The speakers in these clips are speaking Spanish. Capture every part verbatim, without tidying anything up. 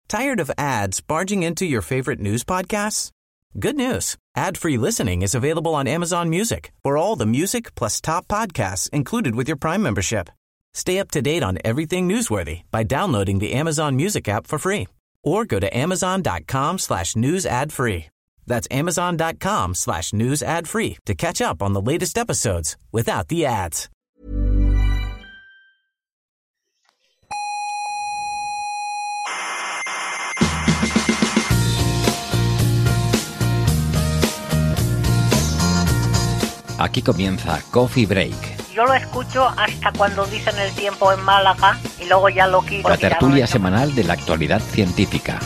Tired of ads barging into your favorite news podcasts? Good news. Ad-free listening is available on Amazon Music for all the music plus top podcasts included with your Prime membership. Stay up to date on everything newsworthy by downloading the Amazon Music app for free or go to amazon.com slash news ad free. That's amazon.com slash news ad free to catch up on the latest episodes without the ads. Aquí comienza Coffee Break. Yo lo escucho hasta cuando dicen el tiempo en Málaga y luego ya lo quito. La tertulia semanal de la actualidad científica.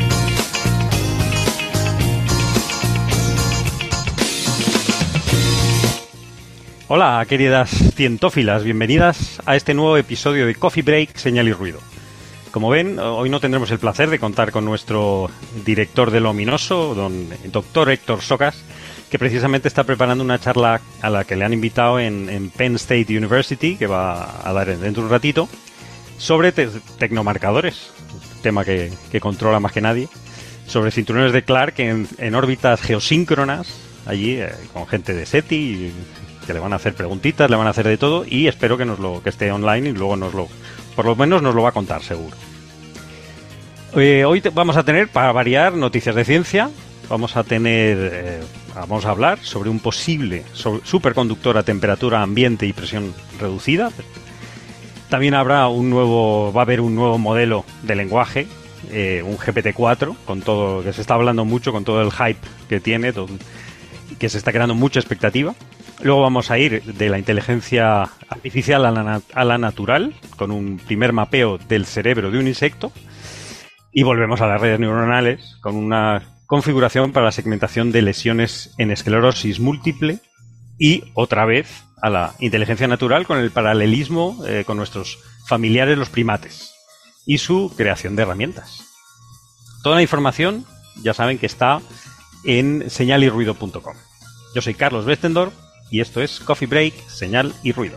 Hola, queridas cientófilas, bienvenidas a este nuevo episodio de Coffee Break, Señal y Ruido. Como ven, hoy no tendremos el placer de contar con nuestro director de lo ominoso, don doctor Héctor Socas, que precisamente está preparando una charla a la que le han invitado en, en Penn State University, que va a dar dentro de un ratito, sobre te tecnomarcadores, tema que, que controla más que nadie, sobre cinturones de Clark en, en órbitas geosíncronas, allí eh, con gente de SETI, que le van a hacer preguntitas, le van a hacer de todo, y espero que nos lo que esté online y luego nos lo, por lo menos nos lo va a contar seguro. Eh, hoy te, vamos a tener, para variar, noticias de ciencia. Vamos a tener, eh, vamos a hablar sobre un posible sobre superconductor a temperatura ambiente y presión reducida. También habrá un nuevo, va a haber un nuevo modelo de lenguaje, eh, un G P T cuatro, con todo, que se está hablando mucho, con todo el hype que tiene, todo, que se está creando mucha expectativa. Luego vamos a ir de la inteligencia artificial a la, a la natural, con un primer mapeo del cerebro de un insecto. Y volvemos a las redes neuronales, con una configuración para la segmentación de lesiones en esclerosis múltiple y otra vez a la inteligencia natural con el paralelismo eh, con nuestros familiares los primates y su creación de herramientas. Toda la información ya saben que está en señal y ruido punto com. Yo soy Carlos Westendorf y esto es Coffee Break, Señal y Ruido.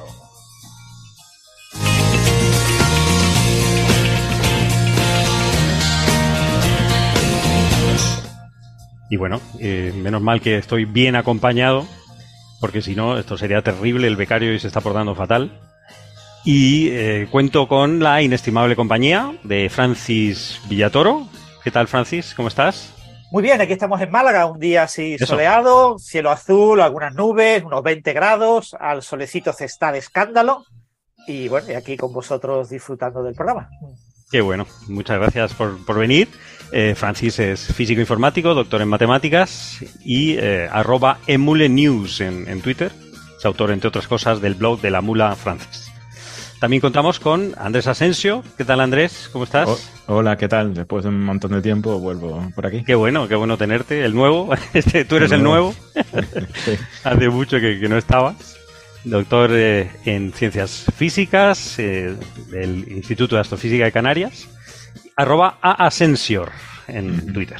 Y bueno, eh, menos mal que estoy bien acompañado, porque si no, esto sería terrible, el becario hoy se está portando fatal. Y eh, cuento con la inestimable compañía de Francis Villatoro. ¿Qué tal, Francis? ¿Cómo estás? Muy bien, aquí estamos en Málaga, un día así Eso. soleado, cielo azul, algunas nubes, unos veinte grados, al solecito se está de escándalo. Y bueno, y aquí con vosotros disfrutando del programa. Qué bueno, muchas gracias por, por venir. Eh, Francis es físico informático, doctor en matemáticas y eh, arroba emulenews en, en Twitter. Es autor, entre otras cosas, del blog de la mula Francis. También contamos con Andrés Asensio. ¿Qué tal, Andrés? ¿Cómo estás? Oh, hola, ¿qué tal? Después de un montón de tiempo vuelvo por aquí. Qué bueno, qué bueno tenerte. El nuevo, este, tú eres el, el nuevo. nuevo. Sí. Hace mucho que, que no estabas. Doctor eh, en Ciencias Físicas eh, del Instituto de Astrofísica de Canarias. Arroba aasensior en Twitter.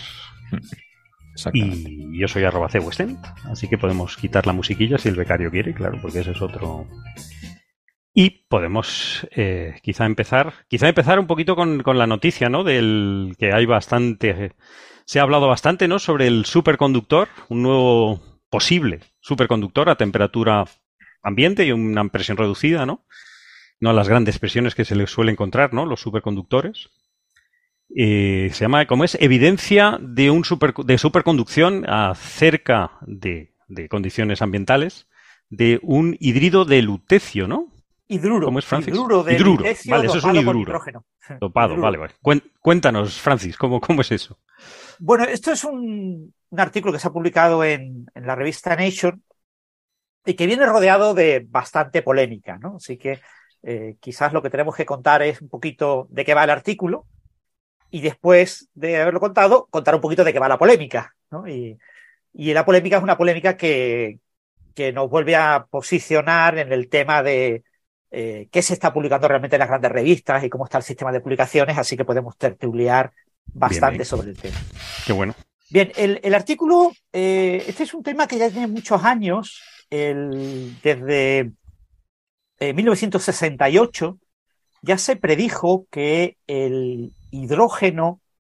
Y yo soy arroba cwestent, así que podemos quitar la musiquilla si el becario quiere, claro, porque ese es otro. Y podemos eh, quizá empezar, quizá empezar un poquito con, con la noticia, ¿no? Del que hay bastante, se ha hablado bastante, ¿no? Sobre el superconductor, un nuevo posible superconductor a temperatura ambiente y una presión reducida, ¿no? No a las grandes presiones que se les suele encontrar, ¿no? Los superconductores. Eh, se llama, ¿cómo es? Evidencia de un super, de superconducción acerca de, de condiciones ambientas de un hidrido de lutecio, ¿no? Hidruro. ¿Cómo es, Francis? Hidruro de hidruro. lutecio, vale, eso es un hidruro. Dopado, hidruro. Vale, vale. Cuéntanos, Francis, ¿cómo, cómo es eso? Bueno, esto es un, un artículo que se ha publicado en, en la revista Nature y que viene rodeado de bastante polémica, ¿no? Así que eh, quizás lo que tenemos que contar es un poquito de qué va el artículo y después de haberlo contado, contar un poquito de qué va la polémica, ¿no? Y, y la polémica es una polémica que, que nos vuelve a posicionar en el tema de eh, qué se está publicando realmente en las grandes revistas y cómo está el sistema de publicaciones, así que podemos tertuliar bastante bien, bien. sobre el tema. Qué bueno. Bien, el, el artículo, eh, este es un tema que ya tiene muchos años, el, desde eh, mil novecientos sesenta y ocho ya se predijo que el hidrógeno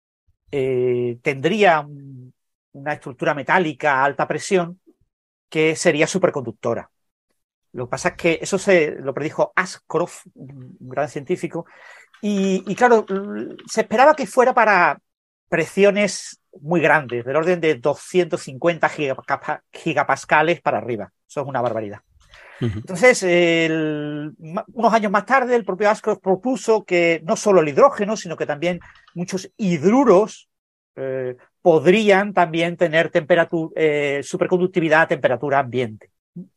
eh, tendría un, una estructura metálica a alta presión que sería superconductora. Lo que pasa es que eso se lo predijo Ashcroft, un gran científico, y, y claro, se esperaba que fuera para presiones muy grandes, del orden de doscientos cincuenta gigapascales para arriba. Eso es una barbaridad. Uh-huh. Entonces, el, unos años más tarde, el propio Ashcroft propuso que no solo el hidrógeno, sino que también muchos hidruros eh, podrían también tener temperatura, eh, superconductividad a temperatura ambiente.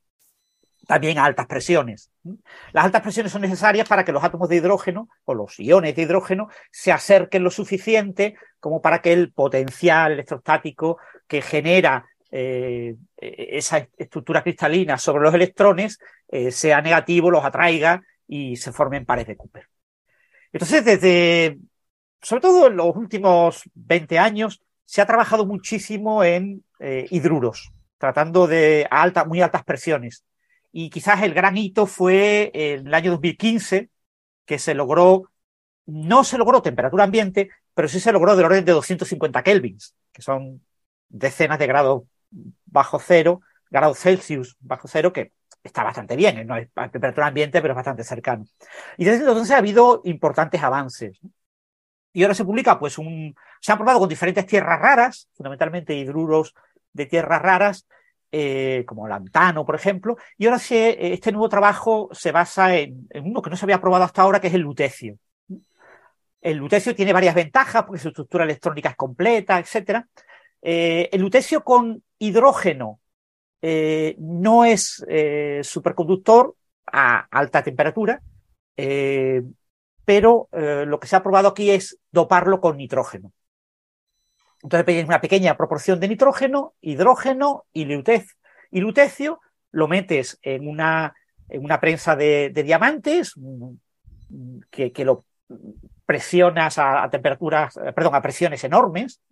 También a altas presiones. Las altas presiones son necesarias para que los átomos de hidrógeno o los iones de hidrógeno se acerquen lo suficiente como para que el potencial electrostático que genera eh, esa estructura cristalina sobre los electrones eh, sea negativo, los atraiga y se formen pares de Cooper. Entonces, desde, sobre todo en los últimos veinte años, se ha trabajado muchísimo en eh, hidruros, tratando de a alta, muy altas presiones. Y quizás el gran hito fue en el año dos mil quince, que se logró, no se logró temperatura ambiente, pero sí se logró del orden de doscientos cincuenta kelvins, que son decenas de grados bajo cero, grados Celsius bajo cero, que está bastante bien, no es temperatura ambiente, pero es bastante cercano. Y desde entonces ha habido importantes avances. Y ahora se publica, pues, un, se han probado con diferentes tierras raras, fundamentalmente hidruros de tierras raras, Eh, como lantano, por ejemplo, y ahora se, este nuevo trabajo se basa en, en uno que no se había probado hasta ahora, que es el lutecio. El lutecio tiene varias ventajas, porque su estructura electrónica es completa, etcétera. Eh, el lutecio con hidrógeno eh, no es eh, superconductor a alta temperatura, eh, pero eh, lo que se ha probado aquí es doparlo con nitrógeno. Entonces tienes una pequeña proporción de nitrógeno, hidrógeno y lutecio. Y lutecio lo metes en una, en una prensa de, de diamantes que, que lo presionas a, a temperaturas, perdón, a presiones enormes.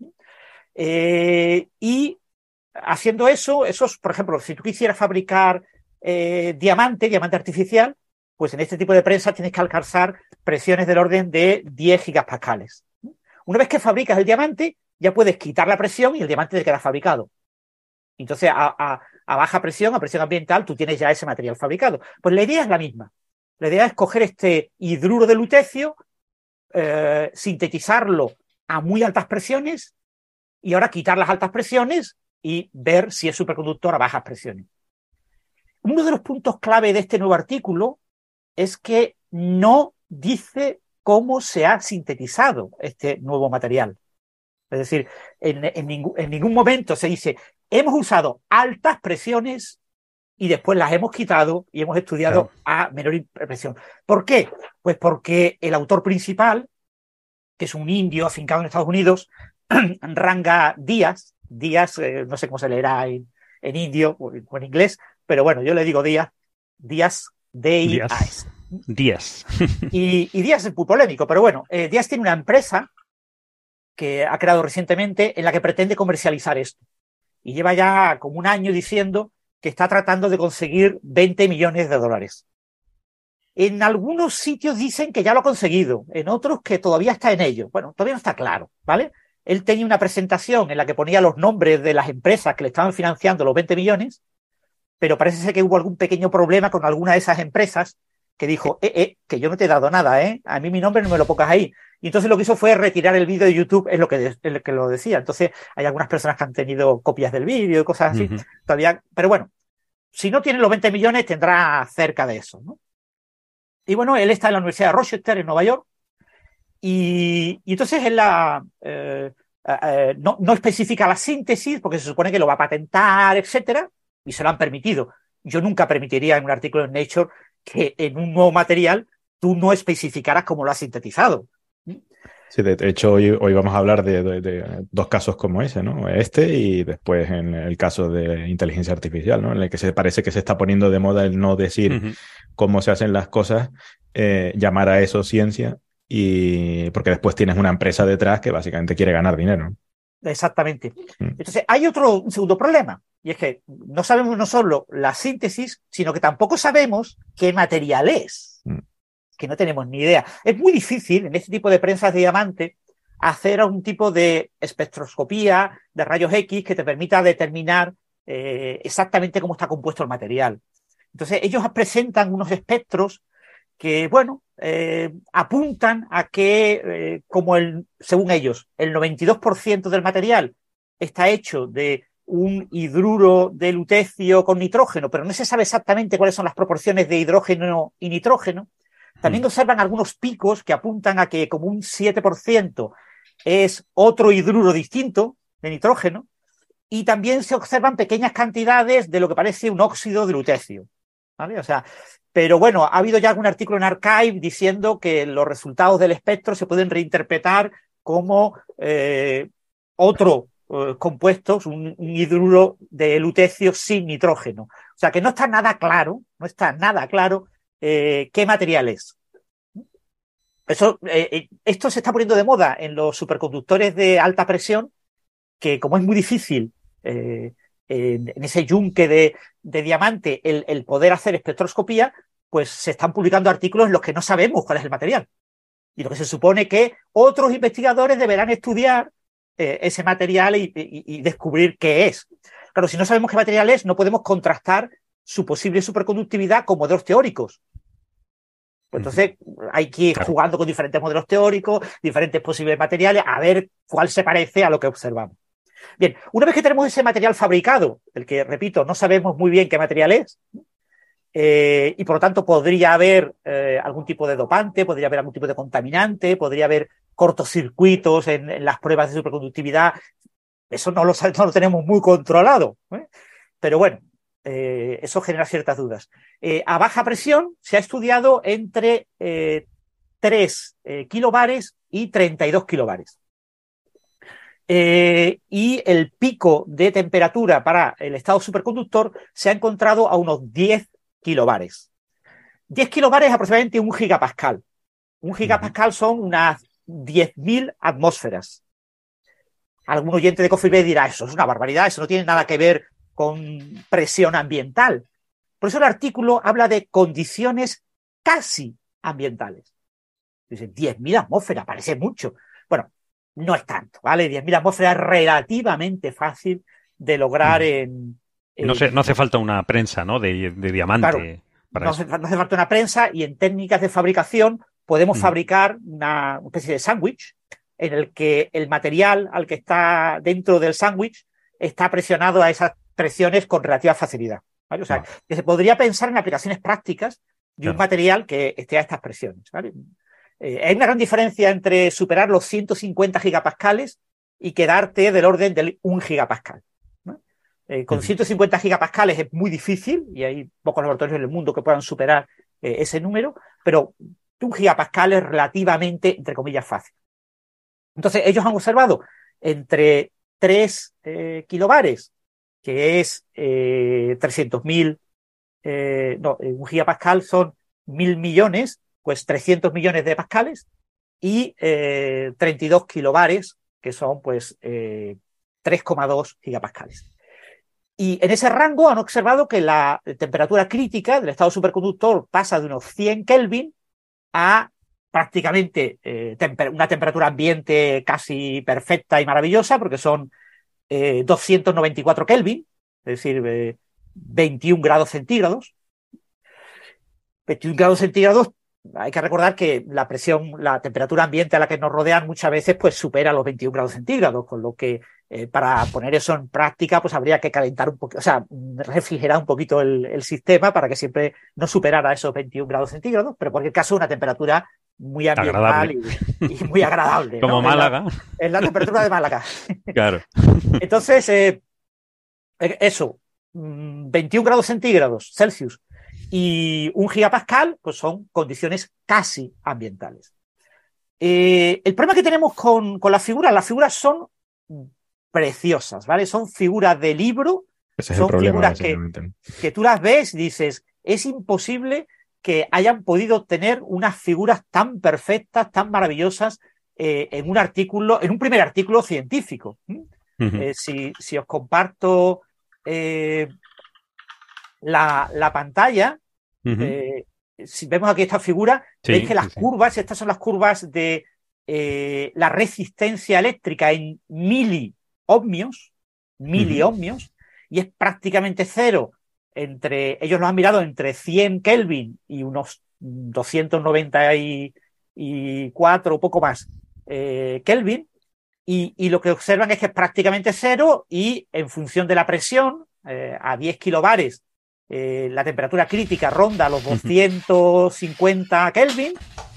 Eh, y haciendo eso, esos, por ejemplo, si tú quisieras fabricar eh, diamante, diamante artificial, pues en este tipo de prensa tienes que alcanzar presiones del orden de diez gigapascales. Una vez que fabricas el diamante, ya puedes quitar la presión y el diamante te queda fabricado. Entonces, a, a, a baja presión, a presión ambiental, tú tienes ya ese material fabricado. Pues la idea es la misma. La idea es coger este hidruro de lutecio, eh, sintetizarlo a muy altas presiones y ahora quitar las altas presiones y ver si es superconductor a bajas presiones. Uno de los puntos clave de este nuevo artículo es que no dice cómo se ha sintetizado este nuevo material. Es decir, en, en, ningún, en ningún momento se dice, hemos usado altas presiones y después las hemos quitado y hemos estudiado claro. a menor presión. ¿Por qué? Pues porque el autor principal, que es un indio afincado en Estados Unidos, Ranga Díaz, Díaz, eh, no sé cómo se leerá en, en indio o en, o en inglés, pero bueno, yo le digo Díaz, Díaz, D I A S. Díaz. Y, y Díaz es muy polémico, pero bueno, eh, Díaz tiene una empresa que ha creado recientemente en la que pretende comercializar esto. Y lleva ya como un año diciendo que está tratando de conseguir veinte millones de dólares. En algunos sitios dicen que ya lo ha conseguido, en otros que todavía está en ello. Bueno, todavía no está claro, ¿vale? Él tenía una presentación en la que ponía los nombres de las empresas que le estaban financiando los veinte millones, pero parece ser que hubo algún pequeño problema con alguna de esas empresas que dijo, eh, eh, que yo no te he dado nada, ¿eh? A mí mi nombre no me lo pongas ahí. Y entonces lo que hizo fue retirar el vídeo de YouTube, es lo que, es lo que lo decía. Entonces hay algunas personas que han tenido copias del vídeo y cosas así. Uh-huh. Todavía, pero bueno, si no tiene los veinte millones, tendrá cerca de eso, ¿no? Y bueno, él está en la Universidad de Rochester, en Nueva York, y, y entonces él la, eh, eh, no, no especifica la síntesis, porque se supone que lo va a patentar, etcétera, y se lo han permitido. Yo nunca permitiría en un artículo en Nature que en un nuevo material tú no especificaras cómo lo has sintetizado. Sí, de hecho hoy, hoy vamos a hablar de, de, de dos casos como ese, ¿no? Este y después en el caso de inteligencia artificial, ¿no? En el que se parece que se está poniendo de moda el no decir uh-huh. cómo se hacen las cosas, eh, llamar a eso ciencia, y porque después tienes una empresa detrás que básicamente quiere ganar dinero. Exactamente. Entonces hay otro, un segundo problema, y es que no sabemos no solo la síntesis, sino que tampoco sabemos qué material es. Mm. Que no tenemos ni idea. Es muy difícil en este tipo de prensas de diamante hacer algún tipo de espectroscopía de rayos X que te permita determinar eh, exactamente cómo está compuesto el material. Entonces, ellos presentan unos espectros que, bueno, eh, apuntan a que, eh, como el, según ellos, el noventa y dos por ciento del material está hecho de un hidruro de lutecio con nitrógeno, pero no se sabe exactamente cuáles son las proporciones de hidrógeno y nitrógeno. También observan algunos picos que apuntan a que como un siete por ciento es otro hidruro distinto de nitrógeno, y también se observan pequeñas cantidades de lo que parece un óxido de lutecio, ¿vale? O sea, pero bueno, ha habido ya algún artículo en Archive diciendo que los resultados del espectro se pueden reinterpretar como eh, otro eh, compuesto, un, un hidruro de lutecio sin nitrógeno. O sea, que no está nada claro, no está nada claro eh, qué material es. Eso, eh, esto se está poniendo de moda en los superconductores de alta presión, que como es muy difícil eh, en, en ese yunque de, de diamante el, el poder hacer espectroscopía, pues se están publicando artículos en los que no sabemos cuál es el material. Y lo que se supone que otros investigadores deberán estudiar eh, ese material y, y, y descubrir qué es. Claro, si no sabemos qué material es, no podemos contrastar su posible superconductividad con modelos teóricos. Pues entonces hay que ir claro. jugando con diferentes modelos teóricos, diferentes posibles materiales, a ver cuál se parece a lo que observamos. Bien, una vez que tenemos ese material fabricado, el que, repito, no sabemos muy bien qué material es, eh, y por lo tanto podría haber eh, algún tipo de dopante, podría haber algún tipo de contaminante, podría haber cortocircuitos en, en las pruebas de superconductividad, eso no lo, no lo tenemos muy controlado, ¿eh? Pero bueno, Eh, eso genera ciertas dudas. Eh, a baja presión se ha estudiado entre eh, tres eh, kilobares y treinta y dos kilobares. Eh, y el pico de temperatura para el estado superconductor se ha encontrado a unos diez kilobares. diez kilobares es aproximadamente un gigapascal. Un gigapascal son unas diez mil atmósferas. Algún oyente de Coffee Break dirá, eso es una barbaridad, eso no tiene nada que ver con presión ambiental. Por eso el artículo habla de condiciones casi ambientales. Dice, diez mil atmósferas, parece mucho. Bueno, no es tanto, ¿vale? diez mil atmósferas es relativamente fácil de lograr en... en no, sé, no hace falta una prensa, ¿no? De, de diamante. Claro, para no, eso. hace, no hace falta una prensa, y en técnicas de fabricación podemos mm. fabricar una especie de sándwich en el que el material al que está dentro del sándwich está presionado a esas presiones con relativa facilidad, ¿vale? O sea, wow. que se podría pensar en aplicaciones prácticas de claro. un material que esté a estas presiones, ¿vale? Eh, hay una gran diferencia entre superar los ciento cincuenta gigapascales y quedarte del orden del un gigapascal, ¿no? Eh, con uh-huh. ciento cincuenta gigapascales es muy difícil, y hay pocos laboratorios en el mundo que puedan superar eh, ese número, pero un gigapascal es relativamente, entre comillas, fácil. Entonces, ellos han observado entre tres eh, kilobares, que es eh, trescientos mil, eh, no, un gigapascal son mil millones, pues trescientos millones de pascales, y eh, treinta y dos kilobares, que son pues eh, tres coma dos gigapascales. Y en ese rango han observado que la temperatura crítica del estado superconductor pasa de unos cien Kelvin a prácticamente eh, temper- una temperatura ambiente casi perfecta y maravillosa, porque son eh, doscientos noventa y cuatro Kelvin, es decir, eh, veintiún grados centígrados. veintiún grados centígrados, hay que recordar que la presión, la temperatura ambiente a la que nos rodean muchas veces pues supera los veintiún grados centígrados, con lo que eh, para poner eso en práctica pues habría que calentar un poquito, o sea, refrigerar un poquito el, el sistema para que siempre no superara esos veintiún grados centígrados, pero en cualquier caso una temperatura muy ambiental y, y muy agradable. Como ¿no? Málaga. Es la, es la temperatura de Málaga. Claro. Entonces, eh, eso, veintiún grados centígrados Celsius y un gigapascal, pues son condiciones casi ambientales. Eh, el problema que tenemos con, con las figuras, las figuras son preciosas, ¿vale? Son figuras de libro, ese es son el problema, figuras que, que tú las ves y dices, es imposible que hayan podido obtener unas figuras tan perfectas, tan maravillosas eh, en un artículo, en un primer artículo científico. ¿Mm? Uh-huh. Eh, si, si os comparto eh, la, la pantalla, uh-huh. eh, si vemos aquí esta figura, sí, veis que las sí, curvas, sí. estas son las curvas de eh, la resistencia eléctrica en miliohmios, miliohmios, uh-huh. y es prácticamente cero. Entre, ellos lo han mirado entre cien Kelvin y unos doscientos noventa y cuatro o poco más eh, Kelvin, y, y lo que observan es que es prácticamente cero, y en función de la presión, eh, a diez kilobares, eh, la temperatura crítica ronda los doscientos cincuenta Kelvin,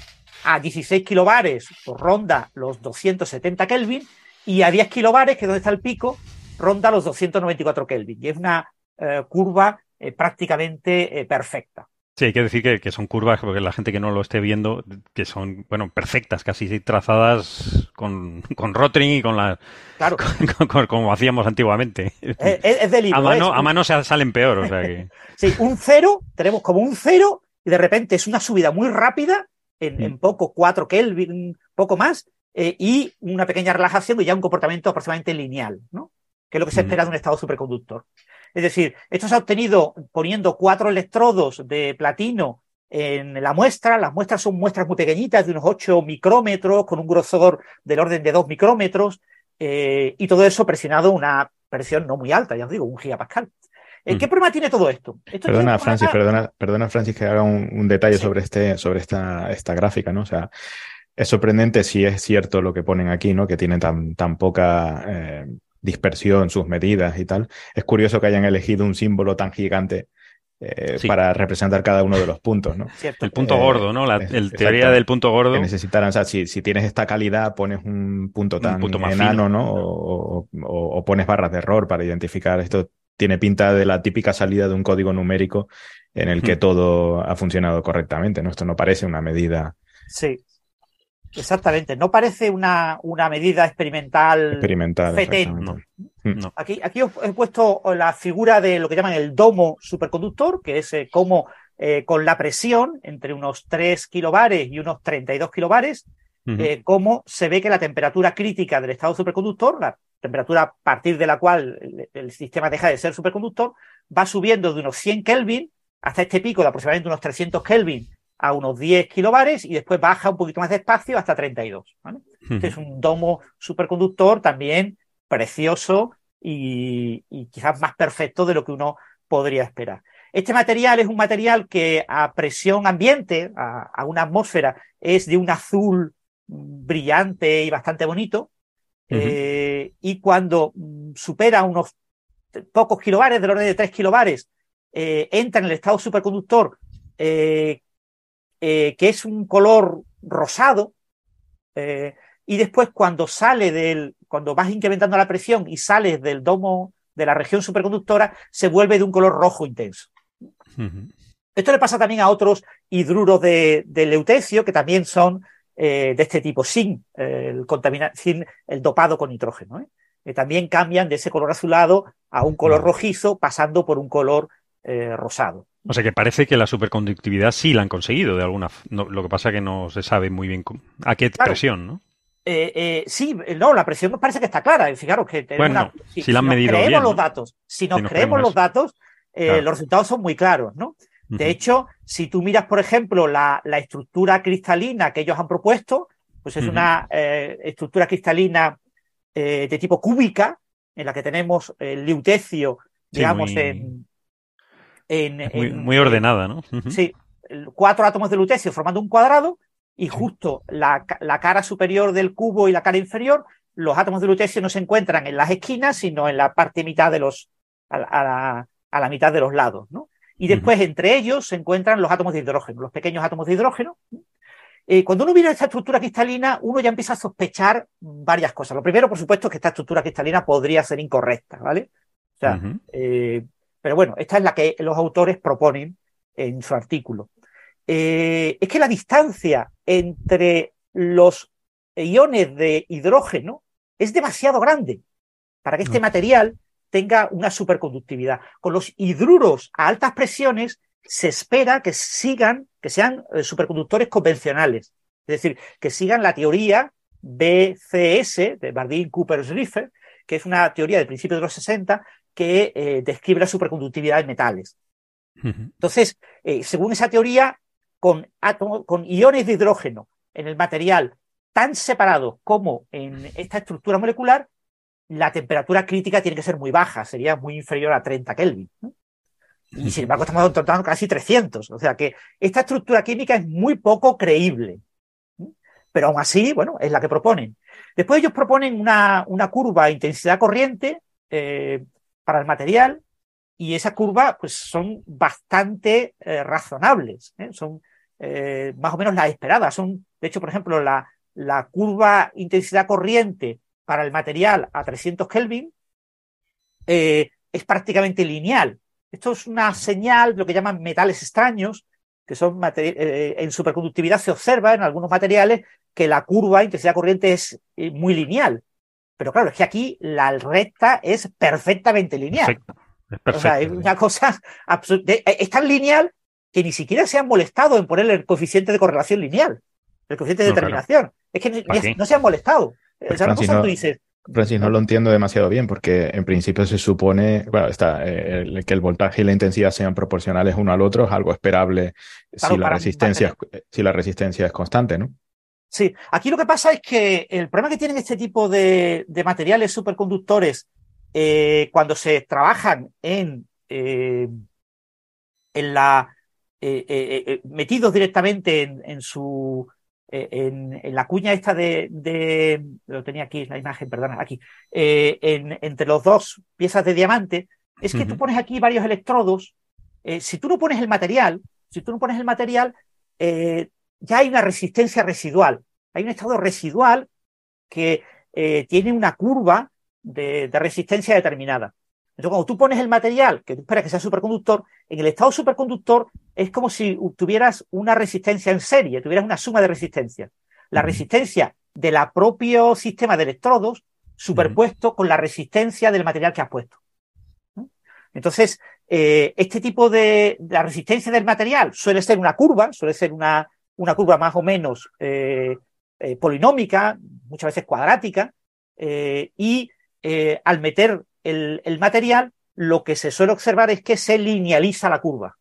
a dieciséis kilobares pues, ronda los doscientos setenta Kelvin, y a diez kilobares, que es donde está el pico, ronda los doscientos noventa y cuatro Kelvin, y es una eh, curva eh, prácticamente eh, perfecta. Sí, hay que decir que, que son curvas, porque la gente que no lo esté viendo, que son, bueno, perfectas, casi trazadas con, con rotring y con la... Claro. Con, con, con, como hacíamos antiguamente. Es, es de libro. A mano, es, a mano se salen peor, o sea que... Sí, un cero, tenemos como un cero, y de repente es una subida muy rápida, en, mm. en poco, cuatro Kelvin, poco más, eh, y una pequeña relajación y ya un comportamiento aproximadamente lineal, ¿no? Que es lo que se espera mm. de un estado superconductor. Es decir, esto se ha obtenido poniendo cuatro electrodos de platino en la muestra. Las muestras son muestras muy pequeñitas, de unos ocho micrómetros, con un grosor del orden de dos micrómetros, eh, y todo eso presionado a una presión no muy alta, ya os digo, un gigapascal. Eh, ¿Qué problema tiene todo esto? esto perdona, tiene Francis, problema... perdona, perdona, Francis, que haga un, un detalle sí. sobre, este, sobre esta, esta gráfica, ¿no? O sea, es sorprendente si es cierto lo que ponen aquí, ¿no? Que tiene tan, tan poca... Eh, dispersión, sus medidas y tal. Es curioso que hayan elegido un símbolo tan gigante eh, sí. para representar cada uno de los puntos, ¿no? Cierto. El punto eh, gordo, ¿no? La es, el teoría del punto gordo. Que necesitaran, o sea, si, si tienes esta calidad, pones un punto tan un punto más enano, fino. ¿no? O, o, o pones barras de error para identificar. Esto tiene pinta de la típica salida de un código numérico en el que hmm. todo ha funcionado correctamente, ¿no? Esto no parece una medida... Sí. Exactamente, no parece una, una medida experimental, experimental fetén, no. No. Aquí, aquí os he puesto la figura de lo que llaman el domo superconductor, que es eh, como eh, con la presión entre unos tres kilobares y unos treinta y dos kilobares, uh-huh. eh, cómo se ve que la temperatura crítica del estado superconductor, la temperatura a partir de la cual el, el sistema deja de ser superconductor, va subiendo de unos cien Kelvin hasta este pico de aproximadamente unos trescientos Kelvin, a unos diez kilobares, y después baja un poquito más despacio hasta treinta y dos. ¿Vale? Uh-huh. Este es un domo superconductor también precioso y, y quizás más perfecto de lo que uno podría esperar. Este material es un material que a presión ambiente, a, a una atmósfera, es de un azul brillante y bastante bonito, uh-huh. eh, y cuando supera unos pocos kilobares, del orden de tres kilobares, eh, entra en el estado superconductor, eh, Eh, que es un color rosado, eh, y después cuando sale del, cuando vas incrementando la presión y sales del domo de la región superconductora, se vuelve de un color rojo intenso. Uh-huh. Esto le pasa también a otros hidruros de, de leutecio, que también son eh, de este tipo, sin, eh, el contamina- sin el dopado con nitrógeno, ¿eh? Que también cambian de ese color azulado a un color rojizo, pasando por un color eh, rosado. O sea que parece que la superconductividad sí la han conseguido de alguna no, lo que pasa es que no se sabe muy bien cómo, a qué claro. presión, ¿no? Eh, eh, sí, no, la presión parece que está clara. Fijaros que bueno, una, si, si la han si medido nos creemos bien, los ¿no? datos, si nos, si nos creemos, creemos los datos, eh, claro. los resultados son muy claros, ¿no? De uh-huh. hecho, si tú miras, por ejemplo, la, la estructura cristalina que ellos han propuesto, pues es uh-huh. una eh, estructura cristalina eh, de tipo cúbica, en la que tenemos el leutecio, digamos, sí, muy... en En, muy, en, muy ordenada, ¿no? Uh-huh. Sí, cuatro átomos de lutecio formando un cuadrado, y justo la, la cara superior del cubo y la cara inferior, los átomos de lutecio no se encuentran en las esquinas, sino en la parte mitad de los, a, a, la, a la mitad de los lados, ¿no? Y después uh-huh. entre ellos se encuentran los átomos de hidrógeno, los pequeños átomos de hidrógeno. Eh, cuando uno mira esta estructura cristalina, uno ya empieza a sospechar varias cosas. Lo primero, por supuesto, es que esta estructura cristalina podría ser incorrecta, ¿vale? O sea, uh-huh. eh, pero bueno, esta es la que los autores proponen en su artículo. Eh, es que la distancia entre los iones de hidrógeno es demasiado grande para que este no. material tenga una superconductividad. Con los hidruros a altas presiones se espera que sigan, que sean eh, superconductores convencionales. Es decir, que sigan la teoría B C S de Bardeen-Cooper-Schrieffer, que es una teoría del principio de los sesenta, que eh, describe la superconductividad de metales. Uh-huh. Entonces, eh, según esa teoría, con, átomo, con iones de hidrógeno en el material tan separados como en esta estructura molecular, la temperatura crítica tiene que ser muy baja, sería muy inferior a treinta Kelvin, ¿no? Y sin embargo estamos encontrando casi trescientos. O sea que esta estructura química es muy poco creíble. Pero aún así, bueno, es la que proponen. Después ellos proponen una, una curva de intensidad corriente eh, para el material, y esa curva pues son bastante eh, razonables, ¿eh? Son eh, más o menos las esperadas. Son, de hecho, por ejemplo, la, la curva intensidad corriente para el material a trescientos Kelvin eh, es prácticamente lineal. Esto es una señal de lo que llaman metales extraños, que son eh, en superconductividad se observa en algunos materiales que la curva de intensidad corriente es eh, muy lineal. Pero claro, es que aquí la recta es perfectamente lineal. Perfecto. Es perfecto. O sea, es una cosa absoluta. Es tan lineal que ni siquiera se han molestado en poner el coeficiente de correlación lineal, el coeficiente de No, determinación. Claro. Es que ni, no se han molestado. Pues o sea, Francis, una cosa no, tú dices, Francis, no lo entiendo demasiado bien, porque en principio se supone, bueno, está, eh, el, que el voltaje y la intensidad sean proporcionales uno al otro, es algo esperable claro, si, la resistencia, si la resistencia es constante, ¿no? Sí, aquí lo que pasa es que el problema que tienen este tipo de, de materiales superconductores eh, cuando se trabajan en, eh, en la eh, eh, eh, metidos directamente en, en su eh, en, en la cuña esta de, de lo tenía aquí la imagen, perdona, aquí eh, en, entre los dos piezas de diamante, es que uh-huh. tú pones aquí varios electrodos. Eh, si tú no pones el material, si tú no pones el material, eh, ya hay una resistencia residual, hay un estado residual que eh, tiene una curva de, de resistencia determinada. Entonces, cuando tú pones el material, que tú esperas que sea superconductor, en el estado superconductor es como si tuvieras una resistencia en serie, tuvieras una suma de resistencia. La resistencia del propio sistema de electrodos superpuesto uh-huh. con la resistencia del material que has puesto. Entonces, eh, este tipo de, de la resistencia del material suele ser una curva, suele ser una, una curva más o menos eh, eh, polinómica, muchas veces cuadrática, eh, y eh, al meter el, el material, lo que se suele observar es que se linealiza la curva.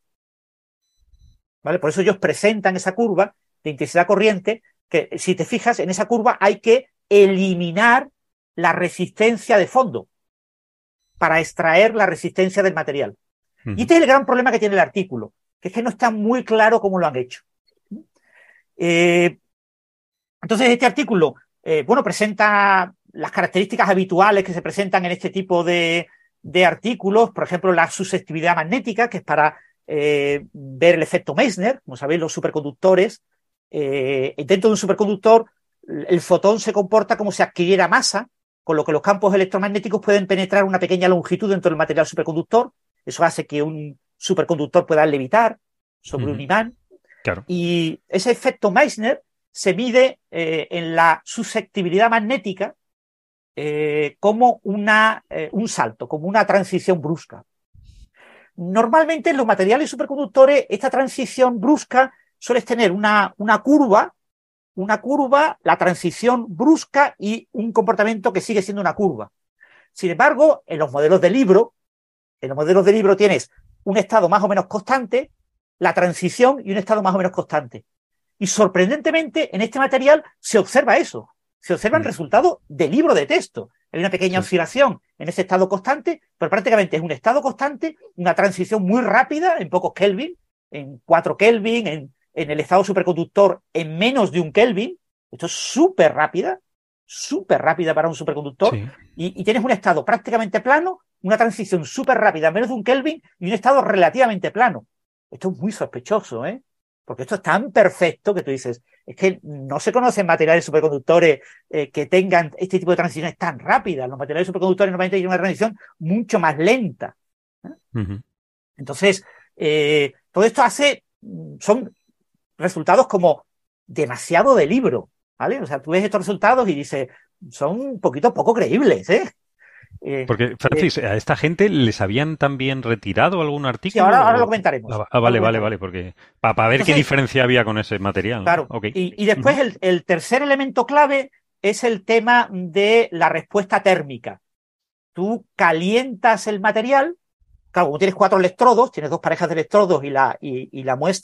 ¿Vale? Por eso ellos presentan esa curva de intensidad corriente, que si te fijas, en esa curva hay que eliminar la resistencia de fondo para extraer la resistencia del material. Uh-huh. Y este es el gran problema que tiene el artículo, que es que no está muy claro cómo lo han hecho. Eh, entonces, este artículo, eh, bueno, presenta las características habituales que se presentan en este tipo de, de artículos, por ejemplo, la susceptibilidad magnética, que es para eh, ver el efecto Meissner. Como sabéis, los superconductores, eh, dentro de un superconductor, el fotón se comporta como si adquiriera masa, con lo que los campos electromagnéticos pueden penetrar una pequeña longitud dentro del material superconductor. Eso hace que un superconductor pueda levitar sobre uh-huh. un imán. Claro. Y ese efecto Meissner se mide eh, en la susceptibilidad magnética eh, como una, eh, un salto, como una transición brusca. Normalmente en los materiales superconductores esta transición brusca suele tener una, una curva, una curva, la transición brusca y un comportamiento que sigue siendo una curva. Sin embargo, en los modelos de libro, en los modelos de libro tienes un estado más o menos constante, la transición y un estado más o menos constante. Y sorprendentemente, en este material se observa eso. Se observa el resultado del libro de texto. Hay una pequeña sí. oscilación en ese estado constante, pero prácticamente es un estado constante, una transición muy rápida en pocos Kelvin, en cuatro Kelvin, en, en el estado superconductor en menos de un Kelvin. Esto es súper rápida, súper rápida para un superconductor. Sí. Y, y tienes un estado prácticamente plano, una transición súper rápida en menos de un Kelvin y un estado relativamente plano. Esto es muy sospechoso, ¿eh? Porque esto es tan perfecto que tú dices, es que no se conocen materiales superconductores eh, que tengan este tipo de transiciones tan rápidas. Los materiales superconductores normalmente tienen una transición mucho más lenta, ¿eh? Uh-huh. Entonces, eh, todo esto hace, son resultados como demasiado de libro, ¿vale? O sea, tú ves estos resultados y dices, son un poquito poco creíbles, ¿eh? Eh, Porque, Francis, eh, ¿a esta gente les habían también retirado algún artículo? Sí, ahora, ahora lo comentaremos. Ah, vale, vale, vale, porque para pa ver Entonces, qué diferencia había con ese material. Claro, ¿no? Okay. y, y después uh-huh. el, el tercer elemento clave es el tema de la respuesta térmica. Tú calientas el material, claro, como tienes cuatro electrodos, tienes dos parejas de electrodos y la, y, y la muestra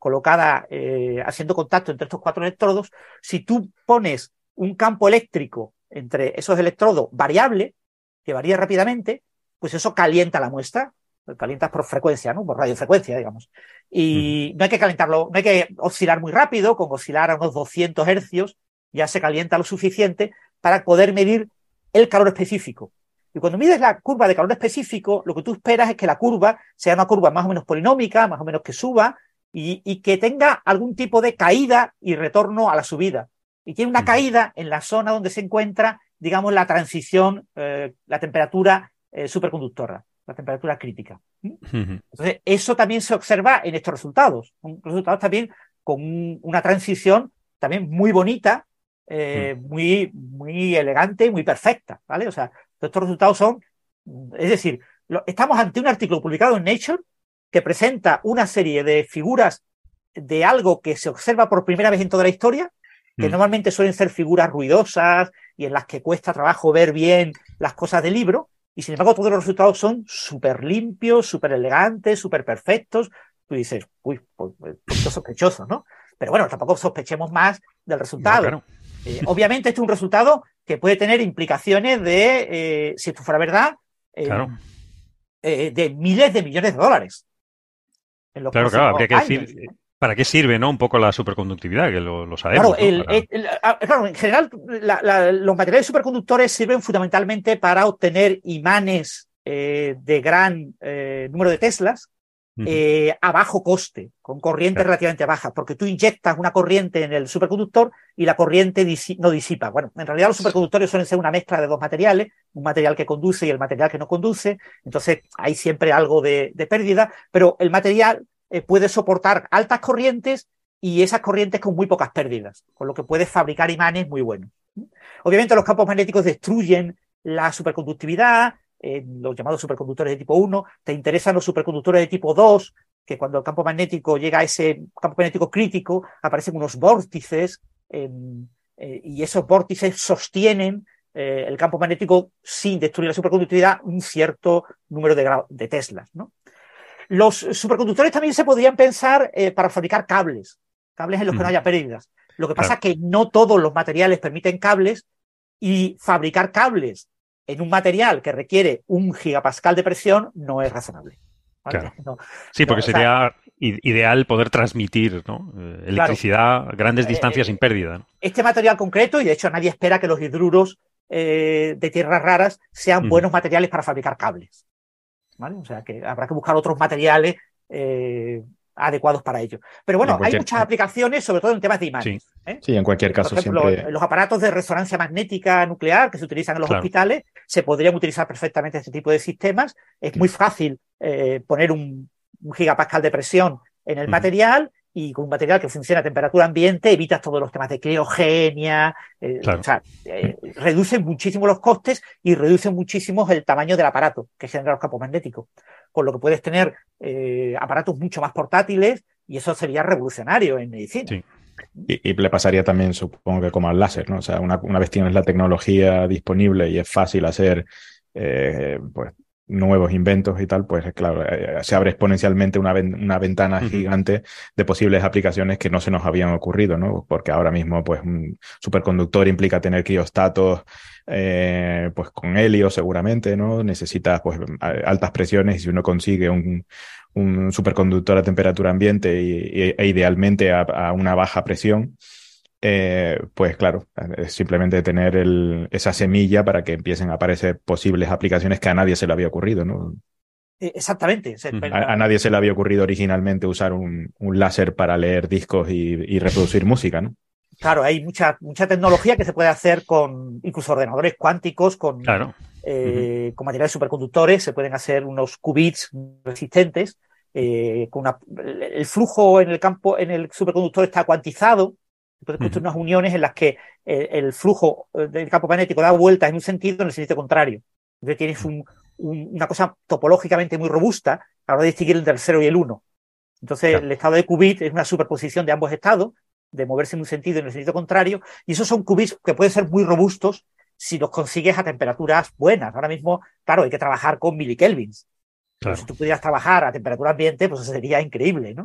colocada eh, haciendo contacto entre estos cuatro electrodos, si tú pones un campo eléctrico entre esos electrodos variable, que varía rápidamente, pues eso calienta la muestra. Calientas por frecuencia, ¿no? Por radiofrecuencia, digamos. Y uh-huh. no hay que calentarlo, no hay que oscilar muy rápido, con oscilar a unos doscientos hercios ya se calienta lo suficiente para poder medir el calor específico. Y cuando mides la curva de calor específico, lo que tú esperas es que la curva sea una curva más o menos polinómica, más o menos que suba, y, y que tenga algún tipo de caída y retorno a la subida. Y tiene una uh-huh. caída en la zona donde se encuentra, digamos, la transición, eh, la temperatura eh, superconductora. La temperatura crítica. Entonces, eso también se observa en estos resultados. Un resultados también con un, una transición también muy bonita, eh, mm. muy, muy elegante, muy perfecta, ¿vale? O sea, estos resultados son, es decir, lo, estamos ante un artículo publicado en Nature que presenta una serie de figuras de algo que se observa por primera vez en toda la historia, que mm. normalmente suelen ser figuras ruidosas y en las que cuesta trabajo ver bien las cosas del libro. Y sin embargo, todos los resultados son súper limpios, súper elegantes, súper perfectos. Tú dices, uy, pues, pues sospechoso, ¿no? Pero bueno, tampoco sospechemos más del resultado. No, claro. eh, obviamente, este es un resultado que puede tener implicaciones de, eh, si esto fuera verdad, eh, claro. eh, de miles de millones de dólares. En los claro, claro, habría que años, decir... ¿no? ¿Para qué sirve, no? Un poco la superconductividad, que lo, lo sabemos. Claro, el, ¿no? Para... el, el, claro, en general, la, la, los materiales superconductores sirven fundamentalmente para obtener imanes eh, de gran eh, número de teslas uh-huh. eh, a bajo coste, con corriente claro. relativamente baja, porque tú inyectas una corriente en el superconductor y la corriente disi- no disipa. Bueno, en realidad los superconductores suelen ser una mezcla de dos materiales, un material que conduce y el material que no conduce, entonces hay siempre algo de, de pérdida, pero el material Eh, puede soportar altas corrientes y esas corrientes con muy pocas pérdidas, con lo que puede fabricar imanes muy buenos. Obviamente los campos magnéticos destruyen la superconductividad, eh, los llamados superconductores de tipo uno, te interesan los superconductores de tipo dos, que cuando el campo magnético llega a ese campo magnético crítico, aparecen unos vórtices, eh, eh, y esos vórtices sostienen eh, el campo magnético sin destruir la superconductividad un cierto número de, gra- de teslas, ¿no? Los superconductores también se podrían pensar eh, para fabricar cables, cables en los que no haya pérdidas. Lo que pasa claro. es que no todos los materiales permiten cables y fabricar cables en un material que requiere un gigapascal de presión no es razonable. ¿Vale? Claro. No, sí, porque no, sería sea, ideal poder transmitir, ¿no? eh, electricidad a grandes distancias eh, sin pérdida, ¿no? Este material concreto, y de hecho nadie espera que los hidruros eh, de tierras raras sean uh-huh. buenos materiales para fabricar cables. ¿Vale? O sea que habrá que buscar otros materiales eh, adecuados para ello. Pero bueno, cualquier... hay muchas aplicaciones, sobre todo en temas de imanes. Sí, ¿eh? sí en cualquier caso. Por ejemplo, siempre... los aparatos de resonancia magnética nuclear que se utilizan en los claro. hospitales, se podrían utilizar perfectamente este tipo de sistemas. Es muy fácil eh, poner un, un gigapascal de presión en el uh-huh. material y con un material que funciona a temperatura ambiente evitas todos los temas de criogenia, eh, claro. o sea, eh, reducen muchísimo los costes y reducen muchísimo el tamaño del aparato que genera los campos magnéticos, con lo que puedes tener eh, aparatos mucho más portátiles y eso sería revolucionario en medicina. Sí. Y, y le pasaría también, supongo que como al láser, ¿no? O sea, una, una vez tienes la tecnología disponible y es fácil hacer eh, pues nuevos inventos y tal, pues claro, eh, se abre exponencialmente una, ven- una ventana uh-huh. gigante de posibles aplicaciones que no se nos habían ocurrido, ¿no? Porque ahora mismo, pues, un superconductor implica tener criostatos, eh, pues, con helio seguramente, ¿no? Necesitas, pues, altas presiones y si uno consigue un, un superconductor a temperatura ambiente y, y, e idealmente a, a una baja presión, Eh, pues claro, es simplemente tener el, esa semilla para que empiecen a aparecer posibles aplicaciones que a nadie se le había ocurrido, ¿no? Exactamente. A, a nadie se le había ocurrido originalmente usar un, un láser para leer discos y, y reproducir música, ¿no? Claro, hay mucha, mucha tecnología que se puede hacer con incluso ordenadores cuánticos, con, claro. eh, uh-huh. con materiales superconductores, se pueden hacer unos qubits resistentes, eh, con una, el flujo en el campo, en el superconductor está cuantizado. Puedes construir uh-huh. unas uniones en las que el, el flujo del campo magnético da vueltas en un sentido, en el sentido contrario. Entonces tienes un, un, una cosa topológicamente muy robusta a la hora de distinguir entre el cero y el uno. Entonces claro. el estado de qubit es una superposición de ambos estados, de moverse en un sentido y en el sentido contrario, y esos son qubits que pueden ser muy robustos si los consigues a temperaturas buenas. Ahora mismo, claro, hay que trabajar con milikelvins. Claro. Pero si tú pudieras trabajar a temperatura ambiente, pues eso sería increíble, ¿no?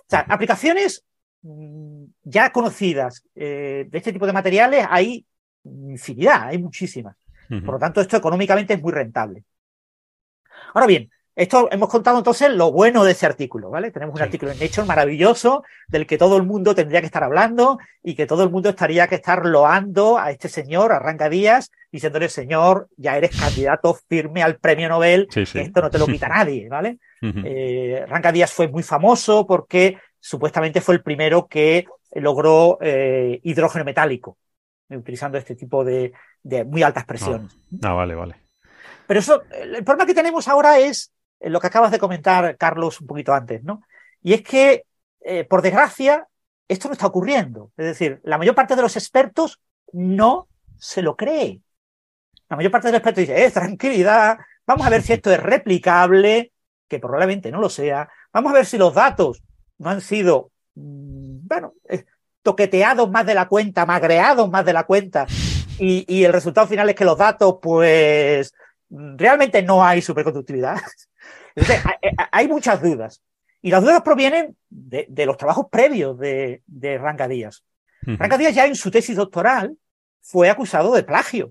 O sea, aplicaciones mmm, ya conocidas eh, de este tipo de materiales hay infinidad, hay muchísimas. Uh-huh. Por lo tanto, esto económicamente es muy rentable. Ahora bien, esto hemos contado entonces lo bueno de ese artículo, ¿vale? Tenemos un sí. artículo en Nature maravilloso del que todo el mundo tendría que estar hablando y que todo el mundo estaría que estar loando a este señor, a Ranga Díaz, diciéndole, señor, ya eres candidato firme al premio Nobel, sí, sí. esto no te lo quita nadie, ¿vale? Uh-huh. eh, Ranga Díaz fue muy famoso porque supuestamente fue el primero que logró eh, hidrógeno metálico, utilizando este tipo de, de muy altas presiones. Ah, oh. oh, vale, vale. Pero eso, el problema que tenemos ahora es lo que acabas de comentar, Carlos, un poquito antes, ¿no? Y es que, eh, por desgracia, esto no está ocurriendo. Es decir, la mayor parte de los expertos no se lo cree. La mayor parte de los expertos dice, eh, tranquilidad, vamos a ver si esto es replicable, que probablemente no lo sea. Vamos a ver si los datos no han sido, mmm, bueno, eh, toqueteados más de la cuenta, magreados más de la cuenta, y, y el resultado final es que los datos, pues, realmente no hay superconductividad. Entonces, hay, hay muchas dudas. Y las dudas provienen de, de los trabajos previos de, de Ranga Díaz. Uh-huh. Ranga Díaz ya en su tesis doctoral fue acusado de plagio.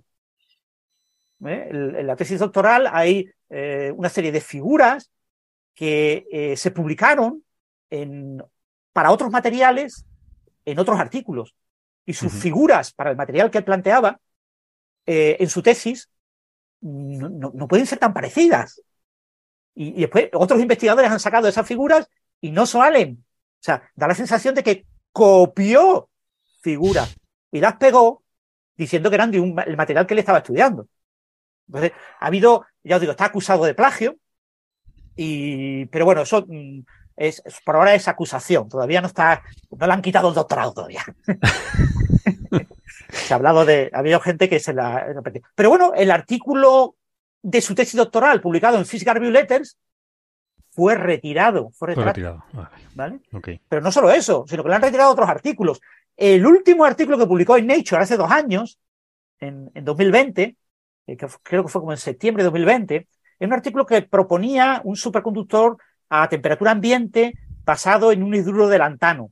¿Eh? En, en la tesis doctoral hay eh, una serie de figuras que eh, se publicaron en, para otros materiales en otros artículos. Y sus uh-huh. figuras para el material que él planteaba eh, en su tesis no, no, no pueden ser tan parecidas. Y, y después otros investigadores han sacado esas figuras y no salen. O sea, da la sensación de que copió figuras y las pegó diciendo que eran de un, el material que él estaba estudiando. Entonces, ha habido, ya os digo, está acusado de plagio, y, pero bueno, eso es, por ahora es acusación. Todavía no está, no le han quitado el doctorado todavía. Se ha hablado de, ha habido gente que se la... Pero bueno, el artículo de su tesis doctoral publicado en Physical Review Letters fue retirado. Fue retirado. Fue retirado. Vale. ¿Vale? Okay. Pero no solo eso, sino que le han retirado otros artículos. El último artículo que publicó en Nature hace dos años, en, en dos mil veinte, eh, que creo que fue como en septiembre de dos mil veinte, es un artículo que proponía un superconductor a temperatura ambiente basado en un hidruro de lantano.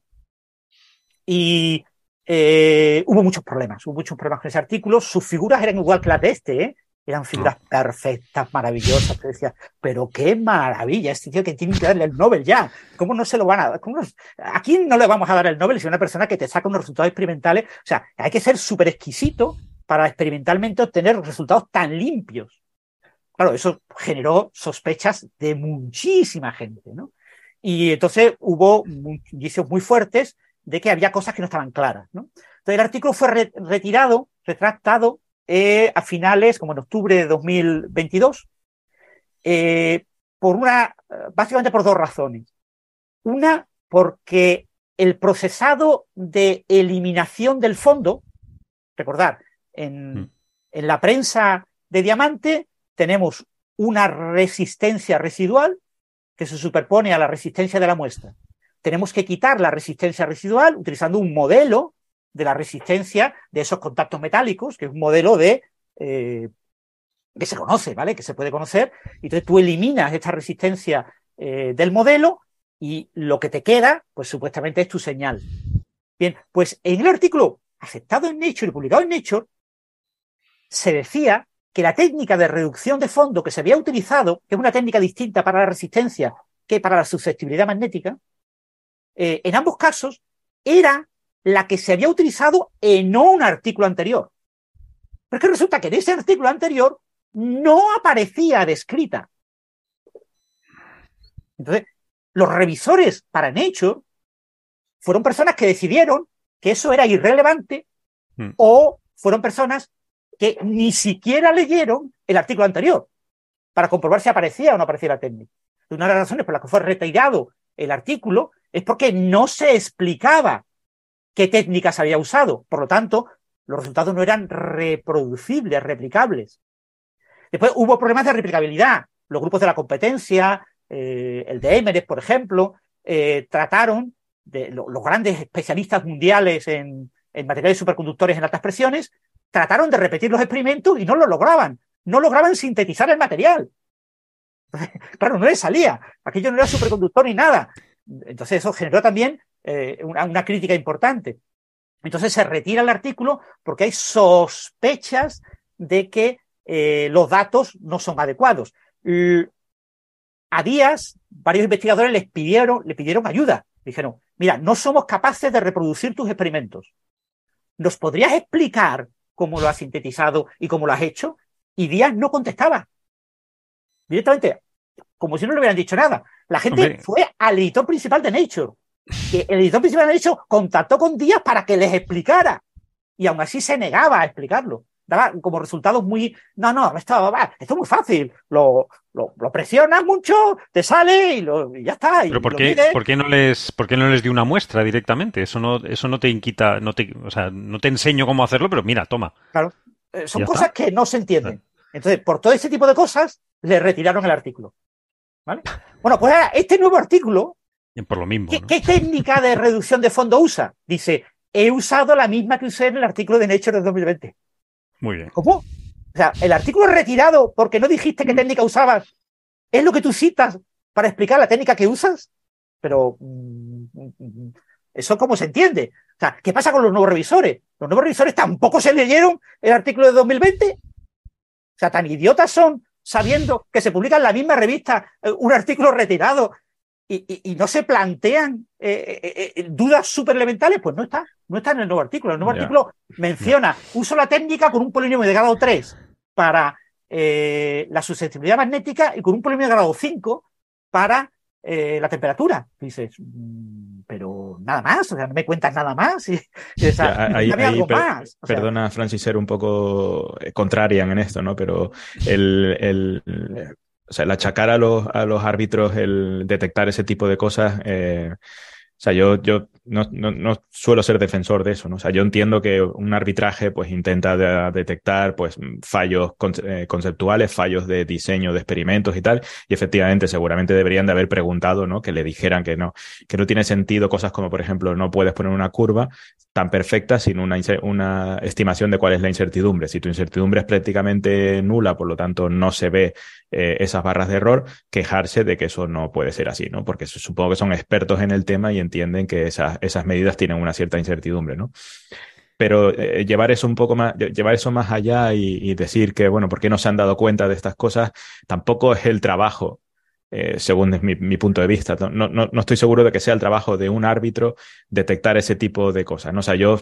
Y eh, hubo muchos problemas, hubo muchos problemas con ese artículo. Sus figuras eran igual que las de este, ¿eh? Eran figuras oh. perfectas, maravillosas. Te decía, pero qué maravilla, este tío que tiene que darle el Nobel ya. ¿Cómo no se lo van a dar? ¿Cómo no? ¿A quién no le vamos a dar el Nobel si una persona que te saca unos resultados experimentales? O sea, hay que ser súper exquisito para experimentalmente obtener resultados tan limpios. Claro, eso generó sospechas de muchísima gente, ¿no? Y entonces hubo indicios muy fuertes de que había cosas que no estaban claras, ¿no? Entonces el artículo fue re- retirado, retractado, Eh, a finales, como en octubre de dos mil veintidós, eh, por una, básicamente por dos razones. Una, porque el procesado de eliminación del fondo, recordad, en, mm. en la prensa de diamante tenemos una resistencia residual que se superpone a la resistencia de la muestra. Tenemos que quitar la resistencia residual utilizando un modelo de la resistencia de esos contactos metálicos, que es un modelo de eh, que se conoce, ¿vale? Que se puede conocer. Y entonces tú eliminas esta resistencia eh, del modelo y lo que te queda, pues supuestamente es tu señal. Bien, pues en el artículo aceptado en Nature y publicado en Nature, se decía que la técnica de reducción de fondo que se había utilizado, que es una técnica distinta para la resistencia que para la susceptibilidad magnética, eh, en ambos casos era la que se había utilizado en un artículo anterior. Pero es que resulta que en ese artículo anterior no aparecía descrita. Entonces, los revisores para Nature fueron personas que decidieron que eso era irrelevante mm. o fueron personas que ni siquiera leyeron el artículo anterior para comprobar si aparecía o no aparecía la técnica. Una de las razones por las que fue retirado el artículo es porque no se explicaba qué técnicas había usado. Por lo tanto, los resultados no eran reproducibles, replicables. Después hubo problemas de replicabilidad. Los grupos de la competencia, eh, el de Emeret, por ejemplo, eh, trataron, de, lo, los grandes especialistas mundiales en, en materiales superconductores en altas presiones, trataron de repetir los experimentos y no lo lograban. No lograban sintetizar el material. Claro, no les salía. Aquello no era superconductor ni nada. Entonces eso generó también eh, una, una crítica importante. Entonces se retira el artículo porque hay sospechas de que eh, los datos no son adecuados. L- a Díaz, varios investigadores les pidieron, le pidieron ayuda. Dijeron, mira, no somos capaces de reproducir tus experimentos. ¿Nos podrías explicar cómo lo has sintetizado y cómo lo has hecho? Y Díaz no contestaba. Directamente, como si no le hubieran dicho nada. La gente Hombre. fue al editor principal de Nature. Que el editor principal de Nature contactó con Díaz para que les explicara. Y aún así se negaba a explicarlo. Daba como resultados muy... No, no, esto, esto es muy fácil. Lo, lo, lo presionas mucho, te sale y, lo, y ya está. Y Pero ¿por qué, ¿por qué no les, por qué no les dio una muestra directamente? Eso no, eso no te inquita, no te, o sea, no te enseño cómo hacerlo, pero mira, toma. Claro, eh, son cosas está. que no se entienden. Claro. Entonces, por todo ese tipo de cosas, le retiraron el artículo. ¿Vale? Bueno, pues ahora, este nuevo artículo... Por lo mismo, ¿qué, ¿no? ¿Qué técnica de reducción de fondo usa? Dice, he usado la misma que usé en el artículo de Nature de dos mil veinte. Muy bien. ¿Cómo? O sea, el artículo retirado porque no dijiste qué técnica usabas, ¿es lo que tú citas para explicar la técnica que usas? Pero mmm, eso cómo se entiende. O sea, ¿qué pasa con los nuevos revisores? ¿Los nuevos revisores tampoco se leyeron el artículo de dos mil veinte? O sea, tan idiotas son sabiendo que se publica en la misma revista un artículo retirado y, y, y no se plantean eh, eh, eh, dudas súper elementales. Pues no está, no está en el nuevo artículo. El nuevo yeah. artículo menciona, yeah. uso la técnica con un polinomio de grado tres para eh, la susceptibilidad magnética y con un polinomio de grado cinco para eh, la temperatura. Y dices, mmm, pero nada más, o sea, no me cuentas nada más. Y, y o sea, yeah, ahí, ahí, algo per, más. O sea, perdona, Francis, ser un poco contrarian en esto, ¿no? Pero el... el, el O sea, el achacar a los, a los árbitros el detectar ese tipo de cosas, eh, o sea, yo, yo no, no, no suelo ser defensor de eso, ¿no? O sea, yo entiendo que un arbitraje pues intenta de, detectar pues fallos con, eh, conceptuales, fallos de diseño de experimentos y tal, y efectivamente seguramente deberían de haber preguntado, ¿no? Que le dijeran que no, que no tiene sentido cosas como, por ejemplo, no puedes poner una curva tan perfecta sin una, una estimación de cuál es la incertidumbre. Si tu incertidumbre es prácticamente nula, por lo tanto no se ve eh, esas barras de error, quejarse de que eso no puede ser así, ¿no? Porque supongo que son expertos en el tema y entienden que esas, esas medidas tienen una cierta incertidumbre, ¿no? Pero eh, llevar eso un poco más, llevar eso más allá y, y decir que, bueno, ¿por qué no se han dado cuenta de estas cosas? Tampoco es el trabajo. Eh, según es mi, mi punto de vista. No, no, no estoy seguro de que sea el trabajo de un árbitro detectar ese tipo de cosas, ¿no? O sea, yo,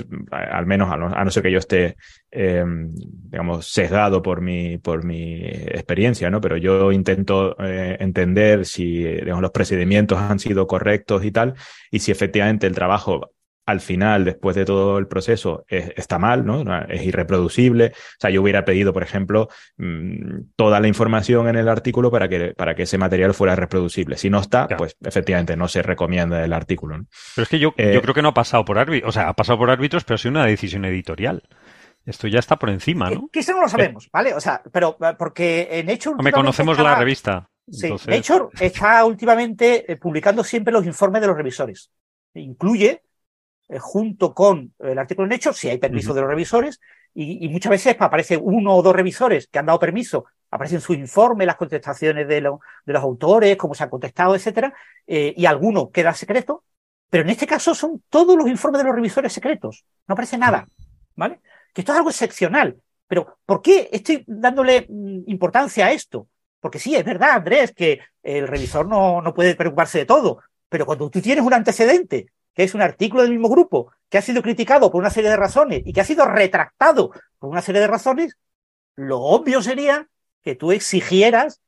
al menos, a no, a no ser que yo esté, eh, digamos, sesgado por mi, por mi experiencia, ¿no? Pero yo intento eh, entender si, digamos, los procedimientos han sido correctos y tal, y si efectivamente el trabajo al final, después de todo el proceso, es, está mal, ¿no? Es irreproducible. O sea, yo hubiera pedido, por ejemplo, mmm, toda la información en el artículo para que, para que ese material fuera reproducible. Si no está, claro, pues efectivamente no se recomienda el artículo, ¿no? Pero es que yo, eh, yo creo que no ha pasado por árbitros, o sea, ha pasado por árbitros, pero ha sido una decisión editorial. Esto ya está por encima, ¿no? Que eso no lo sabemos, eh, ¿vale? O sea, pero porque en Nature... Me conocemos estaba... la revista. Sí, entonces... Nature está últimamente eh, publicando siempre los informes de los revisores. Incluye Eh, junto con el artículo en Nature, si hay permiso uh-huh. de los revisores, y, y muchas veces aparece uno o dos revisores que han dado permiso, aparecen su informe, las contestaciones de, lo, de los autores, cómo se han contestado, etcétera, eh, y alguno queda secreto, pero en este caso son todos los informes de los revisores secretos, no aparece nada, ¿vale? Que esto es algo excepcional, pero ¿por qué estoy dándole mm, importancia a esto? Porque sí, es verdad, Andrés, que el revisor no, no puede preocuparse de todo, pero cuando tú tienes un antecedente que es un artículo del mismo grupo, que ha sido criticado por una serie de razones y que ha sido retractado por una serie de razones, lo obvio sería que tú exigieras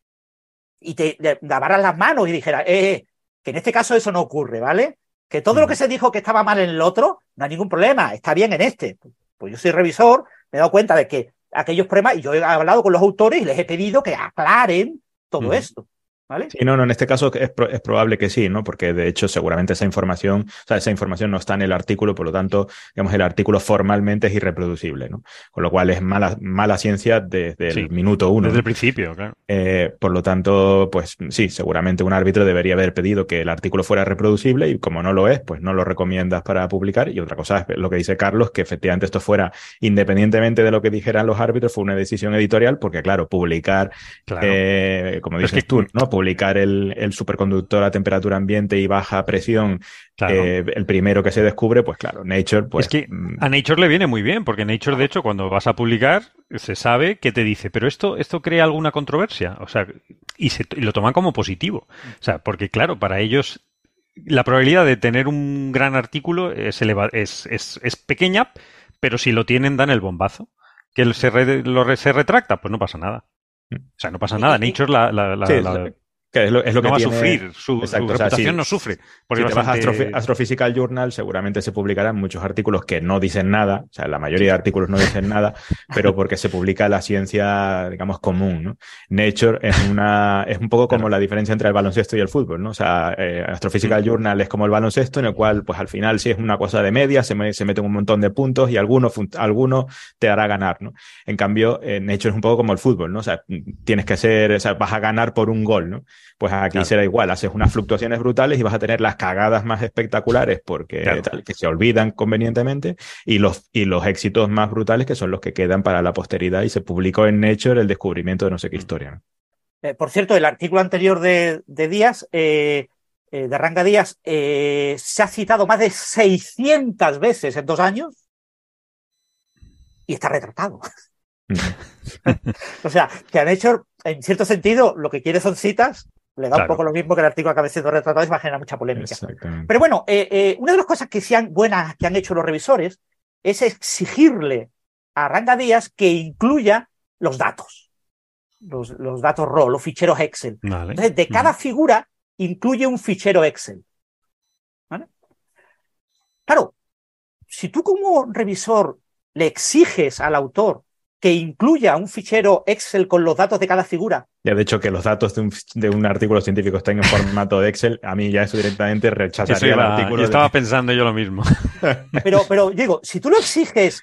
y te lavaras las manos y dijeras, eh, que en este caso eso no ocurre, ¿vale? Que todo mm. lo que se dijo que estaba mal en el otro, no hay ningún problema, está bien en este. Pues yo soy revisor, me he dado cuenta de que aquellos problemas, y yo he hablado con los autores y les he pedido que aclaren todo mm. esto. ¿Vale? Sí, no, no, en este caso es, pro, es probable que sí, ¿no? Porque de hecho seguramente esa información, o sea, esa información no está en el artículo, por lo tanto, digamos, el artículo formalmente es irreproducible, ¿no? Con lo cual es mala, mala ciencia desde sí, el minuto uno. Desde ¿no? el principio, claro. Eh, por lo tanto, pues sí, seguramente un árbitro debería haber pedido que el artículo fuera reproducible y como no lo es, pues no lo recomiendas para publicar. Y otra cosa es lo que dice Carlos, que efectivamente esto fuera, independientemente de lo que dijeran los árbitros, fue una decisión editorial, porque claro, publicar, claro. Eh, como dices es que, tú, ¿no? publicar el, el superconductor a temperatura ambiente y baja presión, Claro. eh, el primero que se descubre, pues claro, Nature, pues... Es que a Nature le viene muy bien, porque Nature, de hecho, cuando vas a publicar, se sabe que te dice, pero esto, esto crea alguna controversia. O sea, y, se, y lo toman como positivo. O sea, porque claro, para ellos la probabilidad de tener un gran artículo es, eleva, es, es, es pequeña, pero si lo tienen dan el bombazo. Que se, re, lo, se retracta, pues no pasa nada. O sea, no pasa nada. Nature la... la, la, sí, la que es lo, es lo no que va tiene... a sufrir, su, Exacto, su o sea, reputación si, no sufre. Porque si te bastante... vas a Astrophy- Astrophysical Journal, seguramente se publicarán muchos artículos que no dicen nada, o sea, la mayoría de artículos no dicen nada, pero porque se publica la ciencia, digamos, común, ¿no? Nature es una es un poco como Claro. la diferencia entre el baloncesto y el fútbol, ¿no? O sea, eh, Astrophysical Mm. Journal es como el baloncesto, en el cual, pues al final, si es una cosa de media, se, me, se meten un montón de puntos y alguno, alguno te hará ganar, ¿no? En cambio, eh, Nature es un poco como el fútbol, ¿no? O sea, tienes que ser, o sea, vas a ganar por un gol, ¿no? Pues aquí Claro. será igual, haces unas fluctuaciones brutales y vas a tener las cagadas más espectaculares porque Claro. tal, que se olvidan convenientemente y los, y los éxitos más brutales que son los que quedan para la posteridad y se publicó en Nature el descubrimiento de no sé qué historia, ¿no? Eh, por cierto, el artículo anterior de, de Díaz, eh, eh, de Ranga Díaz, eh, se ha citado más de seiscientas veces en dos años y está retratado. O sea, que han hecho, en cierto sentido, lo que quiere son citas, le da Claro. un poco lo mismo que el artículo acabe siendo retratado y va a generar mucha polémica. Exactamente. Pero bueno, eh, eh, una de las cosas que sean buenas que han hecho los revisores es exigirle a Ranga Díaz que incluya los datos, los, los datos R A W, los ficheros Excel. Vale. Entonces, de cada Mm. figura incluye un fichero Excel. ¿Vale? Claro, si tú como revisor le exiges al autor que incluya un fichero Excel con los datos de cada figura. Ya, de hecho, que los datos de un, de un artículo científico estén en formato de Excel, a mí ya eso directamente rechazaría Eso iba- el artículo. yo estaba de... pensando yo lo mismo. Pero, pero digo, si tú lo exiges,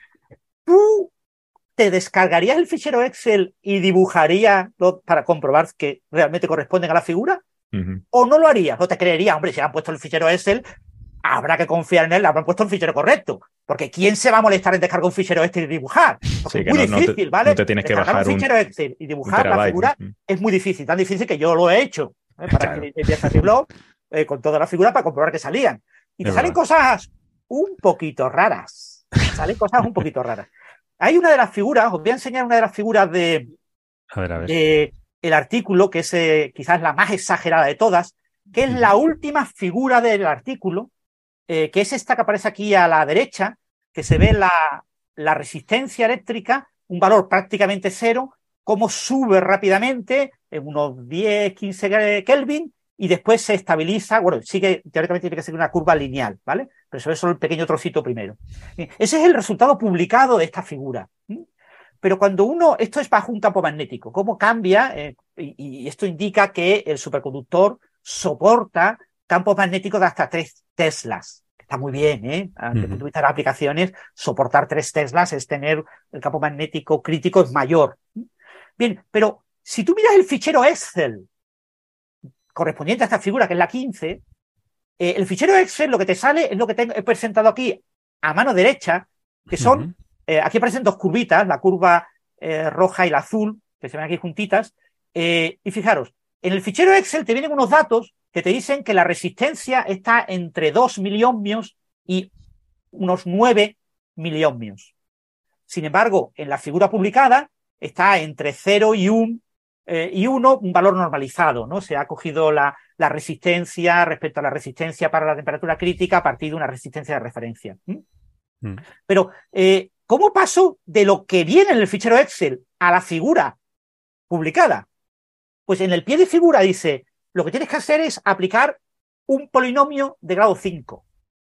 tú te descargarías el fichero Excel y dibujarías lo- para comprobar que realmente corresponden a la figura, Uh-huh. o no lo harías, no te creerías, hombre, si han puesto el fichero Excel, habrá que confiar en él, le habrán puesto el fichero correcto. Porque ¿quién se va a molestar en descargar un fichero Excel y dibujar? Porque Sí, es que muy no- no te- difícil, ¿vale? no te tienes que Descargar bajar un un- fichero Excel y un dibujar la terabyte, figura ¿no? es muy difícil, tan difícil que yo lo he hecho, ¿eh? Para Claro. que empiece a mi blog eh, con todas las figuras para comprobar que salían. Y te Es salen verdad. cosas un poquito raras. Salen cosas un poquito raras. Hay una de las figuras, os voy a enseñar una de las figuras de, A ver, a ver. de el artículo, que es eh, quizás la más exagerada de todas, que es la última figura del artículo, eh, que es esta que aparece aquí a la derecha, que se ve la, la resistencia eléctrica, un valor prácticamente cero, cómo sube rápidamente en unos diez, quince Kelvin y después se estabiliza, bueno, sigue, teóricamente tiene que ser una curva lineal, ¿vale? Pero eso es solo el pequeño trocito primero. Bien, ese es el resultado publicado de esta figura. ¿sí? Pero cuando uno, esto es bajo un campo magnético, ¿cómo cambia? Eh, y, y esto indica que el superconductor soporta campos magnéticos de hasta tres teslas. Está muy bien, ¿eh? Desde el punto de vista de las aplicaciones, soportar tres teslas es tener el campo magnético crítico es mayor. Bien, pero si tú miras el fichero Excel correspondiente a esta figura, que es la quince, eh, el fichero Excel lo que te sale es lo que tengo, he presentado aquí a mano derecha, que son, uh-huh. eh, aquí aparecen dos curvitas, la curva eh, roja y la azul, que se ven aquí juntitas, eh, y fijaros, en el fichero Excel te vienen unos datos que te dicen que la resistencia está entre dos miliohmios y unos nueve miliohmios. Sin embargo, en la figura publicada está entre cero y uno, eh, y uno, un valor normalizado, ¿no? Se ha cogido la, la resistencia respecto a la resistencia para la temperatura crítica a partir de una resistencia de referencia. ¿Mm? Mm. Pero, eh, ¿cómo paso de lo que viene en el fichero Excel a la figura publicada? Pues en el pie de figura dice, lo que tienes que hacer es aplicar un polinomio de grado cinco,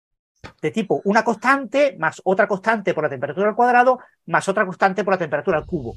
de tipo una constante más otra constante por la temperatura al cuadrado más otra constante por la temperatura al cubo.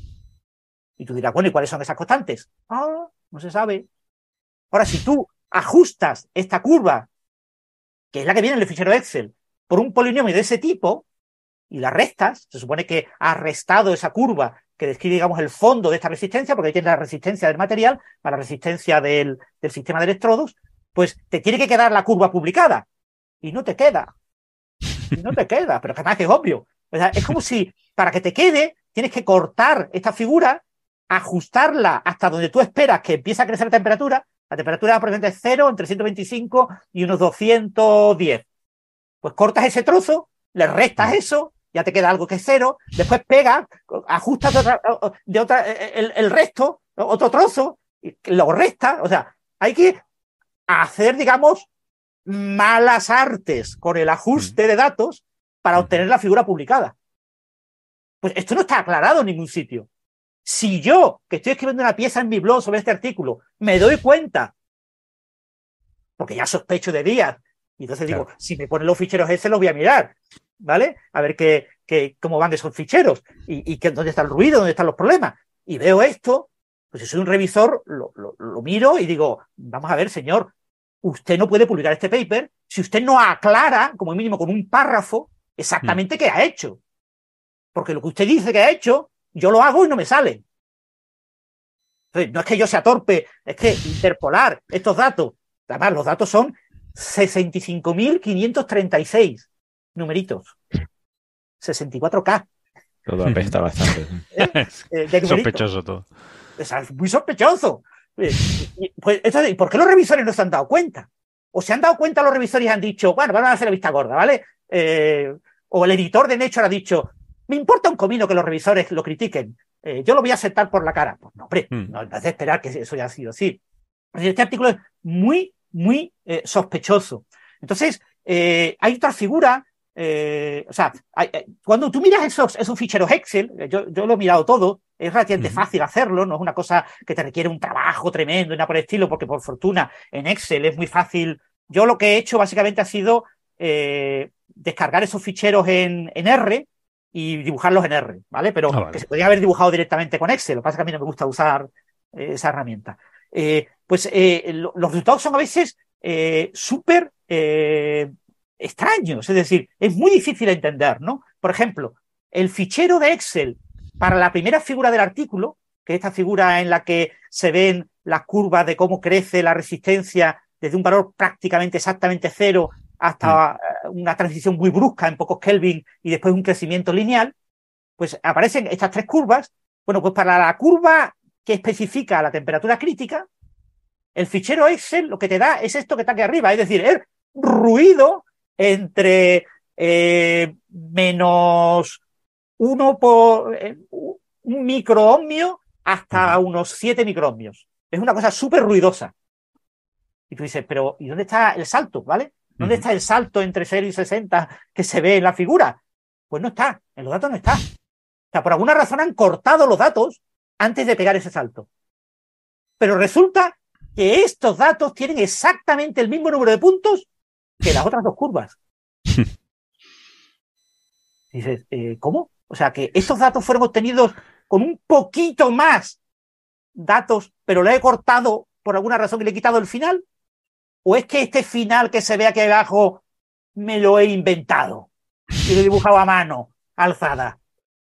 Y tú dirás, bueno, ¿y cuáles son esas constantes? Ah, no se sabe. Ahora, si tú ajustas esta curva, que es la que viene en el fichero Excel, por un polinomio de ese tipo, y la restas, se supone que has restado esa curva que describe, digamos, el fondo de esta resistencia, porque ahí tienes la resistencia del material, más la resistencia del, del sistema de electrodos, pues te tiene que quedar la curva publicada. Y no te queda. Y no te queda, pero además que es obvio. O sea, es como si, para que te quede, tienes que cortar esta figura, ajustarla hasta donde tú esperas que empiece a crecer la temperatura, La temperatura aproximadamente es cero, entre ciento veinticinco y unos doscientos diez. Pues cortas ese trozo, le restas eso, ya te queda algo que es cero, después pegas, ajustas de otra, de otra el, el resto, otro trozo, y lo restas. O sea, hay que hacer, digamos, malas artes con el ajuste de datos para obtener la figura publicada. Pues esto no está aclarado en ningún sitio. Si yo, que estoy escribiendo una pieza en mi blog sobre este artículo, me doy cuenta, porque ya sospecho de Díaz, y entonces claro, digo, si me ponen los ficheros ese los voy a mirar, ¿vale? A ver qué, qué, cómo van esos ficheros y, y qué, dónde está el ruido, dónde están los problemas. Y veo esto, pues si soy un revisor, lo, lo, lo miro y digo, vamos a ver, señor, usted no puede publicar este paper si usted no aclara, como mínimo con un párrafo, exactamente mm. qué ha hecho. Porque lo que usted dice que ha hecho, yo lo hago y no me sale. Entonces, no es que yo sea torpe, es que interpolar estos datos, además los datos son sesenta y cinco mil quinientos treinta y seis numeritos. sesenta y cuatro K. Todo apesta bastante. ¿Eh? Eh, de sospechoso todo. O sea, es muy sospechoso. Pues, entonces, ¿por qué los revisores no se han dado cuenta? O se han dado cuenta los revisores y han dicho, bueno, van a hacer la vista gorda, ¿vale? Eh, o el editor de Nature ha dicho, me importa un comino que los revisores lo critiquen, eh, yo lo voy a aceptar por la cara. Pues no, hombre, mm. no, no es de esperar que eso haya sido así. Este artículo es muy, muy eh, sospechoso. Entonces, eh, hay otra figura, eh, o sea, hay, eh, cuando tú miras esos, esos ficheros Excel, yo, yo lo he mirado todo, es relativamente mm. fácil hacerlo, no es una cosa que te requiere un trabajo tremendo y nada por el estilo, porque por fortuna en Excel es muy fácil. Yo lo que he hecho básicamente ha sido eh, descargar esos ficheros en, en R y dibujarlos en R, ¿vale? Pero ah, vale. que se podrían haber dibujado directamente con Excel, lo que pasa es que a mí no me gusta usar eh, esa herramienta. Eh, pues eh, lo, los resultados son a veces eh, súper eh, extraños, es decir, es muy difícil de entender, ¿no? Por ejemplo, el fichero de Excel para la primera figura del artículo, que es esta figura en la que se ven las curvas de cómo crece la resistencia desde un valor prácticamente exactamente cero hasta mm. una transición muy brusca en pocos Kelvin y después un crecimiento lineal, pues aparecen estas tres curvas. Bueno, pues para la curva que especifica la temperatura crítica, el fichero Excel lo que te da es esto que está aquí arriba, es decir, es ruido entre eh, menos uno por eh, un microohmio hasta uh-huh. unos siete microohmios. Es una cosa súper ruidosa. Y tú dices, pero ¿y dónde está el salto, vale? ¿Dónde uh-huh. está el salto entre cero y sesenta que se ve en la figura? Pues no está, en los datos no está. O sea, por alguna razón han cortado los datos antes de pegar ese salto. Pero resulta que estos datos tienen exactamente el mismo número de puntos que las otras dos curvas. Dices, eh, ¿cómo? O sea, que estos datos fueron obtenidos con un poquito más datos, pero le he cortado por alguna razón que le he quitado el final. ¿O es que este final que se ve aquí abajo me lo he inventado y lo he dibujado a mano, alzada?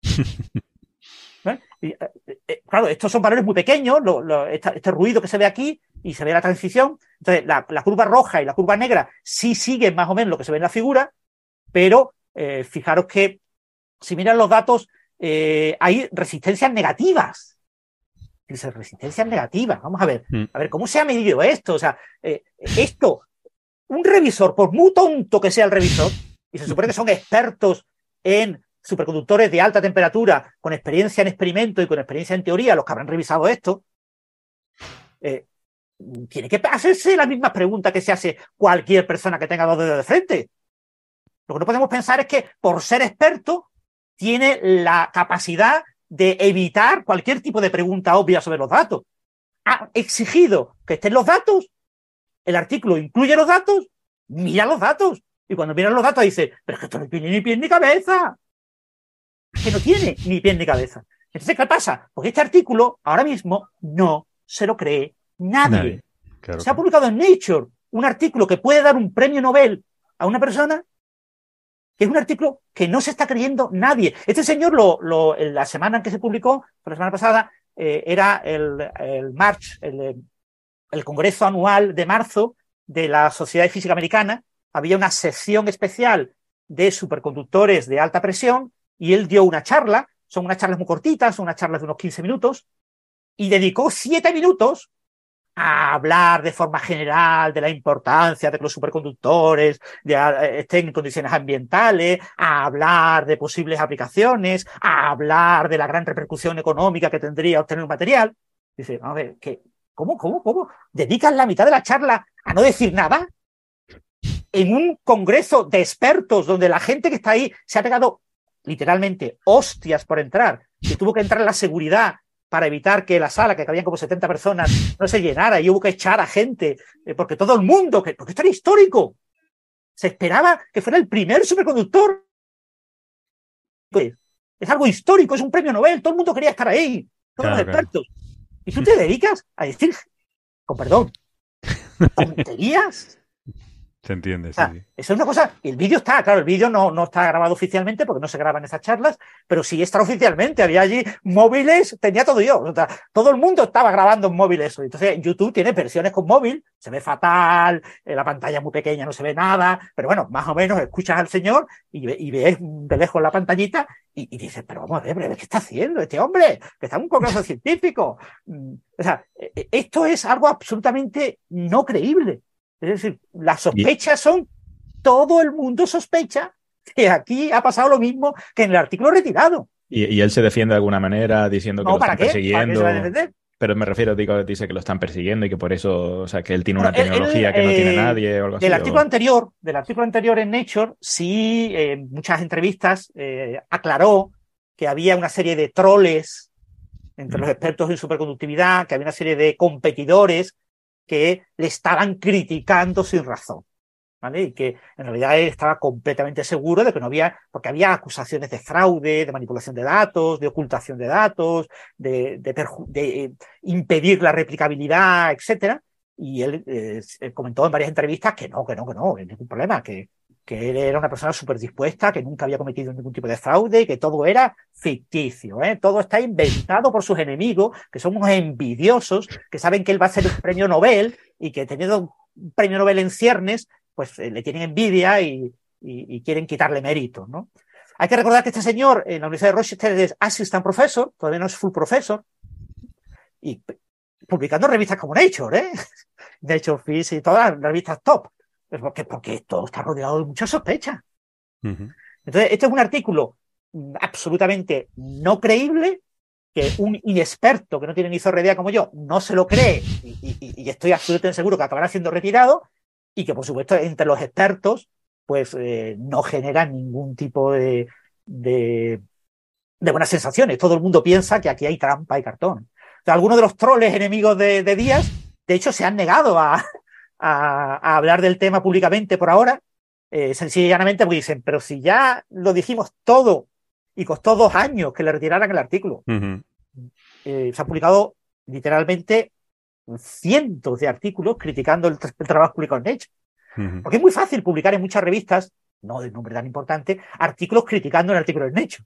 ¿Eh? Y, eh, eh, claro, estos son valores muy pequeños, lo, lo, esta, este ruido que se ve aquí y se ve la transición. Entonces, la, la curva roja y la curva negra sí siguen más o menos lo que se ve en la figura, pero eh, fijaros que si miran los datos, eh, hay resistencias negativas. Dice, resistencias negativas. Vamos a ver, a ver, ¿cómo se ha medido esto? O sea, eh, esto, un revisor, por muy tonto que sea el revisor, y se supone que son expertos en superconductores de alta temperatura, con experiencia en experimento y con experiencia en teoría, los que habrán revisado esto, eh, tiene que hacerse las mismas preguntas que se hace cualquier persona que tenga dos dedos de frente. Lo que no podemos pensar es que, por ser experto, tiene la capacidad de evitar cualquier tipo de pregunta obvia sobre los datos. Ha exigido que estén los datos, el artículo incluye los datos, mira los datos, y cuando miran los datos dice, pero es que esto no tiene ni pie ni cabeza. Que no tiene ni pie ni cabeza. Entonces, ¿qué pasa? Porque este artículo ahora mismo no se lo cree nadie. nadie. Claro. Se ha publicado en Nature un artículo que puede dar un premio Nobel a una persona, que es un artículo que no se está creyendo nadie. Este señor, lo, lo, la semana en que se publicó, la semana pasada, eh, era el, el March, el, el congreso anual de marzo de la Sociedad de Física Americana. Había una sección especial de superconductores de alta presión y él dio una charla. Son unas charlas muy cortitas, son unas charlas de unos quince minutos, y dedicó siete minutos a hablar de forma general de la importancia de que los superconductores de, eh, estén en condiciones ambientales, a hablar de posibles aplicaciones, a hablar de la gran repercusión económica que tendría obtener un material. Dice, a ver, ¿qué? ¿Cómo, cómo, cómo? ¿Dedican la mitad de la charla a no decir nada? En un congreso de expertos donde la gente que está ahí se ha pegado literalmente hostias por entrar, que tuvo que entrar en la seguridad para evitar que la sala, que cabían como setenta personas, no se llenara y hubo que echar a gente, eh, porque todo el mundo, que, porque esto era histórico, se esperaba que fuera el primer superconductor. Es algo histórico, es un premio Nobel, todo el mundo quería estar ahí, todos Claro, los expertos. Claro. Y tú te dedicas a decir, con perdón, tonterías. Se entiende, O sea, sí, sí. Eso es una cosa, el vídeo está, claro, el vídeo no, no está grabado oficialmente porque no se graban esas charlas, pero sí está oficialmente, había allí móviles, tenía todo yo, o sea, todo el mundo estaba grabando en móvil eso. Entonces YouTube tiene versiones con móvil, se ve fatal, eh, la pantalla es muy pequeña, no se ve nada, pero bueno, más o menos escuchas al señor y, ve, y ves de lejos la pantallita y, y dices, pero vamos a ver, ¿qué está haciendo este hombre? Que está en un congreso científico. O sea, esto es algo absolutamente no creíble. Es decir, las sospechas son, todo el mundo sospecha que aquí ha pasado lo mismo que en el artículo retirado. Y, y él se defiende de alguna manera diciendo que no, lo ¿para están qué? persiguiendo. ¿Para qué se va a defender? Pero me refiero, digo, dice que lo están persiguiendo y que por eso, o sea, que él tiene una Bueno, él, tecnología él, que no eh, tiene nadie o algo así. Del artículo o... anterior, del artículo anterior en Nature, sí, en eh, muchas entrevistas eh, aclaró que había una serie de troles entre mm. los expertos en superconductividad, que había una serie de competidores que le estaban criticando sin razón, ¿vale? Y que en realidad él estaba completamente seguro de que no había, porque había acusaciones de fraude, de manipulación de datos, de ocultación de datos, de, de, de eh, impedir la replicabilidad, etcétera. Y él eh, comentó en varias entrevistas que no, que no, que no, que ningún problema, que, que él era una persona súper dispuesta, que nunca había cometido ningún tipo de fraude, que todo era ficticio, ¿eh? Todo está inventado por sus enemigos, que son unos envidiosos, que saben que él va a ser un premio Nobel y que teniendo un premio Nobel en ciernes, pues eh, le tienen envidia y, y, y quieren quitarle méritos, ¿no? Hay que recordar que este señor en la Universidad de Rochester es assistant professor, todavía no es full professor, y publicando revistas como Nature, ¿eh? Nature Physics y todas las revistas top. Porque, porque todo está rodeado de muchas sospechas. Uh-huh. Entonces, este es un artículo absolutamente no creíble, que un inexperto que no tiene ni zorra idea como yo no se lo cree y, y, y estoy absolutamente seguro que acabará siendo retirado y que, por supuesto, entre los expertos pues eh, no genera ningún tipo de, de, de buenas sensaciones. Todo el mundo piensa que aquí hay trampa y cartón. O sea, algunos de los troles enemigos de, de Díaz, de hecho, se han negado a... A, a hablar del tema públicamente por ahora, eh, sencillamente porque dicen, pero si ya lo dijimos todo y costó dos años que le retiraran el artículo. Uh-huh. Eh, se han publicado literalmente cientos de artículos criticando el, el trabajo publicado en Nature. Uh-huh. Porque es muy fácil publicar en muchas revistas, no de nombre tan importante, artículos criticando el artículo en Nature.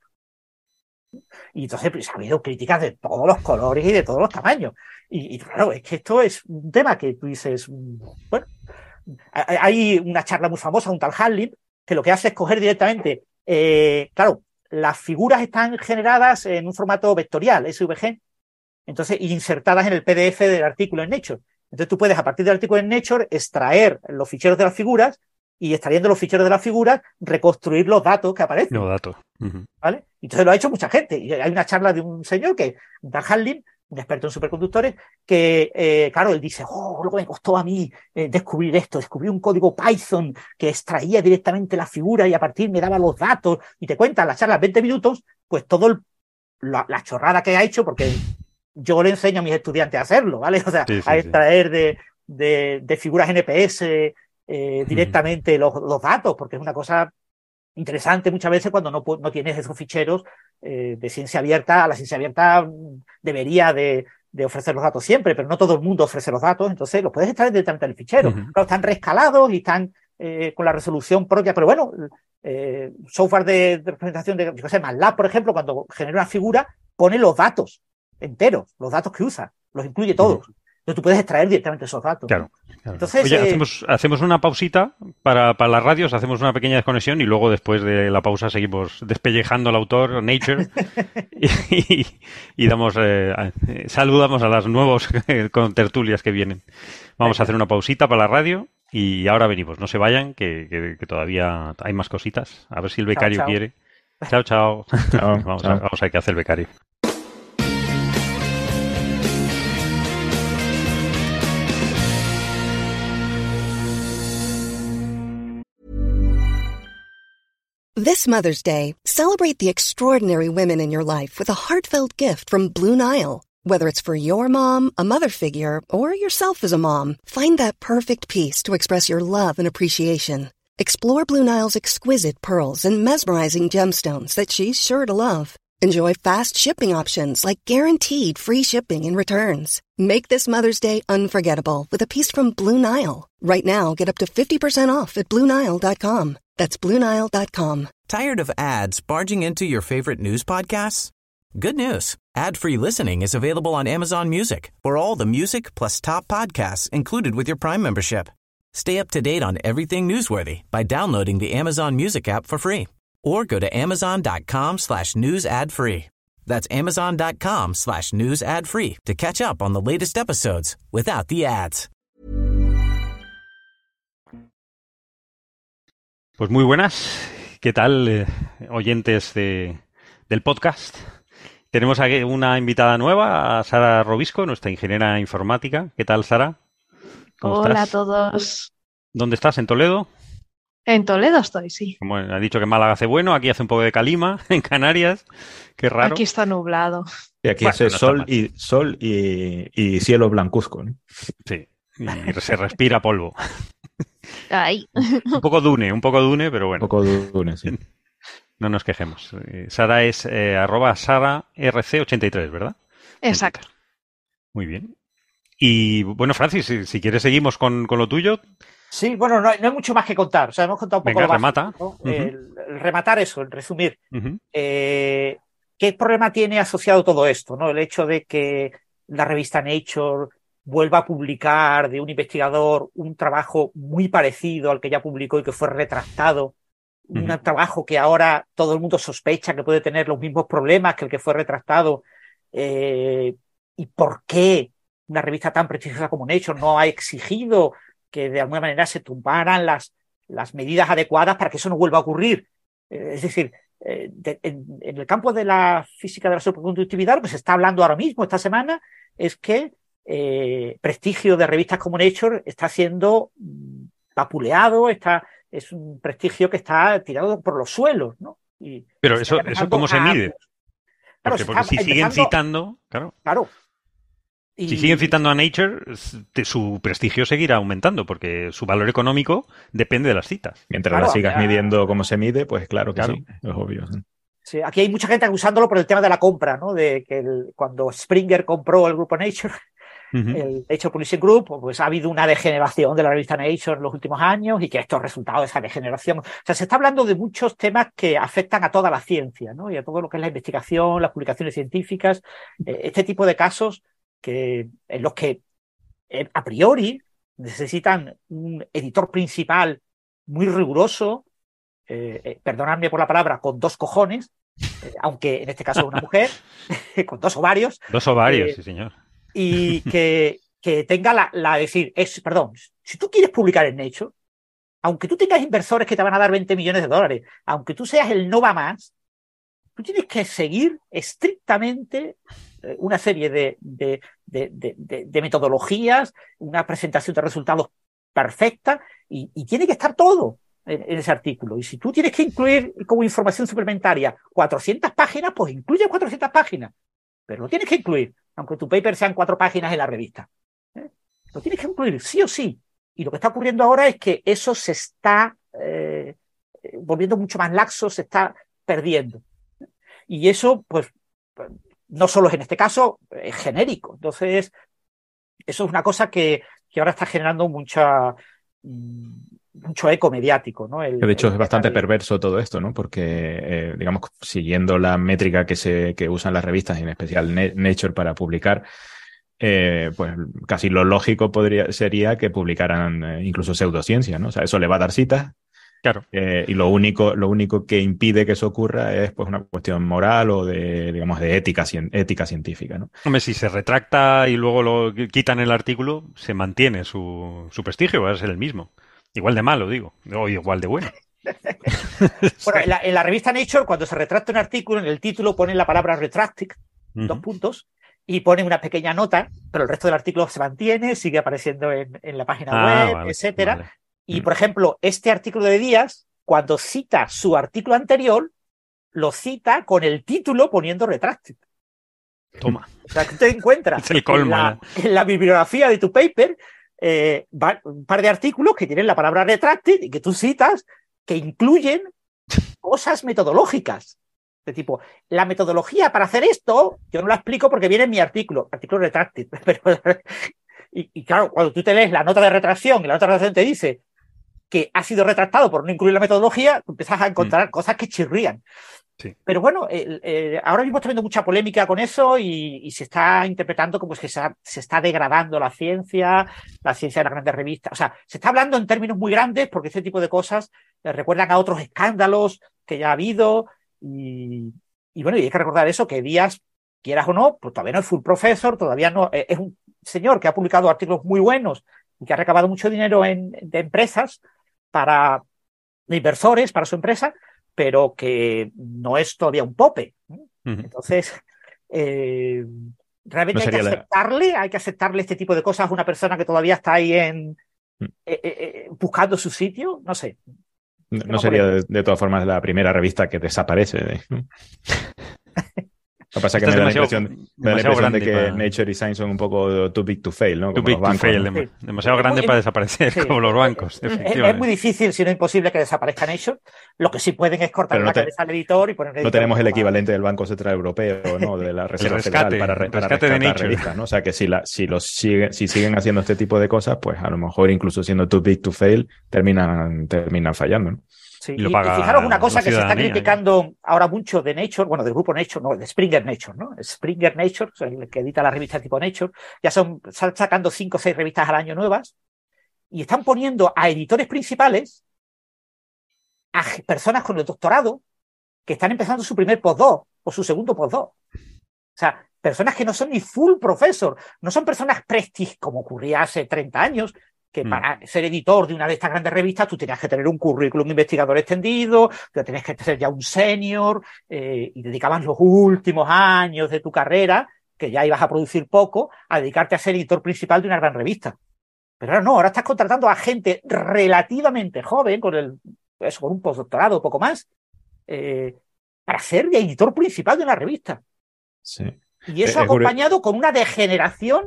Y entonces pues, ha habido críticas de todos los colores y de todos los tamaños. Y, y claro, es que esto es un tema que tú dices, bueno, hay una charla muy famosa, un tal Hanlin, que lo que hace es coger directamente, eh, claro, las figuras están generadas en un formato vectorial, S V G, entonces insertadas en el P D F del artículo en Nature. Entonces tú puedes, a partir del artículo en Nature, extraer los ficheros de las figuras y extrayendo los ficheros de las figuras, reconstruir los datos que aparecen. Los datos. Uh-huh. ¿Vale? Entonces lo ha hecho mucha gente. Y hay una charla de un señor, que Dan Hanlin, un experto en superconductores, que, eh, claro, él dice, oh, lo que me costó a mí eh, descubrir esto, descubrí un código Python que extraía directamente la figura y a partir me daba los datos, y te cuentan las charlas veinte minutos, pues todo el, la, la chorrada que ha hecho, porque yo le enseño a mis estudiantes a hacerlo, ¿vale? O sea, sí, sí, a extraer sí. de, de, de figuras N P S eh, directamente los, los datos, porque es una cosa interesante muchas veces cuando no, no tienes esos ficheros eh, de ciencia abierta. La ciencia abierta debería de, de ofrecer los datos siempre, pero no todo el mundo ofrece los datos, entonces los puedes extraer directamente del fichero. Uh-huh. Claro, están reescalados y están eh, con la resolución propia, pero bueno, eh, software de, de representación de, yo qué sé, MATLAB, por ejemplo, cuando genera una figura, pone los datos enteros, los datos que usa, los incluye todos. Uh-huh. Entonces tú puedes extraer directamente esos datos. Claro. claro. Entonces, Oye, eh, hacemos, hacemos una pausita para, para las radios, hacemos una pequeña desconexión y luego después de la pausa seguimos despellejando al autor Nature y, y, y damos eh, saludamos a las nuevos contertulias que vienen. Vamos a hacer una pausita para la radio y ahora venimos. No se vayan, que, que, que todavía hay más cositas. A ver si el becario chao, chao. quiere. Chao, chao. Chao, vamos, chao. A, vamos a ver qué hace el becario. This Mother's Day, celebrate the extraordinary women in your life with a heartfelt gift from Blue Nile. Whether it's for your mom, a mother figure, or yourself as a mom, find that perfect piece to express your love and appreciation. Explore Blue Nile's exquisite pearls and mesmerizing gemstones that she's sure to love. Enjoy fast shipping options like guaranteed free shipping and returns. Make this Mother's Day unforgettable with a piece from Blue Nile. Right now, get up to fifty percent off at Blue Nile dot com. That's Blue Nile dot com. Tired of ads barging into your favorite news podcasts? Good news. Ad-free listening is available on Amazon Music for all the music plus top podcasts included with your Prime membership. Stay up to date on everything newsworthy by downloading the Amazon Music app for free or go to amazon.com slash news ad free. That's amazon.com slash news ad free to catch up on the latest episodes without the ads. Pues muy buenas. ¿Qué tal, eh, oyentes de, del podcast? Tenemos aquí una invitada nueva, a Sara Robisco, nuestra ingeniera informática. ¿Qué tal, Sara? ¿Cómo Hola estás? a todos. ¿Dónde estás? ¿En Toledo? En Toledo estoy, sí. Como ha dicho que Málaga hace bueno, aquí hace un poco de calima, en Canarias. Qué raro. Aquí está nublado. Y aquí Bueno, hace no está sol mal. y sol y, y cielo blancuzco, ¿no? Sí, y se respira polvo. Ay. Un poco dune, un poco dune, pero Un bueno, poco dune, sí. no nos quejemos. Eh, Sara es eh, arroba Sara R C ochenta y tres, ¿verdad? Exacto. Muy bien. Y bueno, Francis, si, si quieres seguimos con, con lo tuyo. Sí, bueno, no hay, no hay mucho más que contar. O sea, hemos contado un poco Venga, lo remata. básico, ¿no? Uh-huh. el, el rematar eso, el resumir. Uh-huh. Eh, ¿Qué problema tiene asociado todo esto, ¿no? El hecho de que la revista Nature vuelva a publicar de un investigador un trabajo muy parecido al que ya publicó y que fue retractado. Uh-huh. Un trabajo que ahora todo el mundo sospecha que puede tener los mismos problemas que el que fue retractado. Eh, ¿Y por qué una revista tan prestigiosa como Nature no ha exigido que de alguna manera se tomaran las, las medidas adecuadas para que eso no vuelva a ocurrir? Eh, es decir, eh, de, en, en el campo de la física de la superconductividad, lo que se está hablando ahora mismo, esta semana, es que eh, prestigio de revistas como Nature está siendo mm, vapuleado, está, es un prestigio que está tirado por los suelos, ¿no? Y Pero eso, eso ¿cómo se mide? Claro, Porque, se porque está si siguen empezando... citando, claro. Claro. Y... Si siguen citando a Nature, su prestigio seguirá aumentando, porque su valor económico depende de las citas. Mientras Claro, la sigas ya... midiendo como se mide, pues claro que Claro. sí, es obvio. Sí. Sí, aquí hay mucha gente acusándolo por el tema de la compra, ¿no? De que el, cuando Springer compró el grupo Nature, uh-huh. el Nature Publishing Group, pues ha habido una degeneración de la revista Nature en los últimos años y que esto es resultado de esa degeneración. O sea, se está hablando de muchos temas que afectan a toda la ciencia, ¿no? Y a todo lo que es la investigación, las publicaciones científicas, eh, este tipo de casos que en los que eh, a priori necesitan un editor principal muy riguroso, eh, eh, perdonadme por la palabra, con dos cojones, eh, aunque en este caso es una mujer, con dos ovarios. Dos ovarios, eh, sí señor. Y que, que tenga la, la decir, es, perdón, si tú quieres publicar en Nature, aunque tú tengas inversores que te van a dar veinte millones de dólares, aunque tú seas el no va más, tú tienes que seguir estrictamente una serie de, de, de, de, de, de metodologías, una presentación de resultados perfecta y, y tiene que estar todo en, en ese artículo. Y si tú tienes que incluir como información suplementaria cuatrocientas páginas, pues incluye cuatrocientas páginas, pero lo tienes que incluir, aunque tu paper sean cuatro páginas en la revista. ¿Eh? Lo tienes que incluir, sí o sí. Y lo que está ocurriendo ahora es que eso se está eh, volviendo mucho más laxo, se está perdiendo. Y eso, pues, no solo es en este caso, es genérico. Entonces, eso es una cosa que, que ahora está generando mucha, mucho eco mediático, ¿no? El, de hecho, el, es bastante el... perverso todo esto, ¿no? Porque, eh, digamos, siguiendo la métrica que se que usan las revistas, y en especial Nature para publicar, eh, pues casi lo lógico podría, sería que publicaran eh, incluso pseudociencia, ¿no? O sea, eso le va a dar citas. Claro. Eh, y lo único, lo único que impide que eso ocurra es pues una cuestión moral o de, digamos, de ética, ética científica, ¿no? Hombre, si se retracta y luego lo quitan el artículo, se mantiene su, su prestigio, va a ser el mismo. Igual de malo, digo, o igual de bueno. Bueno, en la, en la revista Nature, cuando se retracta un artículo, en el título ponen la palabra retracted, uh-huh. dos puntos, y ponen una pequeña nota, pero el resto del artículo se mantiene, sigue apareciendo en, en la página ah, web, vale, etcétera. Vale. Y, por ejemplo, este artículo de Díaz, cuando cita su artículo anterior, lo cita con el título poniendo retracted. Toma. O sea, que te encuentras es el colmo, en, la, en la bibliografía de tu paper eh, un par de artículos que tienen la palabra retracted y que tú citas que incluyen cosas metodológicas. De tipo, la metodología para hacer esto, yo no la explico porque viene en mi artículo, artículo retracted. Pero, y, y claro, cuando tú te lees la nota de retracción y la nota de retracción te dice que ha sido retractado por no incluir la metodología, tú empiezas a encontrar mm. cosas que chirrían. Sí. Pero bueno, eh, eh, ahora mismo está habiendo mucha polémica con eso y, y se está interpretando como que se, ha, se está degradando la ciencia, la ciencia de las grandes revistas. O sea, se está hablando en términos muy grandes porque este tipo de cosas eh, recuerdan a otros escándalos que ya ha habido y, y bueno, y hay que recordar eso, que Díaz, quieras o no, pues todavía no es full professor, todavía no, eh, es un señor que ha publicado artículos muy buenos y que ha recabado mucho dinero en, de empresas para de inversores para su empresa, pero que no es todavía un pope. Uh-huh. Entonces, eh, realmente no hay que aceptarle, la... hay que aceptarle este tipo de cosas a una persona que todavía está ahí en uh-huh. eh, eh, buscando su sitio, no sé. No, no sería de, de todas formas la primera revista que desaparece, ¿no? Lo que pasa es que me da la impresión, me da la impresión de que para... Nature y Science son un poco too big to fail, ¿no? Como too big los bancos, to fail, ¿no? dem- demasiado grande muy, para desaparecer, sí, como los bancos. Es, es muy difícil, si no imposible, que desaparezca Nature. Lo que sí pueden es cortar no la te, cabeza al editor y poner... No tenemos el equivalente del Banco Central Europeo, ¿no? De la Reserva rescate, Federal para, re, para rescatar de revistas, ¿no? O sea que si, la, si, los sigue, si siguen haciendo este tipo de cosas, pues a lo mejor incluso siendo too big to fail, terminan, terminan fallando, ¿no? Sí, y, y, y fijaros una cosa que se está criticando ¿eh? ahora mucho de Nature, bueno, del grupo Nature, no, de Springer Nature, ¿no? Springer Nature, el que edita la revista tipo Nature, ya son, están sacando cinco o seis revistas al año nuevas y están poniendo a editores principales, a personas con el doctorado, que están empezando su primer postdoc o su segundo postdoc. O sea, personas que no son ni full professor, no son personas prestige, como ocurría hace treinta años, que para mm. ser editor de una de estas grandes revistas tú tenías que tener un currículum investigador extendido, tú tenías que ser ya un senior eh, y dedicabas los últimos años de tu carrera, que ya ibas a producir poco, a dedicarte a ser editor principal de una gran revista. Pero ahora no, ahora estás contratando a gente relativamente joven, con el eso, con un postdoctorado o poco más, eh, para ser editor principal de una revista. Sí. Y eso eh, acompañado eh, con una degeneración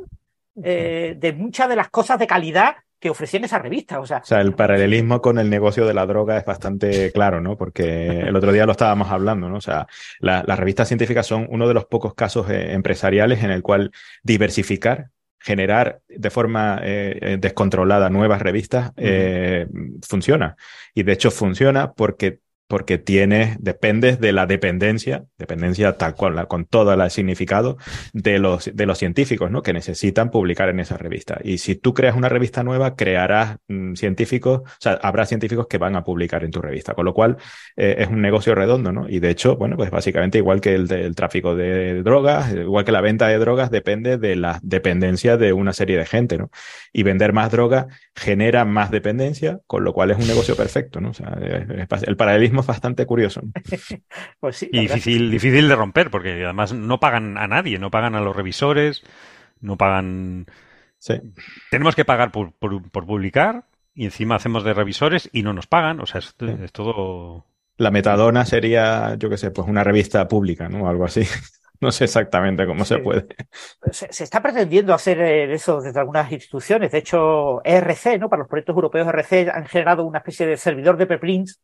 eh, de muchas de las cosas de calidad que ofrecían esas revistas. O sea, o sea, el paralelismo con el negocio de la droga es bastante claro, ¿no? Porque el otro día lo estábamos hablando, ¿no? O sea, la, las revistas científicas son uno de los pocos casos eh, empresariales en el cual diversificar, generar de forma eh, descontrolada nuevas revistas eh, uh-huh. funciona. Y de hecho funciona porque porque tienes, dependes de la dependencia, dependencia tal cual, la, con todo el significado de los, de los científicos, ¿no? Que necesitan publicar en esa revista. Y si tú creas una revista nueva, crearás mmm, científicos, o sea, habrá científicos que van a publicar en tu revista, con lo cual eh, es un negocio redondo, ¿no? Y de hecho, bueno, pues básicamente igual que el, el tráfico de drogas, igual que la venta de drogas, depende de la dependencia de una serie de gente, ¿no? Y vender más droga genera más dependencia, con lo cual es un negocio perfecto, ¿no? O sea, es, es, el paralelismo es bastante curioso. Pues sí, y difícil, difícil de romper, porque además no pagan a nadie, no pagan a los revisores, no pagan... Sí. Tenemos que pagar por, por, por publicar y encima hacemos de revisores y no nos pagan, o sea, es, sí. es todo... La metadona sería, yo qué sé, pues una revista pública, ¿no? Algo así. No sé exactamente cómo sí. se puede. Se, se está pretendiendo hacer eso desde algunas instituciones. De hecho, E R C, ¿no? Para los proyectos europeos, E R C han generado una especie de servidor de preprints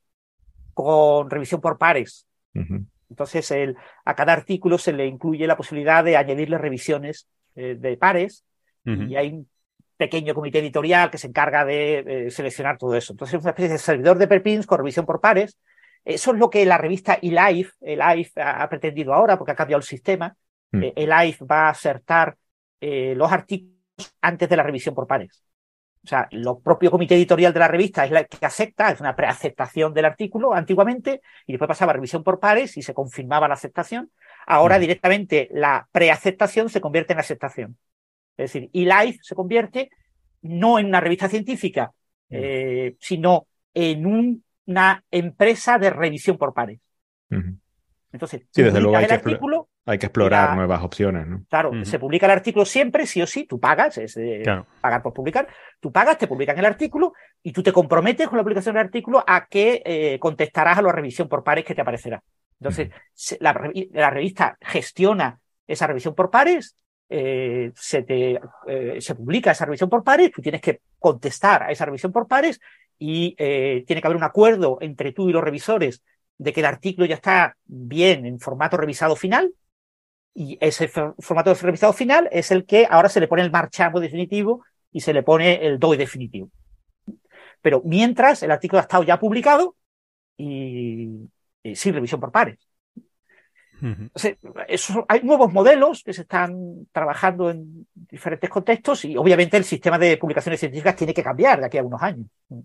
con revisión por pares. Uh-huh. Entonces, el, a cada artículo se le incluye la posibilidad de añadirle revisiones eh, de pares uh-huh. y hay un pequeño comité editorial que se encarga de eh, seleccionar todo eso. Entonces, es una especie de servidor de preprints con revisión por pares. Eso es lo que la revista eLife, eLife ha, ha pretendido ahora, porque ha cambiado el sistema. Uh-huh. Eh, eLife va a acertar eh, los artículos antes de la revisión por pares. O sea, lo propio comité editorial de la revista es la que acepta, es una preaceptación del artículo antiguamente, y después pasaba a revisión por pares y se confirmaba la aceptación. Ahora mm. directamente la preaceptación se convierte en aceptación. Es decir, eLife se convierte no en una revista científica, mm. eh, sino en un, una empresa de revisión por pares. Mm. Entonces, sí, desde luego hay que, artículo, hay que explorar la, nuevas opciones, ¿no? Claro, uh-huh. se publica el artículo siempre, sí o sí, tú pagas, es eh, claro. pagar por publicar, tú pagas, te publican el artículo y tú te comprometes con la publicación del artículo a que eh, contestarás a la revisión por pares que te aparecerá. Entonces, uh-huh. la, la revista gestiona esa revisión por pares, eh, se, te, eh, se publica esa revisión por pares, tú tienes que contestar a esa revisión por pares y eh, tiene que haber un acuerdo entre tú y los revisores de que el artículo ya está bien en formato revisado final, y ese formato de revisado final es el que ahora se le pone el marchamo definitivo y se le pone el D O I definitivo. Pero mientras el artículo ha estado ya publicado y, y sin revisión por pares. Uh-huh. O sea, eso, hay nuevos modelos que se están trabajando en diferentes contextos y obviamente el sistema de publicaciones científicas tiene que cambiar de aquí a unos años.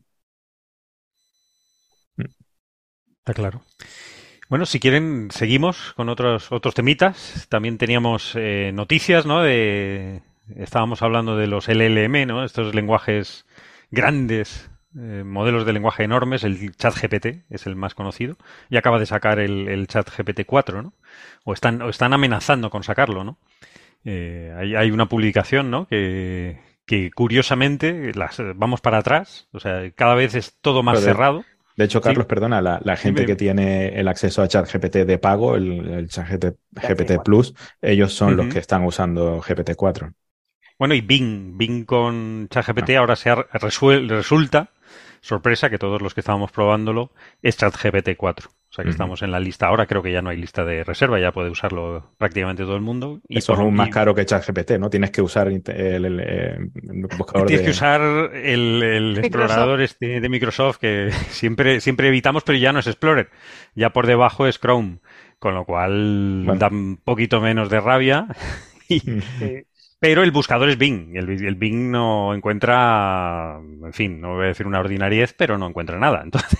Está claro. Bueno, si quieren, seguimos con otros otros temitas. También teníamos eh, noticias, ¿no? De, estábamos hablando de los L L M, ¿no? Estos lenguajes grandes, eh, modelos de lenguaje enormes. El ChatGPT es el más conocido. Y acaba de sacar el, el ChatGPT cuatro, ¿no? O están, o están amenazando con sacarlo, ¿no? Eh, hay, hay una publicación, ¿no? Que, que curiosamente las, vamos para atrás. O sea, cada vez es todo más Pero de... cerrado. De hecho, Carlos, sí. perdona, la, la gente Dime. que tiene el acceso a ChatGPT de pago, el, el ChatGPT Plus, ellos son uh-huh. los que están usando G P T cuatro. Bueno, y Bing, Bing con ChatGPT ah. ahora se ha resuel- resulta, sorpresa, que todos los que estábamos probándolo es ChatGPT cuatro. O sea que uh-huh. estamos en la lista. Ahora creo que ya no hay lista de reserva, ya puede usarlo prácticamente todo el mundo. Y Eso por, es aún y, más caro que ChatGPT, ¿no? Tienes que usar el, el, el, el buscador Tienes de... que usar el, el explorador este de Microsoft que siempre, siempre evitamos, pero ya no es Explorer. Ya por debajo es Chrome. Con lo cual bueno. da un poquito menos de rabia. y, eh, pero el buscador es Bing. El, el Bing no encuentra, en fin, no voy a decir una ordinariez, pero no encuentra nada. Entonces...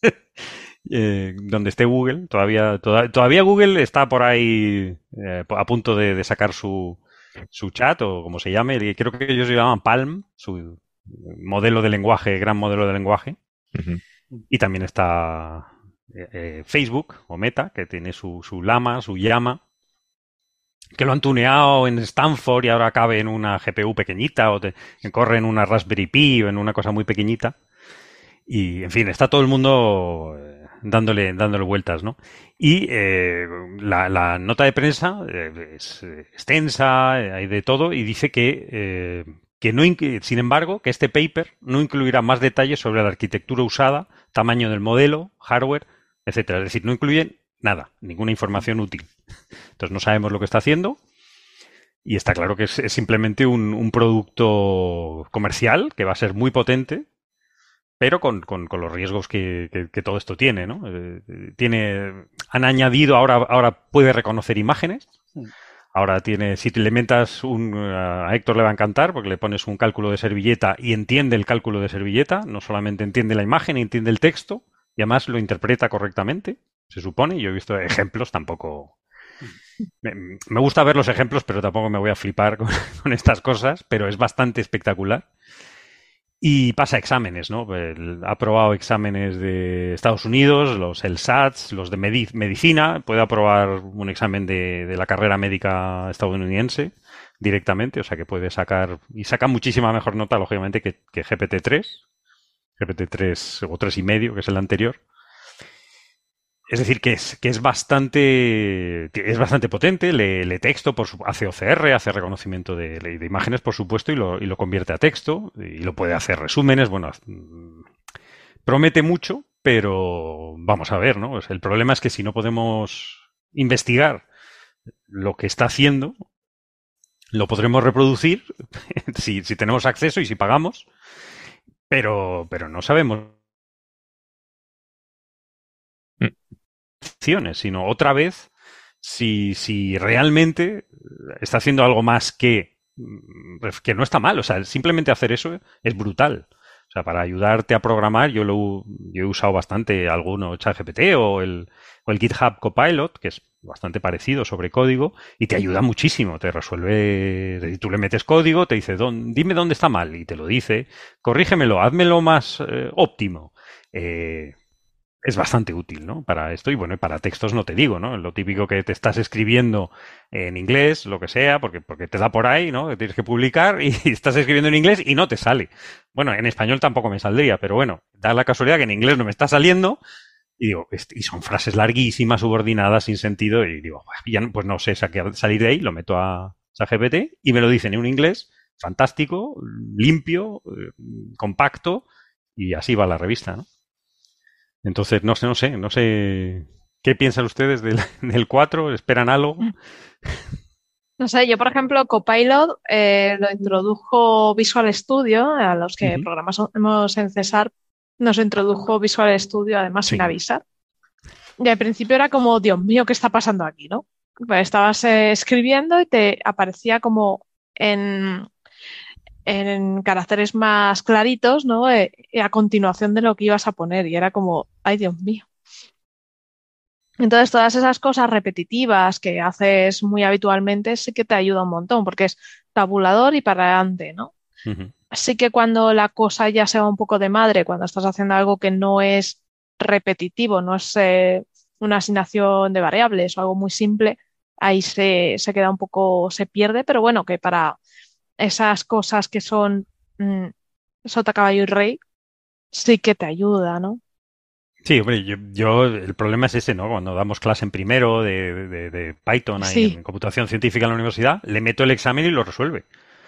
Eh, donde esté Google, todavía toda, todavía Google está por ahí eh, a punto de, de sacar su, su chat o como se llame, creo que ellos se llaman Palm, su modelo de lenguaje, gran modelo de lenguaje. Uh-huh. Y también está eh, eh, Facebook o Meta, que tiene su, su Llama, su Llama, que lo han tuneado en Stanford y ahora cabe en una G P U pequeñita o te, corre en una Raspberry Pi o en una cosa muy pequeñita. Y, en fin, está todo el mundo eh, dándole, dándole vueltas, ¿no? Y eh, la, la nota de prensa eh, es extensa, eh, hay de todo, y dice que, eh, que no, sin embargo, que este paper no incluirá más detalles sobre la arquitectura usada, tamaño del modelo, hardware, etcétera. Es decir, no incluye nada, ninguna información útil. Entonces no sabemos lo que está haciendo. Y está claro que es, es simplemente un, un producto comercial que va a ser muy potente, pero con, con, con los riesgos que, que, que todo esto tiene, ¿no? Eh, tiene, han añadido, ahora, ahora puede reconocer imágenes. Sí. Ahora tiene, si te le metas un, a Héctor le va a encantar porque le pones un cálculo de servilleta y entiende el cálculo de servilleta, no solamente entiende la imagen, entiende el texto y además lo interpreta correctamente, se supone. Yo he visto ejemplos, tampoco... Me, me gusta ver los ejemplos, pero tampoco me voy a flipar con, con estas cosas, pero es bastante espectacular. Y pasa exámenes, ¿no? El, ha aprobado exámenes de Estados Unidos, los el SATs, los de medi- medicina. Puede aprobar un examen de, de la carrera médica estadounidense directamente, o sea que puede sacar... Y saca muchísima mejor nota, lógicamente, que, que G P T tres. G P T tres o tres y medio, que es el anterior. Es decir, que es, que es bastante es bastante potente, lee, lee texto, por su, hace O C R, hace reconocimiento de, de imágenes, por supuesto, y lo, y lo convierte a texto, y lo puede hacer resúmenes. Bueno, promete mucho, pero vamos a ver, ¿no? El problema es que si no podemos investigar lo que está haciendo, lo podremos reproducir si, si tenemos acceso y si pagamos, pero, pero no sabemos sino otra vez si, si realmente está haciendo algo más que que no está mal. O sea, simplemente hacer eso es brutal. O sea, para ayudarte a programar, yo lo yo he usado bastante alguno ChatGPT o el, o el GitHub Copilot, que es bastante parecido sobre código, y te ayuda muchísimo. Te resuelve, si tú le metes código, te dice, dime dónde está mal, y te lo dice. Corrígemelo, házmelo más eh, óptimo. Eh, es bastante útil, ¿no? Para esto, y bueno, para textos no te digo, ¿no? Lo típico que te estás escribiendo en inglés, lo que sea, porque, porque te da por ahí, ¿no? Que tienes que publicar y estás escribiendo en inglés y no te sale. Bueno, en español tampoco me saldría, pero bueno, da la casualidad que en inglés no me está saliendo y digo, y son frases larguísimas, subordinadas, sin sentido, y digo, ya no, pues no sé salir de ahí, lo meto a ChatGPT y me lo dicen en un inglés fantástico, limpio, compacto, y así va la revista, ¿no? Entonces, no sé, no sé, no sé. ¿Qué piensan ustedes del, del cuatro? ¿Esperan algo? No sé, yo por ejemplo, Copilot eh, lo introdujo Visual Studio, a los que uh-huh. programamos en Cesar, nos introdujo Visual Studio además sí. sin avisar. Y al principio era como, Dios mío, ¿qué está pasando aquí, no? Pues estabas eh, escribiendo y te aparecía como en... en caracteres más claritos, ¿no? Eh, a continuación de lo que ibas a poner, y era como, ay, Dios mío. Entonces, todas esas cosas repetitivas que haces muy habitualmente sí que te ayuda un montón, porque es tabulador y para adelante, ¿no? Uh-huh. Así que cuando la cosa ya se va un poco de madre, cuando estás haciendo algo que no es repetitivo, no es eh, una asignación de variables o algo muy simple, ahí se, se queda un poco, se pierde, pero bueno, que para esas cosas que son mmm, sota, caballo y rey, sí que te ayuda, ¿no? Sí, hombre, yo, yo el problema es ese, ¿no? Cuando damos clase en primero de, de, de Python ahí sí. en computación científica en la universidad, le meto el examen y lo resuelve.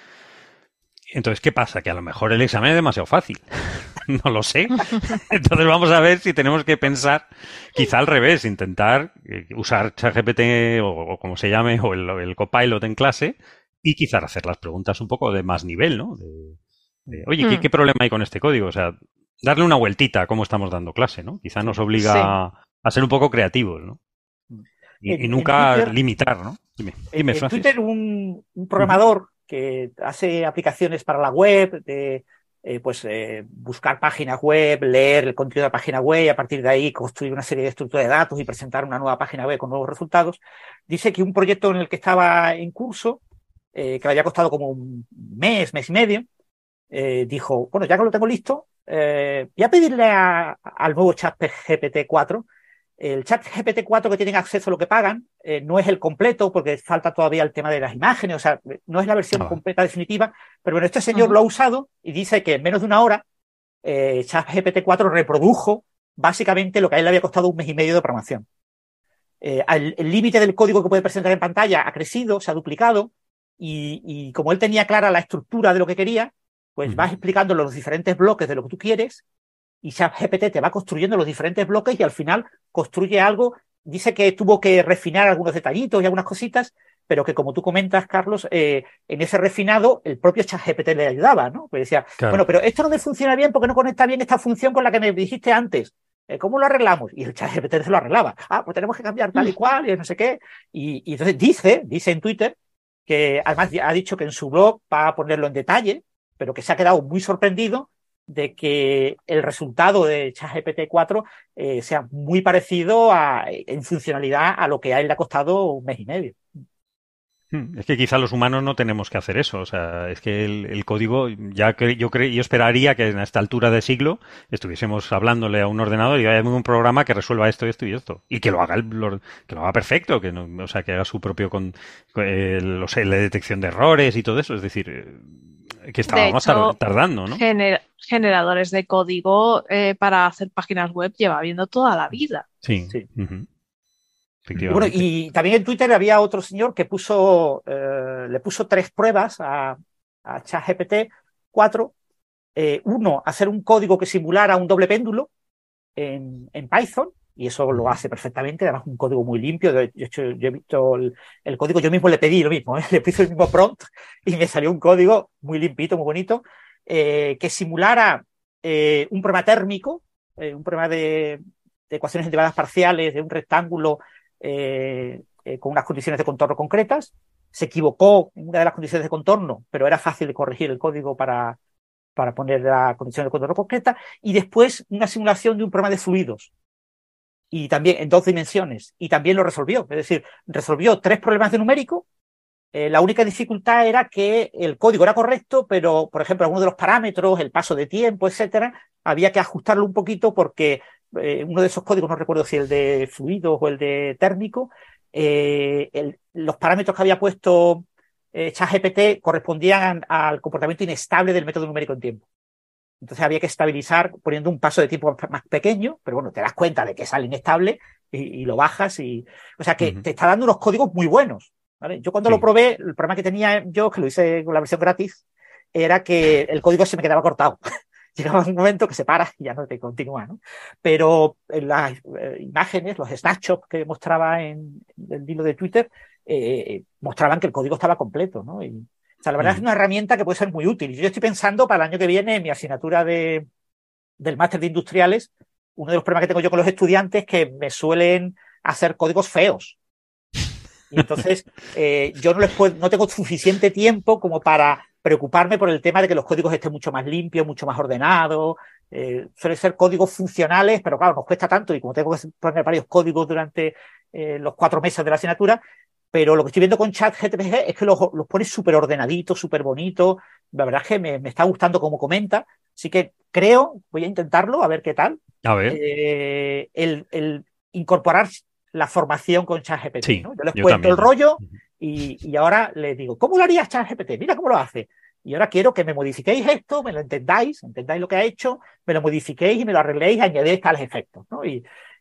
Entonces, ¿qué pasa? Que a lo mejor el examen es demasiado fácil. No lo sé. Entonces vamos a ver si tenemos que pensar, quizá al revés, intentar usar ChatGPT o, o como se llame, o el, el Copilot en clase, y quizás hacer las preguntas un poco de más nivel, ¿no? De, de, Oye, ¿qué, ¿qué problema hay con este código? O sea, darle una vueltita a cómo estamos dando clase, ¿no? Quizás nos obliga sí. a, a ser un poco creativos, ¿no? Y, en, y nunca Twitter, limitar, ¿no? Dime, dime en Francis. Twitter un, un programador uh-huh. que hace aplicaciones para la web, de eh, pues eh, buscar páginas web, leer el contenido de la página web y a partir de ahí construir una serie de estructuras de datos y presentar una nueva página web con nuevos resultados, dice que un proyecto en el que estaba en curso, eh, que le había costado como un mes, mes y medio, eh, dijo, bueno, ya que lo tengo listo, eh, voy a pedirle a, al nuevo chat G P T cuatro. El chat G P T cuatro que tienen acceso a lo que pagan eh, no es el completo porque falta todavía el tema de las imágenes, o sea, no es la versión oh. completa definitiva, pero bueno, este señor uh-huh. lo ha usado y dice que en menos de una hora eh, chat G P T cuatro reprodujo básicamente lo que a él le había costado un mes y medio de programación. Eh, el límite del código que puede presentar en pantalla ha crecido, se ha duplicado y, y como él tenía clara la estructura de lo que quería, pues uh-huh. vas explicando los diferentes bloques de lo que tú quieres y ChatGPT te va construyendo los diferentes bloques y al final construye algo. Dice que tuvo que refinar algunos detallitos y algunas cositas, pero que como tú comentas, Carlos, eh, en ese refinado el propio ChatGPT le ayudaba, ¿no? Pues decía, claro. bueno, pero esto no me funciona bien porque no conecta bien esta función con la que me dijiste antes. Eh, ¿Cómo lo arreglamos? Y el ChatGPT se lo arreglaba. Ah, pues tenemos que cambiar tal y cual y no sé qué. Y, y entonces dice, dice en Twitter, que además ha dicho que en su blog va a ponerlo en detalle, pero que se ha quedado muy sorprendido de que el resultado de ChatGPT cuatro eh, sea muy parecido a, en funcionalidad a lo que a él le ha costado un mes y medio. Es que quizá los humanos no tenemos que hacer eso. O sea, es que el, el código, ya que yo cre, yo esperaría que en esta altura de siglo estuviésemos hablándole a un ordenador y hay un programa que resuelva esto, esto y esto. Y que lo haga, el, lo, que lo haga perfecto, que no, o sea, que haga su propio con, eh, lo sé, la detección de errores y todo eso. Es decir, eh, que estábamos de hecho, tardando, ¿no? Gener, generadores de código eh, para hacer páginas web lleva viendo toda la vida. Sí. sí. Uh-huh. Y, bueno, y también en Twitter había otro señor que puso, eh, le puso tres pruebas a, a ChatGPT cuatro. Eh, uno, hacer un código que simulara un doble péndulo en, en Python, y eso lo hace perfectamente, además un código muy limpio. De hecho, yo he visto el, el código, yo mismo le pedí lo mismo, ¿eh? Le puse el mismo prompt y me salió un código muy limpito, muy bonito, eh, que simulara eh, un problema térmico, eh, un problema de, de ecuaciones integradas parciales de un rectángulo Eh, eh, con unas condiciones de contorno concretas, se equivocó en una de las condiciones de contorno, pero era fácil de corregir el código para, para poner la condición de contorno concreta, y después una simulación de un problema de fluidos, y también en dos dimensiones, y también lo resolvió, es decir, resolvió tres problemas de numérico. Eh, la única dificultad era que el código era correcto, pero, por ejemplo, algunos de los parámetros, el paso de tiempo, etcétera, había que ajustarlo un poquito porque eh, uno de esos códigos, no recuerdo si el de fluidos o el de térmico, eh, el, los parámetros que había puesto eh, ChatGPT correspondían al comportamiento inestable del método numérico en tiempo. Entonces había que estabilizar poniendo un paso de tiempo más pequeño, pero bueno, te das cuenta de que sale inestable y, y lo bajas. Y, o sea que uh-huh. te está dando unos códigos muy buenos. ¿Vale? Yo cuando sí. lo probé, el problema que tenía yo, que lo hice con la versión gratis, era que el código se me quedaba cortado. Llegaba un momento que se para y ya no te continúa, ¿no? Pero en las eh, imágenes, los snapshots que mostraba en el hilo de Twitter, eh, mostraban que el código estaba completo, ¿no? Y, o sea, la verdad mm. es una herramienta que puede ser muy útil. Yo estoy pensando para el año que viene, en mi asignatura de, del máster de industriales, uno de los problemas que tengo yo con los estudiantes es que me suelen hacer códigos feos. Y entonces eh, yo no les puedo, no tengo suficiente tiempo como para preocuparme por el tema de que los códigos estén mucho más limpios, mucho más ordenados. Eh, suelen ser códigos funcionales, pero claro, nos cuesta tanto y como tengo que poner varios códigos durante eh, los cuatro meses de la asignatura, pero lo que estoy viendo con ChatGPT es que los, los pone súper ordenaditos, súper bonitos. La verdad es que me, me está gustando como comenta. Así que creo, voy a intentarlo, a ver qué tal. A ver. Eh, el, el incorporar la formación con ChatGPT, sí, ¿no? Yo les yo cuento también. el rollo y, y ahora les digo, ¿cómo lo harías ChatGPT? Mira cómo lo hace. Y ahora quiero que me modifiquéis esto, me lo entendáis, entendáis lo que ha hecho, me lo modifiquéis y me lo arregléis y añadéis tales efectos, ¿no? Y,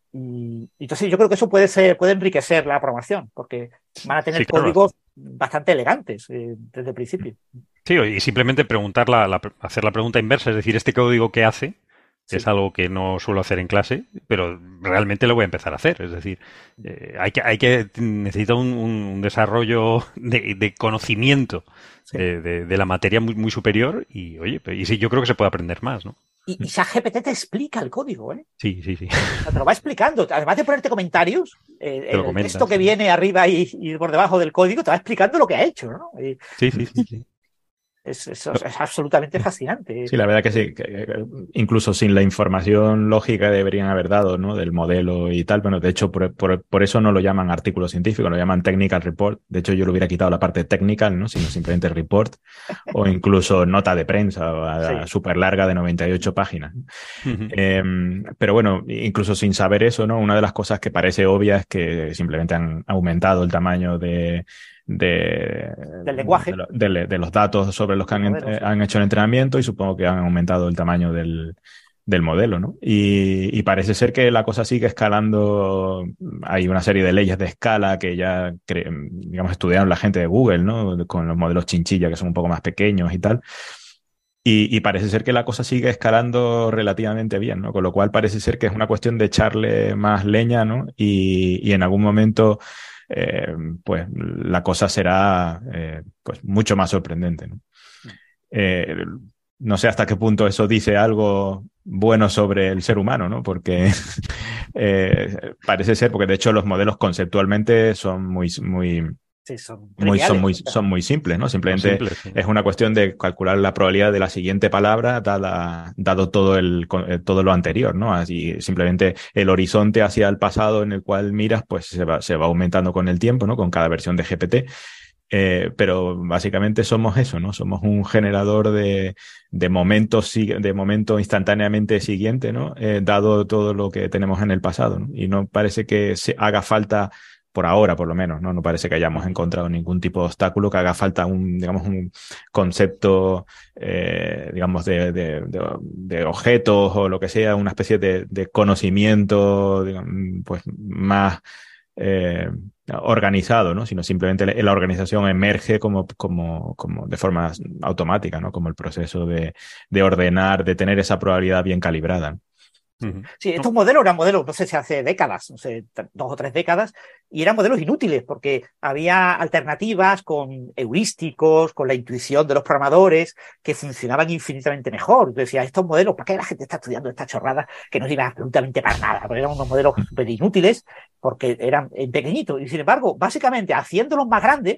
y, y entonces yo creo que eso puede ser, puede enriquecer la programación, porque van a tener sí, claro. códigos bastante elegantes eh, desde el principio. Sí, y simplemente preguntar la, la, hacer la pregunta inversa, es decir, ¿este código qué hace? Sí. Es algo que no suelo hacer en clase, pero realmente lo voy a empezar a hacer. Es decir, eh, hay que, hay que necesita un, un desarrollo de, de conocimiento sí. de, de, de la materia muy, muy superior y, oye, y sí, yo creo que se puede aprender más, ¿no? Y, y ChatGPT te explica el código, ¿eh? Sí, sí, sí. O sea, te lo va explicando. Además de ponerte comentarios, eh, el comentas, texto que sí. viene arriba y, y por debajo del código te va explicando lo que ha hecho, ¿no? Y, sí, sí, sí, sí. Es, es, es absolutamente fascinante. Sí, la verdad que sí. Que incluso sin la información lógica deberían haber dado, ¿no? Del modelo y tal. Bueno, de hecho, por, por, por eso no lo llaman artículo científico, lo llaman technical report. De hecho, yo le hubiera quitado la parte technical, ¿no? Sino simplemente report o incluso nota de prensa sí. súper larga de noventa y ocho páginas. Uh-huh. Eh, pero bueno, incluso sin saber eso, ¿no? Una de las cosas que parece obvia es que simplemente han aumentado el tamaño de De, del lenguaje de, de, de los datos sobre los que han, eh, han hecho el entrenamiento y supongo que han aumentado el tamaño del, del modelo, ¿no? Y, y parece ser que la cosa sigue escalando. Hay una serie de leyes de escala que ya digamos estudiaron la gente de Google, ¿no? Con los modelos chinchilla que son un poco más pequeños y tal. Y, y parece ser que la cosa sigue escalando relativamente bien, ¿no? Con lo cual parece ser que es una cuestión de echarle más leña, ¿no? Y, y en algún momento Eh, pues la cosa será eh, pues mucho más sorprendente, ¿no? Eh, no sé hasta qué punto eso dice algo bueno sobre el ser humano, ¿no? Porque eh, parece ser, porque de hecho los modelos conceptualmente son muy, muy Sí, son, muy, son, muy, son muy simples, ¿no? Simplemente simples, sí. es una cuestión de calcular la probabilidad de la siguiente palabra dada, dado todo, el, todo lo anterior, ¿no? Así simplemente el horizonte hacia el pasado en el cual miras, pues se va, se va aumentando con el tiempo, ¿no? Con cada versión de G P T. Eh, pero básicamente somos eso, ¿no? Somos un generador de, de momentos, de momento instantáneamente siguiente, ¿no? Eh, dado todo lo que tenemos en el pasado, ¿no? Y no parece que se haga falta, por ahora por lo menos, ¿no? No parece que hayamos encontrado ningún tipo de obstáculo, que haga falta un, digamos, un concepto, eh, digamos, de, de, de, de objetos o lo que sea, una especie de, de conocimiento, digamos, pues más eh, organizado, ¿no? Sino simplemente la organización emerge como, como, como de forma automática, ¿no? Como el proceso de, de ordenar, de tener esa probabilidad bien calibrada. Sí, estos modelos eran modelos, no sé si hace décadas, no sé, dos o tres décadas, y eran modelos inútiles porque había alternativas con heurísticos, con la intuición de los programadores que funcionaban infinitamente mejor. Yo decía, estos modelos, ¿para qué la gente está estudiando estas chorradas que no sirven absolutamente para nada? Porque eran unos modelos súper inútiles porque eran pequeñitos. Y sin embargo, básicamente haciéndolos más grandes,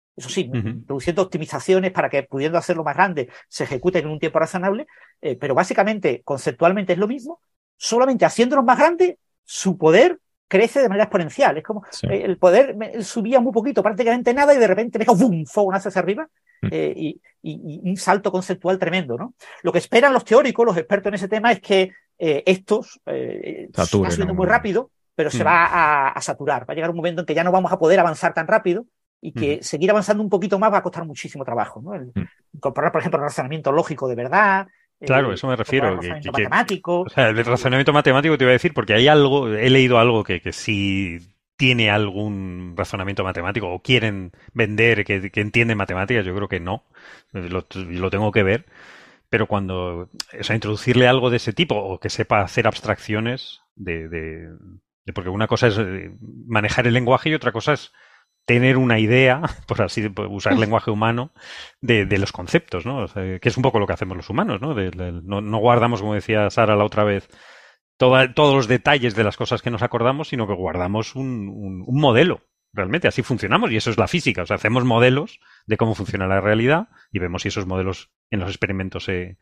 Eso sí, Uh-huh. introduciendo optimizaciones para que, pudiendo hacerlo más grande, se ejecuten en un tiempo razonable, eh, pero básicamente, conceptualmente es lo mismo, solamente haciéndolos más grandes, su poder crece de manera exponencial. Es como Sí. eh, el poder me, subía muy poquito, prácticamente nada, y de repente me ¡bum! Fuego hacia arriba, eh, y, y, y un salto conceptual tremendo, ¿no? Lo que esperan los teóricos, los expertos en ese tema, es que eh, estos eh, Sature, va subiendo ¿no? muy rápido, pero se Mm. va a, a saturar. Va a llegar un momento en que ya no vamos a poder avanzar tan rápido y que Mm. seguir avanzando un poquito más va a costar muchísimo trabajo, ¿no? El, Mm. incorporar, por ejemplo, el razonamiento lógico de verdad. Claro, eh, eso me incorporar refiero. el Que, razonamiento que- que- matemático. o sea, el razonamiento matemático te iba a decir, porque hay algo, he leído algo que, que sí tiene algún razonamiento matemático o quieren vender que, que entiende matemáticas. Yo creo que no. Lo, lo tengo que ver. Pero cuando, o sea, introducirle algo de ese tipo o que sepa hacer abstracciones de, de, de- porque una cosa es eh, manejar el lenguaje y otra cosa es tener una idea, por así por usar lenguaje humano, de, de los conceptos, ¿no? O sea, que es un poco lo que hacemos los humanos, ¿no? De- de- no, no guardamos, como decía Sara la otra vez, toda- todos los detalles de las cosas que nos acordamos, sino que guardamos un, un- un modelo. Realmente así funcionamos y eso es la física. O sea, hacemos modelos de cómo funciona la realidad y vemos si esos modelos en los experimentos se,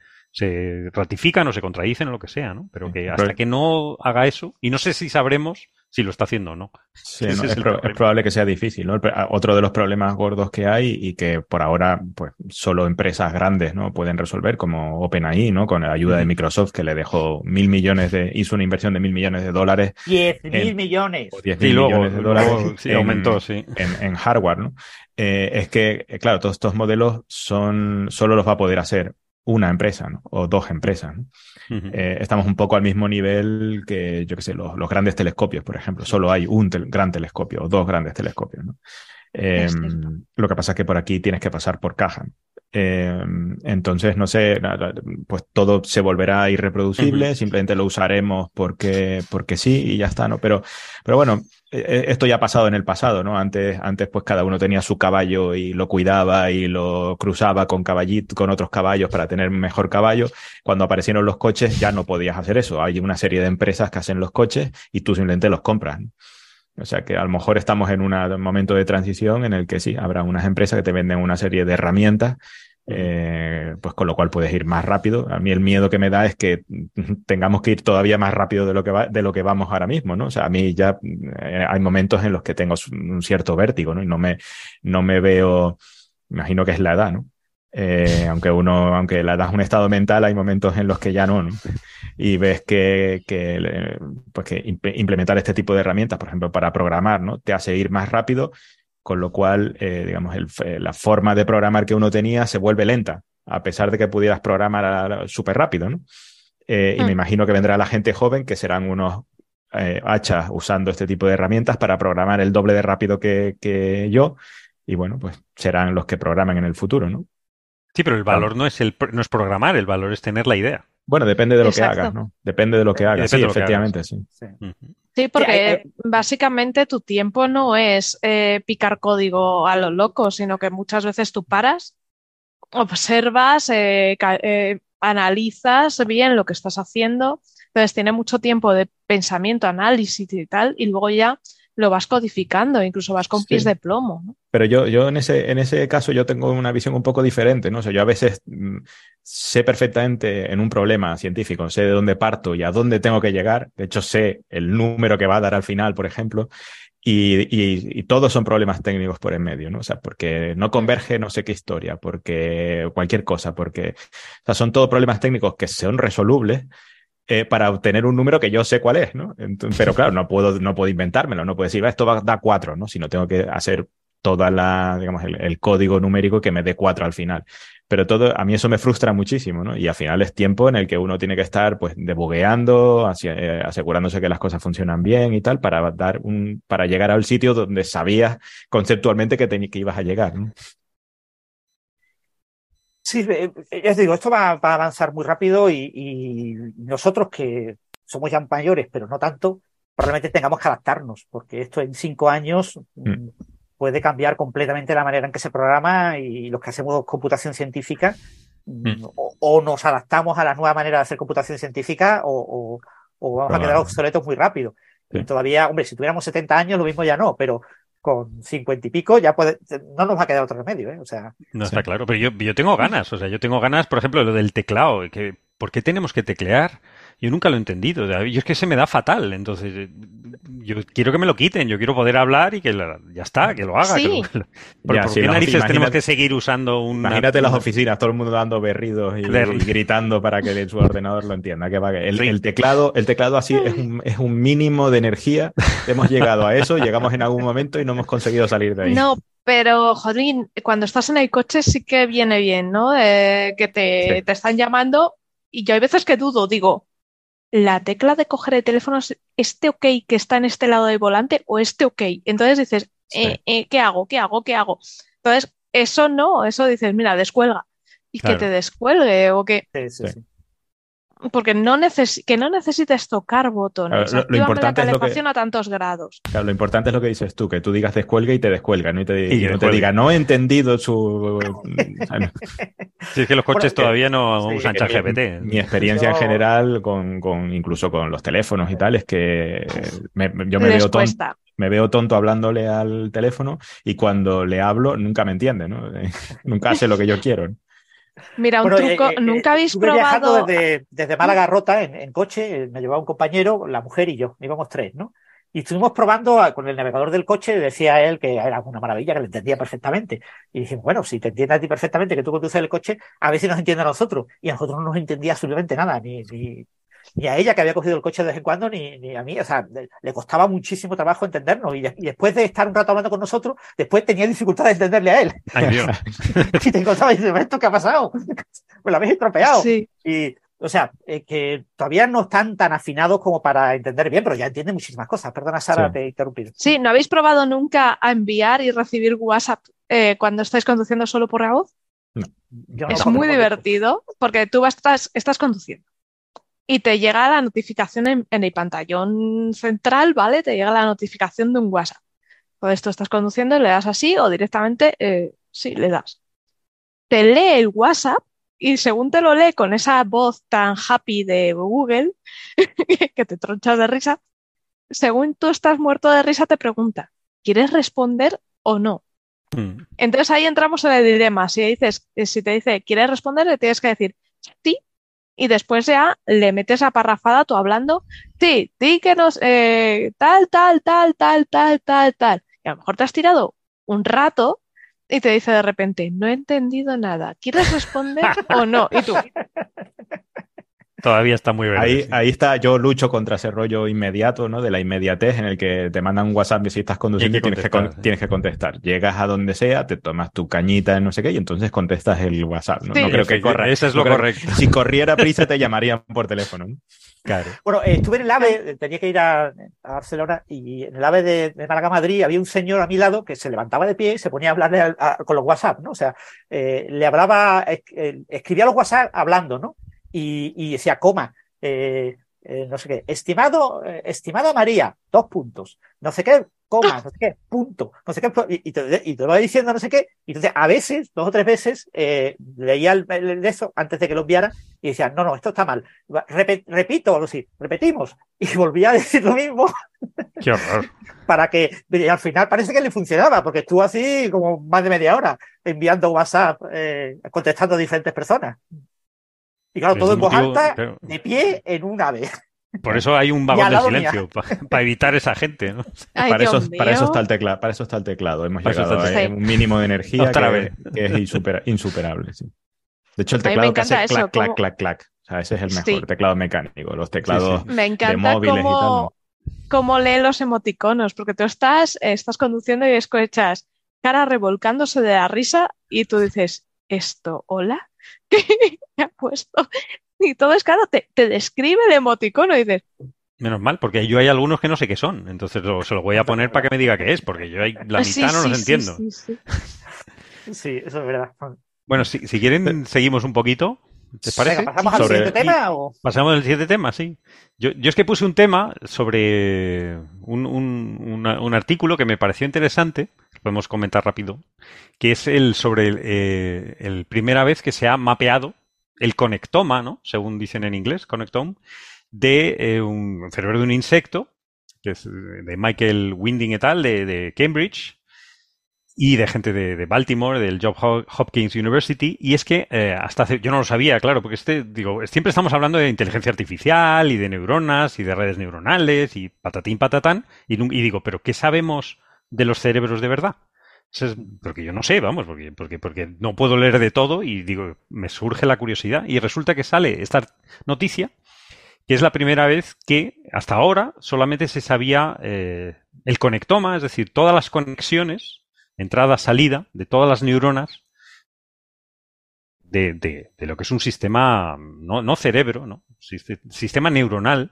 se ratifican o se contradicen o lo que sea, ¿no? Pero que hasta que no haga eso, y no sé si sabremos si lo está haciendo o no. Sí, Ese no, es es, el pro- es problema. probable que sea difícil, ¿no? El pro- Otro de los problemas gordos que hay y que por ahora, pues, solo empresas grandes, ¿no? pueden resolver, como OpenAI, ¿no? Con la ayuda de Ujú. Microsoft, que le dejó mil millones de, hizo una inversión de mil millones de dólares, diez mil en- millones. o diez Sí, mil luego, millones de dólares luego sí, en, aumentó, sí. en, en hardware, ¿no? Eh, es que, eh, claro, todos estos modelos son, solo los va a poder hacer una empresa, ¿no? O dos empresas, ¿no? Ujú. Eh, estamos un poco al mismo nivel que, yo qué sé, los, los grandes telescopios, por ejemplo. Solo hay un tel- gran telescopio o dos grandes telescopios, ¿no? Eh, Es cierto. lo que pasa es que por aquí tienes que pasar por caja. Eh, entonces, no sé, la- la- pues todo se volverá irreproducible, Ujú. simplemente lo usaremos porque, porque sí y ya está, ¿no? Pero, pero bueno, eh, esto ya ha pasado en el pasado, ¿no? Antes, antes, pues cada uno tenía su caballo y lo cuidaba y lo cruzaba con caballito, con otros caballos para tener mejor caballo. Cuando aparecieron los coches ya no podías hacer eso. Hay una serie de empresas que hacen los coches y tú simplemente los compras, ¿no? O sea que a lo mejor estamos en una- un momento de transición en el que sí, habrá unas empresas que te venden una serie de herramientas, eh, pues con lo cual puedes ir más rápido. A mí el miedo que me da es que tengamos que ir todavía más rápido de lo que va, de lo que vamos ahora mismo, ¿no? O sea, a mí ya eh, hay momentos en los que tengo un cierto vértigo, ¿no? Y no me, no me veo, imagino que es la edad, ¿no? Eh, aunque uno, aunque la edad es un estado mental, hay momentos en los que ya no, ¿no? Y ves que, que, eh, pues que imp- implementar este tipo de herramientas, por ejemplo, para programar, ¿no? Te hace ir más rápido, con lo cual, eh, digamos, el, eh, la forma de programar que uno tenía se vuelve lenta, a pesar de que pudieras programar súper rápido, ¿no? Eh, y me Mm. imagino que vendrá la gente joven, que serán unos eh, hachas usando este tipo de herramientas para programar el doble de rápido que, que yo, y bueno, pues serán los que programen en el futuro, ¿no? Sí, pero el valor no es el pro- no es programar, el valor es tener la idea. Bueno, depende de lo Exacto. que hagas, ¿no? Depende de lo que Y hagas, depende sí, de lo que efectivamente, hagas. sí. Sí. Ujú. Sí, porque hay- hay- básicamente tu tiempo no es eh, picar código a lo loco, sino que muchas veces tú paras, observas, eh, ca- eh, analizas bien lo que estás haciendo, entonces tiene mucho tiempo de pensamiento, análisis y tal, y luego ya lo vas codificando, incluso vas con Sí. pies de plomo, ¿no? Pero yo, yo en ese, en ese caso yo tengo una visión un poco diferente, ¿no? O sea, yo a veces mm, sé perfectamente en un problema científico, sé de dónde parto y a dónde tengo que llegar. De hecho, sé el número que va a dar al final, por ejemplo. Y, y, y todos son problemas técnicos por en medio, ¿no? O sea, porque no converge no sé qué historia, porque cualquier cosa, porque, o sea, son todos problemas técnicos que son resolubles, eh, para obtener un número que yo sé cuál es, ¿no? Entonces, pero claro, no puedo, no puedo inventármelo, no puedo decir, "Va, esto va, da cuatro", ¿no? Sino tengo que hacer toda la, digamos, el, el código numérico que me dé cuatro al final. Pero todo, a mí eso me frustra muchísimo, ¿no? Y al final es tiempo en el que uno tiene que estar, pues, debugueando, hacia, eh, asegurándose que las cosas funcionan bien y tal, para dar un, para llegar al sitio donde sabías conceptualmente que, te, que ibas a llegar, ¿no? Sí, eh, eh, ya os digo, esto va, va a avanzar muy rápido y, y nosotros que somos ya mayores, pero no tanto, probablemente tengamos que adaptarnos, porque esto en cinco años mm, Mm. puede cambiar completamente la manera en que se programa y los que hacemos computación científica mm, Mm. o, o nos adaptamos a la nueva manera de hacer computación científica o, o- o vamos a quedar Probable. obsoletos muy rápido. Sí. Y todavía, hombre, si tuviéramos setenta años, lo mismo ya no, pero con cincuenta y pico ya puede, no nos va a quedar otro remedio, ¿eh? O sea, no sí. está claro, pero yo, yo tengo ganas, o sea, yo tengo ganas, por ejemplo, lo del teclado, que ¿por qué tenemos que teclear? Yo nunca lo he entendido. Yo es que se me da fatal. Entonces, yo quiero que me lo quiten. Yo quiero poder hablar y que la, ya está, que lo haga. Sí. Que lo, ¿Por, ya, ¿por sí, qué narices imagínate, tenemos que seguir usando una... Imagínate las oficinas, todo el mundo dando berridos y, y gritando para que su ordenador lo entienda. Que va, el, sí. el, teclado, el teclado así es un, es un mínimo de energía. Hemos llegado a eso, llegamos en algún momento y no hemos conseguido salir de ahí. No, pero, jodín, cuando estás en el coche sí que viene bien, ¿no? Eh, que te, sí. te están llamando y yo hay veces que dudo, digo, ¿la tecla de coger el teléfono es este OK que está en este lado del volante o este OK? Entonces dices, sí. eh, eh, ¿qué hago? ¿Qué hago? ¿Qué hago? Entonces, eso no, eso dices, mira, descuelga. Y claro. que te descuelgue o que... Sí, sí, sí. Porque no neces que no necesites tocar botones. Claro, lo, lo importante la calefacción es lo que, a tantos grados. Claro, lo importante es lo que dices tú, que tú digas descuelga y te descuelga, ¿no? Y, te, y, y no te diga, no he entendido su... Sí, es que los coches bueno, todavía no sí, usan ChatGPT. Mi, mi experiencia yo... en general, con, con incluso con los teléfonos y tal, es que me, yo me veo, tonto, me veo tonto hablándole al teléfono y cuando le hablo nunca me entiende, ¿no? Nunca hace lo que yo quiero, ¿no? Mira, un bueno, truco, eh, ¿nunca habéis estuve probado? viajando desde, desde Málaga a Rota en, en coche, me llevaba un compañero, la mujer y yo, íbamos tres, ¿no? Y estuvimos probando a, con el navegador del coche, decía él que era una maravilla, que le entendía perfectamente. Y dijimos, bueno, si te entiende a ti perfectamente que tú conduces el coche, a ver si nos entiende a nosotros. Y a nosotros no nos entendía absolutamente nada, ni, ni, ni a ella, que había cogido el coche de vez en cuando, ni, ni a mí. O sea, le, le costaba muchísimo trabajo entendernos. Y, de, y después de estar un rato hablando con nosotros, después tenía dificultad de entenderle a él. Ay, Dios. Y te encontraba y dices, ¿esto qué ha pasado? Pues lo habéis estropeado. Sí. Y, o sea, eh, que todavía no están tan afinados como para entender bien, pero ya entienden muchísimas cosas. Perdona, Sara, sí. te he interrumpido. Sí, ¿no habéis probado nunca a enviar y recibir WhatsApp eh, cuando estáis conduciendo solo por la voz? No. Yo no es muy divertido porque tú vas, estás, estás conduciendo y te llega la notificación en, en el pantallón central, ¿vale? Te llega la notificación de un WhatsApp. Entonces tú estás conduciendo y le das así o directamente, eh, sí, le das. Te lee el WhatsApp y según te lo lee con esa voz tan happy de Google, que te tronchas de risa, según tú estás muerto de risa, te pregunta, ¿quieres responder o no? Mm. Entonces ahí entramos en el dilema. Si dices, si te dice, ¿quieres responder? Le tienes que decir, sí, y después ya le metes a parrafada tú hablando, sí, di que nos, eh, tal, tal, tal, tal, tal, tal, tal. Y a lo mejor te has tirado un rato y te dice de repente, no he entendido nada, ¿quieres responder o no? Y tú... Todavía está muy verde. Ahí, sí. ahí está, yo lucho contra ese rollo inmediato, ¿no? De la inmediatez en el que te mandan un WhatsApp y si estás conduciendo y tienes, que con, tienes que contestar. Llegas a donde sea, te tomas tu cañita en no sé qué y entonces contestas el WhatsApp. No, sí, no creo que corra. Eso es lo no correcto. Si corriera prisa te llamarían por teléfono, ¿no? Claro. Bueno, eh, estuve en el AVE, tenía que ir a, a Barcelona y en el AVE de, de Málaga a Madrid había un señor a mi lado que se levantaba de pie y se ponía a hablarle a, a, con los WhatsApp, ¿no? O sea, eh, le hablaba, eh, escribía los WhatsApp hablando, ¿no? Y, y decía coma. Eh, eh, no sé qué, estimado, eh, estimada María, dos puntos, no sé qué, coma, no sé qué, punto, no sé qué, y, y, te, y te lo va diciendo no sé qué, y entonces a veces, dos o tres veces, eh, leía el, el de eso antes de que lo enviara y decía, no, no, esto está mal, Rep, repito, algo así, repetimos, y volvía a decir lo mismo. Qué horror. Para que, y al final parece que le funcionaba, porque estuvo así como más de media hora enviando WhatsApp, eh, contestando a diferentes personas. Y claro, todo en voz alta, claro. De pie, en un ave. Por eso hay un vagón de silencio, para, para evitar esa gente, ¿no? Ay, para, eso, mío. para eso está el teclado, para eso está el teclado. Hemos para llegado a un mínimo de energía que, que es insupera, insuperable. Sí. De hecho, el teclado que hace eso, clac, como... clac, clac, clac. O sea, ese es el mejor sí. teclado mecánico. Los teclados sí, sí. Me encanta de móviles cómo, y tal. ¿No? Cómo lee los emoticonos, porque tú estás, estás conduciendo y escuchas cara revolcándose de la risa y tú dices, ¿esto, hola? ¿Qué me ha puesto? Y todo es claro, te, te describe el emoticono y dices... Menos mal, porque yo hay algunos que no sé qué son, entonces lo, se los voy a poner para que me diga qué es, porque yo hay, la mitad sí, no sí, los sí, entiendo. Sí, sí, sí. sí, eso es verdad. Bueno, si, si quieren, seguimos un poquito. ¿Te parece? Venga, ¿pasamos al sobre... siguiente tema? O... Pasamos al siguiente tema, sí. Yo, yo es que puse un tema sobre un, un, una, un artículo que me pareció interesante, podemos comentar rápido, que es el sobre el, eh, el primera vez que se ha mapeado el conectoma, ¿no? Según dicen en inglés, conectome, de eh, un cerebro de un insecto, que es de Michael Winding et al. de, de Cambridge, y de gente de, de Baltimore, del Johns Hopkins University, y es que eh, hasta hace, yo no lo sabía, claro, porque este, digo, siempre estamos hablando de inteligencia artificial y de neuronas y de redes neuronales y patatín patatán, y, y digo, ¿pero qué sabemos de los cerebros de verdad? Es, porque yo no sé, vamos, porque, porque, porque no puedo leer de todo y digo, me surge la curiosidad y resulta que sale esta noticia, que es la primera vez que hasta ahora solamente se sabía eh, el conectoma, es decir, todas las conexiones, entrada, salida, de todas las neuronas de, de, de lo que es un sistema, no, no cerebro, ¿no? Sistema neuronal,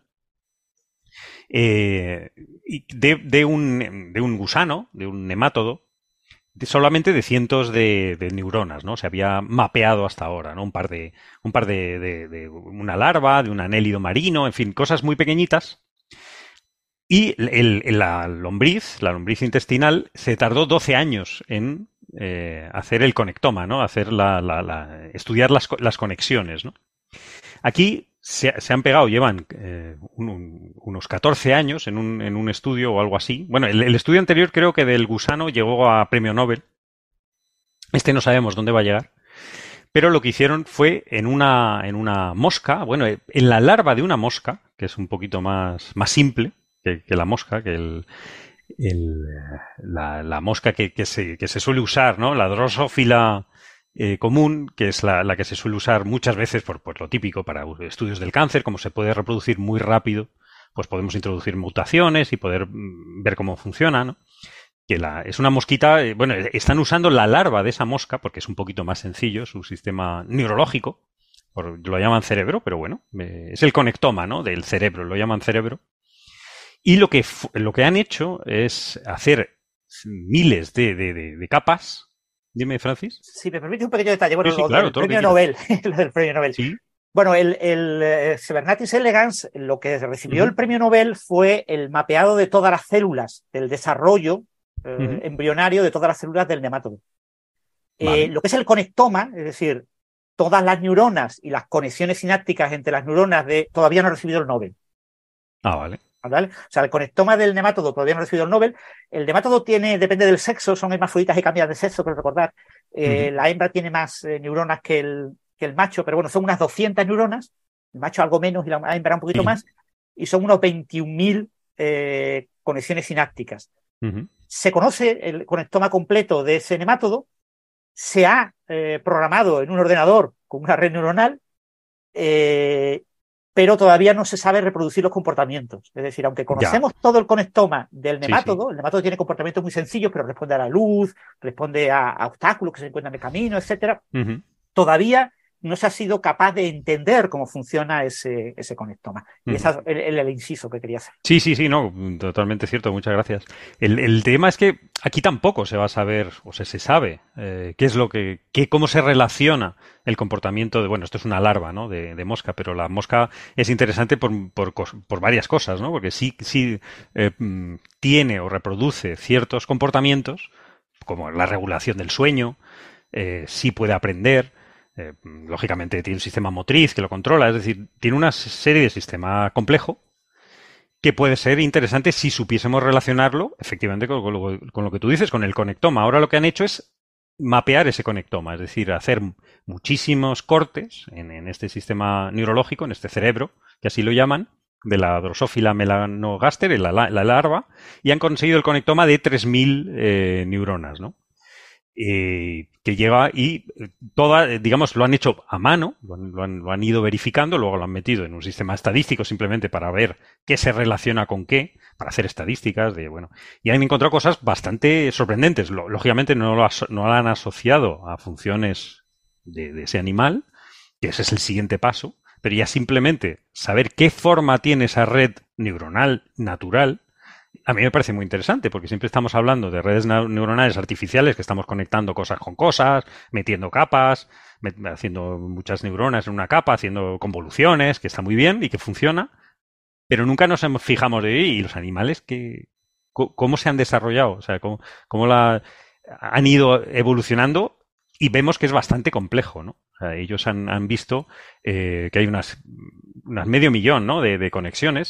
eh, de, de, un, de un gusano, de un nemátodo, de solamente de cientos de, de neuronas, ¿no? Se había mapeado hasta ahora, ¿no? Un par de, un par de, de, de una larva, de un anélido marino, en fin, cosas muy pequeñitas. Y el, el, la lombriz, la lombriz intestinal, se tardó doce años en eh, hacer el conectoma, ¿no? Hacer la, la, la, estudiar las, las conexiones, ¿no? Aquí se, se han pegado, llevan eh, un, un, unos catorce años en un, en un estudio o algo así. Bueno, el, el estudio anterior creo que del gusano llegó a premio Nobel. Este no sabemos dónde va a llegar. Pero lo que hicieron fue en una, en una mosca, bueno, en la larva de una mosca, que es un poquito más, más simple, Que, que la mosca, que el, el, la, la mosca que, que, se, que se suele usar, ¿no? La drosófila eh, común, que es la, la que se suele usar muchas veces por, por lo típico para estudios del cáncer, como se puede reproducir muy rápido, pues podemos introducir mutaciones y poder ver cómo funciona, ¿no? Que la, es una mosquita, eh, bueno, están usando la larva de esa mosca porque es un poquito más sencillo su sistema neurológico, por, lo llaman cerebro, pero bueno, eh, es el conectoma, ¿no? Del cerebro, lo llaman cerebro. Y lo que, lo que han hecho es hacer miles de, de, de, de capas. Dime, Francis. Si me permite un pequeño detalle. Bueno, sí, sí, lo, claro, del todo premio lo Nobel, lo del premio Nobel. ¿Sí? Bueno, el, el, el Cybernatis elegans, lo que recibió uh-huh. el premio Nobel fue el mapeado de todas las células, del desarrollo eh, uh-huh. embrionario de todas las células del nemátodo. Vale. Eh, lo que es el conectoma, es decir, todas las neuronas y las conexiones sinápticas entre las neuronas de, todavía no ha recibido el Nobel. Ah, vale. ¿Vale? O sea, el conectoma del nemátodo todavía no ha recibido el Nobel. El nemátodo tiene, depende del sexo, son hermafroditas y cambian de sexo, creo recordar. Eh, uh-huh. La hembra tiene más eh, neuronas que el, que el macho, pero bueno, son unas doscientas neuronas, el macho algo menos y la hembra un poquito uh-huh. más, y son unos veintiún mil eh, conexiones sinápticas. Uh-huh. Se conoce el conectoma completo de ese nemátodo, se ha eh, programado en un ordenador con una red neuronal, eh, pero todavía no se sabe reproducir los comportamientos. Es decir, aunque conocemos ya. todo el conectoma del nemátodo, sí, sí. el nemátodo tiene comportamientos muy sencillos, pero responde a la luz, responde a, a obstáculos que se encuentran en el camino, etcétera. Uh-huh. Todavía no se ha sido capaz de entender cómo funciona ese, ese conectoma. Y uh-huh. ese es el, el, el inciso que quería hacer. Sí, sí, sí, no, totalmente cierto, muchas gracias. El, el tema es que aquí tampoco se va a saber, o sea, se sabe eh, qué es lo que, qué, cómo se relaciona el comportamiento de, bueno, esto es una larva, ¿no? De, de mosca, pero la mosca es interesante por, por, por varias cosas, ¿no? Porque sí, sí eh, tiene o reproduce ciertos comportamientos, como la regulación del sueño, eh, sí puede aprender. Eh, lógicamente tiene un sistema motriz que lo controla, es decir, tiene una serie de sistema complejo que puede ser interesante si supiésemos relacionarlo efectivamente con, con, lo, con lo que tú dices, con el conectoma. Ahora lo que han hecho es mapear ese conectoma, es decir, hacer muchísimos cortes en, en este sistema neurológico, en este cerebro, que así lo llaman, de la Drosophila melanogaster, la, la larva, y han conseguido el conectoma de tres mil eh, neuronas, ¿no? Eh, que lleva y toda, digamos, lo han hecho a mano, lo han, lo, han, lo han ido verificando, luego lo han metido en un sistema estadístico simplemente para ver qué se relaciona con qué, para hacer estadísticas de, bueno, y han encontrado cosas bastante sorprendentes. Lógicamente no lo, no lo han asociado a funciones de, de ese animal, que ese es el siguiente paso, pero ya simplemente saber qué forma tiene esa red neuronal natural, a mí me parece muy interesante, porque siempre estamos hablando de redes neuronales artificiales que estamos conectando cosas con cosas, metiendo capas, met- haciendo muchas neuronas en una capa, haciendo convoluciones, que está muy bien y que funciona, pero nunca nos fijamos de ¿y los animales que cómo se han desarrollado? O sea, cómo, cómo la, han ido evolucionando y vemos que es bastante complejo, ¿no? O sea, ellos han, han visto eh, que hay unas, unas medio millón, ¿no? de, de conexiones.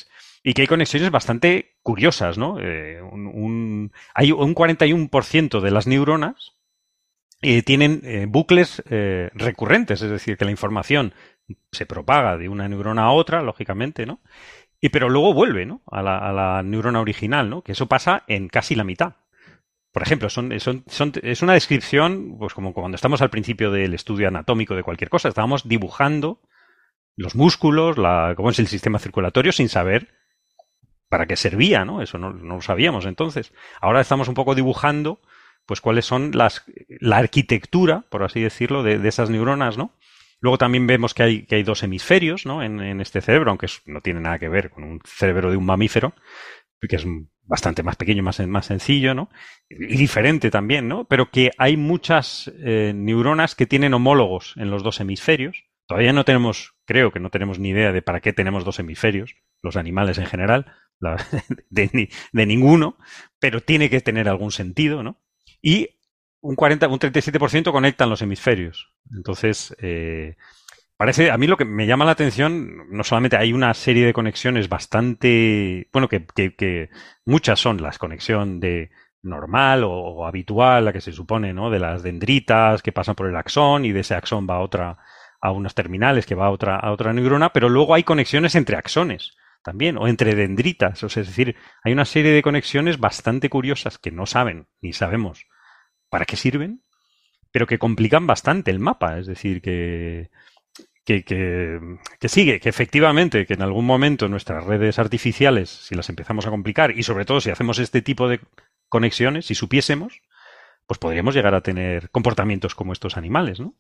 y que hay conexiones bastante curiosas, ¿no? Eh, un, un, hay un cuarenta y uno por ciento de las neuronas eh, tienen eh, bucles eh, recurrentes, es decir, que la información se propaga de una neurona a otra, lógicamente, ¿no? Y pero luego vuelve, ¿no? A la, a la neurona original, ¿no? Que eso pasa en casi la mitad. Por ejemplo, son, son, son, es una descripción, pues como cuando estamos al principio del estudio anatómico de cualquier cosa, estábamos dibujando los músculos, la, cómo es el sistema circulatorio, sin saber para qué servía, ¿no? Eso no, no lo sabíamos entonces. Ahora estamos un poco dibujando, pues cuáles son las, la arquitectura, por así decirlo, de, de esas neuronas, ¿no? Luego también vemos que hay, que hay dos hemisferios, ¿no? En, en este cerebro, aunque es, no tiene nada que ver con un cerebro de un mamífero, que es bastante más pequeño, más, más sencillo, ¿no? Y diferente también, ¿no? Pero que hay muchas eh, neuronas que tienen homólogos en los dos hemisferios. Todavía no tenemos, creo que no tenemos ni idea de para qué tenemos dos hemisferios, los animales en general, la, de, de ninguno, pero tiene que tener algún sentido, ¿no? Y un cuarenta, un treinta y siete por ciento conectan los hemisferios. Entonces, eh, parece, a mí lo que me llama la atención, no solamente hay una serie de conexiones bastante, bueno, que, que, que muchas son las conexión de normal o, o habitual, la que se supone, ¿no? De las dendritas que pasan por el axón y de ese axón va a otra, a unas terminales que va a otra, a otra neurona, pero luego hay conexiones entre axones también, o entre dendritas, o sea, es decir, hay una serie de conexiones bastante curiosas que no saben, ni sabemos para qué sirven, pero que complican bastante el mapa, es decir, que Que, que, que sigue, que efectivamente, que en algún momento nuestras redes artificiales, si las empezamos a complicar, y sobre todo si hacemos este tipo de conexiones, si supiésemos, pues podríamos llegar a tener comportamientos como estos animales, ¿no?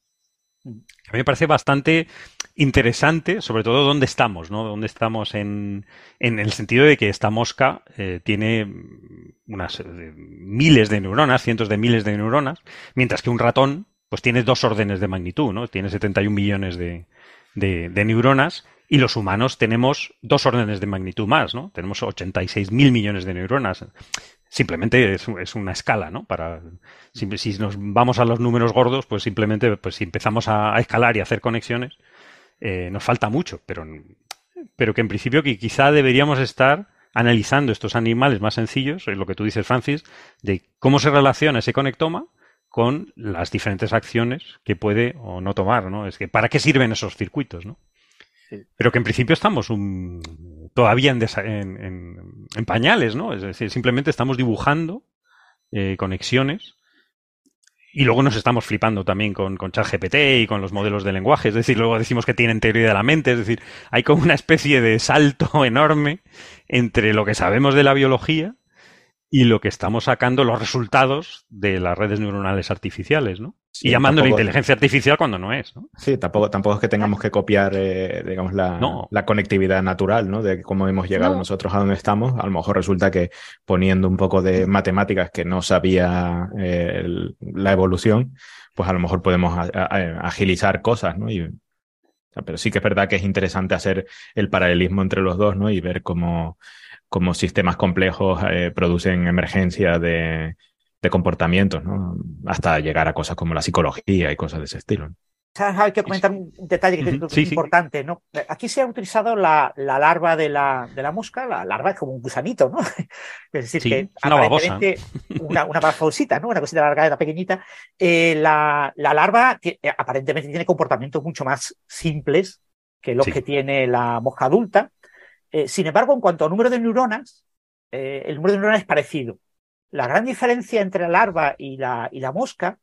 A mí me parece bastante interesante, sobre todo dónde estamos, ¿no? Dónde estamos en, en el sentido de que esta mosca eh, tiene unas eh, miles de neuronas, cientos de miles de neuronas, mientras que un ratón pues tiene dos órdenes de magnitud, ¿no? Tiene setenta y un millones de, de, de neuronas y los humanos tenemos dos órdenes de magnitud más, ¿no? Tenemos ochenta y seis mil millones de neuronas. Simplemente es, es una escala, ¿no? Para si, si nos vamos a los números gordos, pues simplemente pues si empezamos a, a escalar y a hacer conexiones, eh, nos falta mucho, pero, pero que en principio que quizá deberíamos estar analizando estos animales más sencillos, lo que tú dices, Francis, de cómo se relaciona ese conectoma con las diferentes acciones que puede o no tomar, ¿no? Es que ¿para qué sirven esos circuitos, no? Sí. Pero que en principio estamos un, todavía en, desa, en, en, en pañales, ¿no? Es decir, simplemente estamos dibujando eh, conexiones y luego nos estamos flipando también con, con ChatGPT y con los modelos de lenguaje. Es decir, luego decimos que tienen teoría de la mente. Es decir, hay como una especie de salto enorme entre lo que sabemos de la biología y lo que estamos sacando, los resultados de las redes neuronales artificiales, ¿no? Sí, y llamándole tampoco, inteligencia artificial cuando no es, ¿no? Sí, tampoco, tampoco es que tengamos que copiar, eh, digamos, la, no. la conectividad natural, ¿no? De cómo hemos llegado no. nosotros a donde estamos. A lo mejor resulta que poniendo un poco de matemáticas que no sabía eh, el, la evolución, pues a lo mejor podemos a, a, agilizar cosas, ¿no? Y, pero sí que es verdad que es interesante hacer el paralelismo entre los dos, ¿no? Y ver cómo cómo sistemas complejos eh, producen emergencia de, de comportamientos, ¿no? Hasta llegar a cosas como la psicología y cosas de ese estilo. Hay que comentar un detalle que uh-huh. es sí, importante, ¿no? Aquí se ha utilizado la, la larva de la, de la mosca. La larva es como un gusanito, ¿no? Es decir, sí, que una aparentemente una, una babosita, ¿no? Una cosita larga, pequeñita. Eh, la, la larva que, eh, aparentemente tiene comportamientos mucho más simples que los sí. que tiene la mosca adulta. Eh, sin embargo, en cuanto al número de neuronas, eh, el número de neuronas es parecido. La gran diferencia entre la larva y la, y la mosca,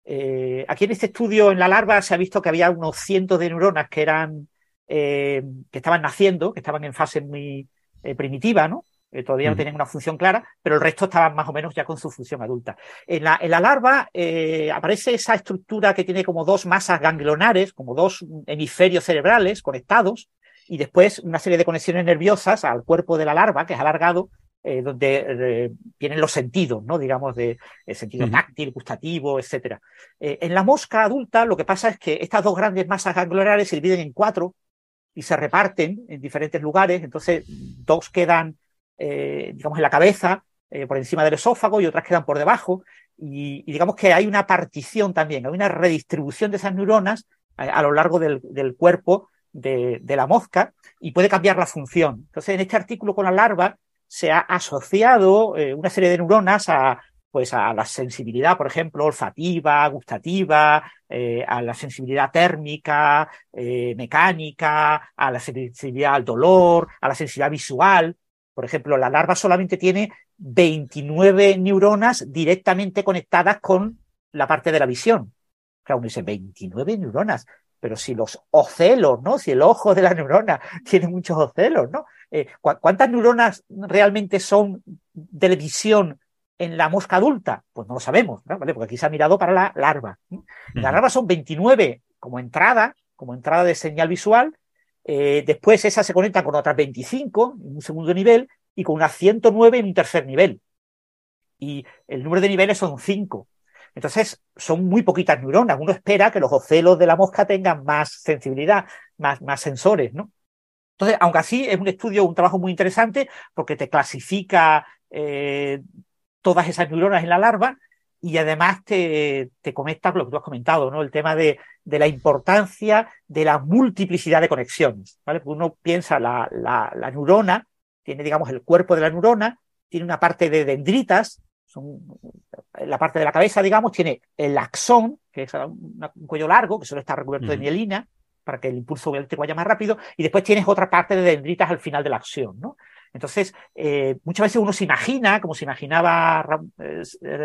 eh, aquí en este estudio en la larva se ha visto que había unos cientos de neuronas que eran eh, que estaban naciendo, que estaban en fase muy eh, primitiva, ¿no? Eh, todavía mm. no tenían una función clara, pero el resto estaban más o menos ya con su función adulta. En la, en la larva eh, aparece esa estructura que tiene como dos masas ganglionares, como dos hemisferios cerebrales conectados, y después una serie de conexiones nerviosas al cuerpo de la larva, que es alargado, eh, donde eh, tienen los sentidos, ¿no? Digamos, de el sentido uh-huh. táctil, gustativo, etcétera. Eh, en la mosca adulta lo que pasa es que estas dos grandes masas ganglionares se dividen en cuatro y se reparten en diferentes lugares. Entonces, dos quedan, eh, digamos, en la cabeza, eh, por encima del esófago, y otras quedan por debajo. Y, y digamos que hay una partición también, hay una redistribución de esas neuronas a, a lo largo del, del cuerpo de, de la mosca y puede cambiar la función. Entonces, en este artículo con la larva se ha asociado eh, una serie de neuronas a, pues, a la sensibilidad, por ejemplo, olfativa, gustativa, eh, a la sensibilidad térmica, eh, mecánica, a la sensibilidad al dolor, a la sensibilidad visual. Por ejemplo, la larva solamente tiene veintinueve neuronas directamente conectadas con la parte de la visión. Claro, uno dice veintinueve neuronas, pero si los ocelos, ¿no? Si el ojo de la neurona tiene muchos ocelos, ¿no? Eh, ¿cu- ¿Cuántas neuronas realmente son de visión en la mosca adulta? Pues no lo sabemos, ¿no? ¿Vale? Porque aquí se ha mirado para la larva. ¿Sí? Uh-huh. La larva son veintinueve como entrada, como entrada de señal visual. Eh, después esas se conectan con otras veinticinco en un segundo nivel y con unas ciento nueve en un tercer nivel. Y el número de niveles son cinco. Entonces, son muy poquitas neuronas. Uno espera que los ocelos de la mosca tengan más sensibilidad, más, más sensores, ¿no? Entonces, aunque así es un estudio, un trabajo muy interesante porque te clasifica eh, todas esas neuronas en la larva y además te, te conecta con lo que tú has comentado, ¿no? El tema de, de la importancia de la multiplicidad de conexiones, ¿vale? Porque uno piensa la, la, la neurona, tiene, digamos, el cuerpo de la neurona, tiene una parte de dendritas, son, la parte de la cabeza, digamos, tiene el axón, que es una, un cuello largo, que solo está recubierto uh-huh. de mielina, para que el impulso eléctrico vaya más rápido, y después tienes otra parte de dendritas al final de la acción, ¿no? Entonces, eh, muchas veces uno se imagina, como se imaginaba eh,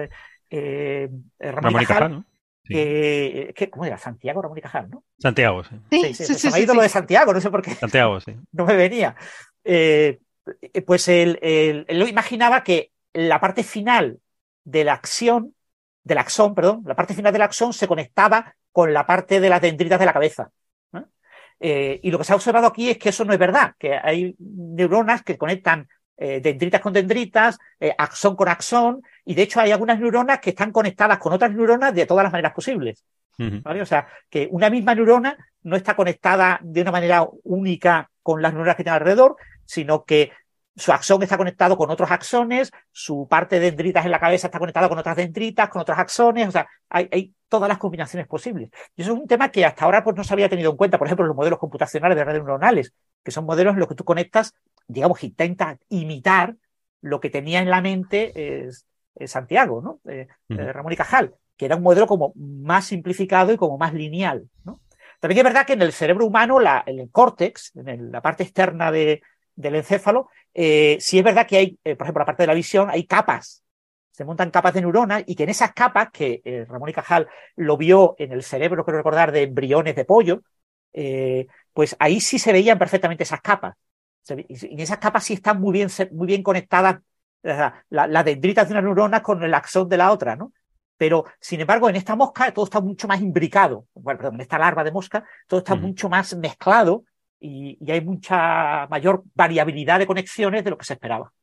eh, Ramón, Ramón y Cajal, ¿no? Sí. Que, que, ¿cómo era? Santiago Ramón y Cajal, ¿no? Santiago, sí. Sí, sí, sí, sí, se me ha ido sí, lo de Santiago, no sé por qué. Santiago, sí. No me venía. Eh, pues él, él, él lo imaginaba que la parte final de la acción, del axón, perdón, la parte final del axón se conectaba con la parte de las dendritas de la cabeza. ¿no? Eh, y lo que se ha observado aquí es que eso no es verdad, que hay neuronas que conectan eh, dendritas con dendritas, eh, axón con axón, y de hecho hay algunas neuronas que están conectadas con otras neuronas de todas las maneras posibles. Uh-huh. ¿Vale? O sea, que una misma neurona no está conectada de una manera única con las neuronas que tiene alrededor, sino que su axón está conectado con otros axones, su parte de dendritas en la cabeza está conectada con otras dendritas, con otros axones, o sea, hay, hay todas las combinaciones posibles. Y eso es un tema que hasta ahora pues, no se había tenido en cuenta, por ejemplo, los modelos computacionales de redes neuronales, que son modelos en los que tú conectas, digamos, intentas imitar lo que tenía en la mente eh, eh, Santiago, ¿no? Eh, uh-huh. eh, Ramón y Cajal, que era un modelo como más simplificado y como más lineal, ¿no? También es verdad que en el cerebro humano, la, en el córtex, en el, la parte externa de, del encéfalo, eh, sí es verdad que hay, eh, por ejemplo, la parte de la visión, hay capas, se montan capas de neuronas y que en esas capas, que eh, Ramón y Cajal lo vio en el cerebro, creo recordar, de embriones de pollo, eh, pues ahí sí se veían perfectamente esas capas. Y en esas capas sí están muy bien, muy bien conectadas las la, la dendritas de una neurona con el axón de la otra, ¿no? Pero, sin embargo, en esta mosca todo está mucho más imbricado. Bueno, perdón, en esta larva de mosca todo está uh-huh. mucho más mezclado y, y hay mucha mayor variabilidad de conexiones de lo que se esperaba.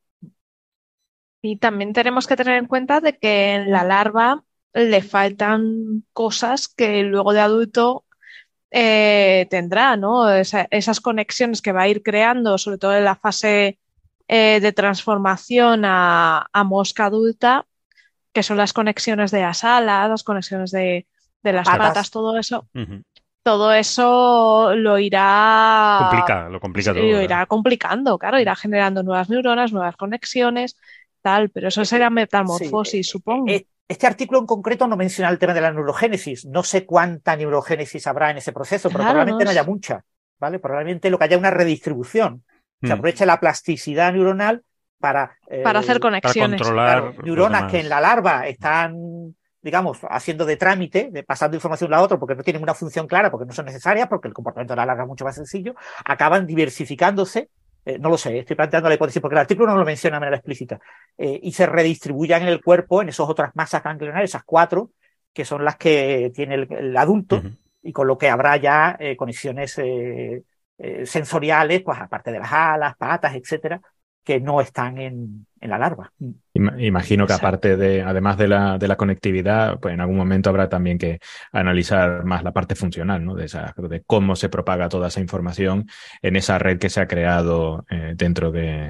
Y también tenemos que tener en cuenta de que en la larva le faltan cosas que luego de adulto eh, tendrá, ¿no? Esa, esas conexiones que va a ir creando, sobre todo en la fase eh, de transformación a, a mosca adulta, que son las conexiones de las alas, las conexiones de, de las patas, patas todo eso. Uh-huh. Todo eso lo irá... Complica, lo complica todo. Lo irá complicando, claro, irá generando nuevas neuronas, nuevas conexiones, tal, pero eso será metamorfosis, sí, supongo. Este artículo en concreto no menciona el tema de la neurogénesis. No sé cuánta neurogénesis habrá en ese proceso, pero claro, probablemente no, no haya mucha, ¿vale? Probablemente lo que haya es una redistribución. Mm. Se aprovecha la plasticidad neuronal para... Eh, para hacer conexiones. Para controlar claro, neuronas que en la larva están, digamos, haciendo de trámite, de pasando información a la otra, porque no tienen una función clara, porque no son necesarias, porque el comportamiento de la larva es mucho más sencillo, acaban diversificándose. Eh, no lo sé, estoy planteando la hipótesis porque el artículo no lo menciona de manera explícita, eh, y se redistribuyan en el cuerpo en esas otras masas ganglionares, esas cuatro, que son las que tiene el, el adulto, uh-huh. y con lo que habrá ya eh, conexiones eh, eh, sensoriales, pues aparte de las alas, patas, etcétera, que no están en, en la larva. Imagino que aparte de, además de la, de la conectividad, pues en algún momento habrá también que analizar más la parte funcional, ¿no? De esa, de cómo se propaga toda esa información en esa red que se ha creado eh, dentro de,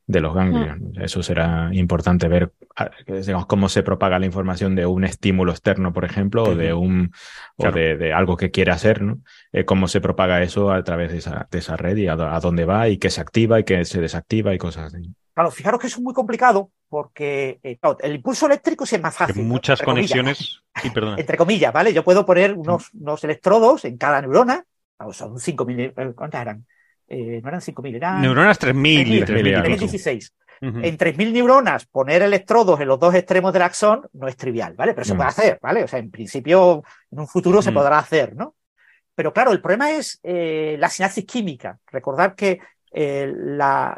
de los ganglios. Mm. Eso será importante ver, digamos, cómo se propaga la información de un estímulo externo, por ejemplo, uh-huh. o de un claro. o de, de algo que quiere hacer, ¿no? Eh, cómo se propaga eso a través de esa, de esa red y a, a dónde va y qué se activa y qué se desactiva y cosas así. Claro, fijaros que eso es muy complicado porque eh, claro, el impulso eléctrico sí es más fácil. Que muchas ¿no? conexiones, sí, perdona. Entre comillas, ¿vale? Yo puedo poner unos, unos electrodos en cada neurona, o sea, son cinco mil, ¿cuántas eran? Eh, no eran cinco mil, eran... Neuronas tres mil y tres mil dieciséis. Uh-huh. En tres mil neuronas, poner electrodos en los dos extremos del axón no es trivial, ¿vale? Pero se uh-huh. puede hacer, ¿vale? O sea, en principio, en un futuro uh-huh. se podrá hacer, ¿no? Pero claro, el problema es eh, la sinapsis química. Recordad que eh, la,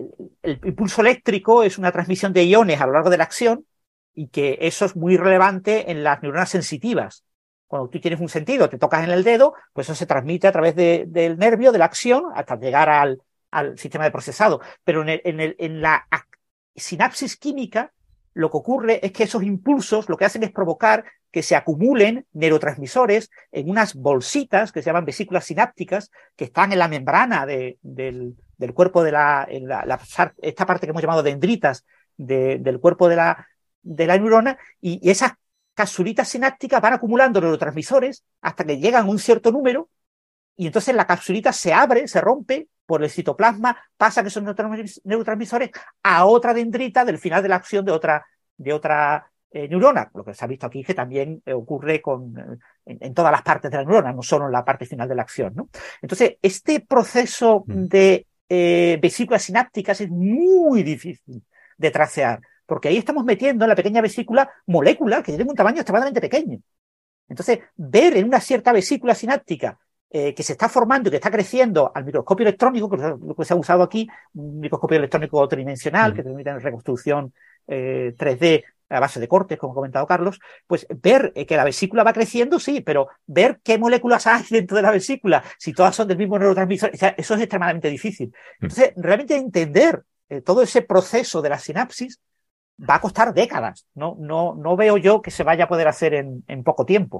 el impulso eléctrico es una transmisión de iones a lo largo de la acción y que eso es muy relevante en las neuronas sensitivas. Cuando tú tienes un sentido, te tocas en el dedo, pues eso se transmite a través de, del nervio, de la acción, hasta llegar al, al sistema de procesado. Pero en, el, en, el, en la sinapsis química, lo que ocurre es que esos impulsos lo que hacen es provocar que se acumulen neurotransmisores en unas bolsitas que se llaman vesículas sinápticas, que están en la membrana de, del, del cuerpo de la, en la, la, esta parte que hemos llamado dendritas de, del cuerpo de la, de la neurona, y, y esas capsulitas sinápticas van acumulando neurotransmisores hasta que llegan a un cierto número y entonces la capsulita se abre, se rompe por el citoplasma, pasa que esos neurotransmisores a otra dendrita del final de la acción de otra, de otra eh, neurona. Lo que se ha visto aquí es que también eh, ocurre con, eh, en, en todas las partes de la neurona, no solo en la parte final de la acción, ¿no? Entonces, este proceso de eh, vesículas sinápticas es muy difícil de tracear, porque ahí estamos metiendo en la pequeña vesícula moléculas que tienen un tamaño extremadamente pequeño. Entonces, ver en una cierta vesícula sináptica eh, que se está formando y que está creciendo al microscopio electrónico, que es lo que se ha usado aquí, un microscopio electrónico tridimensional, mm. que permite reconstrucción eh, tres D a base de cortes, como ha comentado Carlos, pues ver eh, que la vesícula va creciendo, sí, pero ver qué moléculas hay dentro de la vesícula, si todas son del mismo neurotransmisor, o sea, eso es extremadamente difícil. Entonces, realmente entender eh, todo ese proceso de la sinapsis va a costar décadas. No, no, no veo yo que se vaya a poder hacer en, en poco tiempo.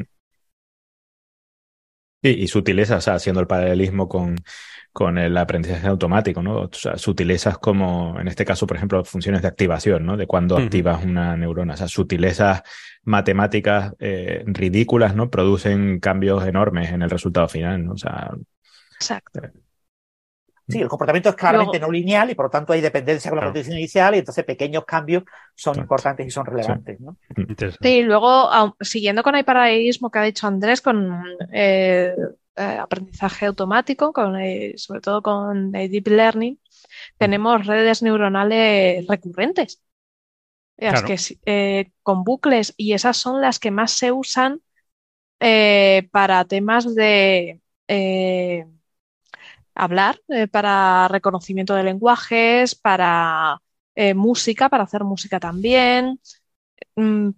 Sí, y sutilezas, o sea, haciendo el paralelismo con, con el aprendizaje automático, ¿no? O sea, sutilezas como, en este caso, por ejemplo, funciones de activación, ¿no? De cuando uh-huh. activas una neurona. O sea, sutilezas matemáticas eh, ridículas, ¿no? Producen cambios enormes en el resultado final, ¿no? O sea... Exacto. Eh, Sí, el comportamiento es claramente Luego, no lineal y por lo tanto hay dependencia con la claro. condición inicial y entonces pequeños cambios son Exacto. importantes y son relevantes, Sí. ¿no? Sí, luego, siguiendo con el paralelismo que ha dicho Andrés con eh, eh, aprendizaje automático, con, eh, sobre todo con el deep learning, tenemos redes neuronales recurrentes. Las Claro. que, eh, con bucles, y esas son las que más se usan eh, para temas de... Eh, hablar, eh, para reconocimiento de lenguajes, para eh, música, para hacer música también, mm,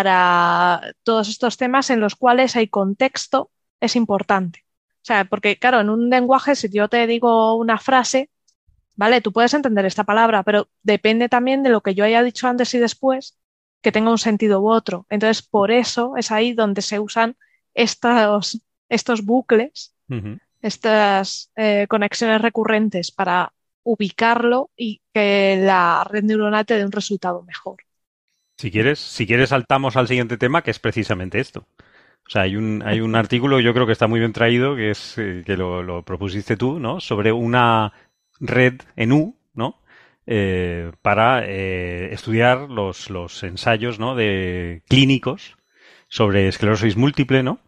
para todos estos temas en los cuales el contexto es importante. O sea, porque claro, en un lenguaje, si yo te digo una frase, vale, tú puedes entender esta palabra, pero depende también de lo que yo haya dicho antes y después, que tenga un sentido u otro. Entonces, por eso es ahí donde se usan estos, estos bucles, Uh-huh. estas eh, conexiones recurrentes para ubicarlo y que la red neuronal te dé un resultado mejor. Si quieres, si quieres saltamos al siguiente tema, que es precisamente esto. O sea, hay un, hay un artículo, yo creo que está muy bien traído, que es eh, que lo, lo propusiste tú, ¿no? Sobre una red en U, ¿no? Eh, para eh, estudiar los, los ensayos, ¿no? De clínicos sobre esclerosis múltiple, ¿no?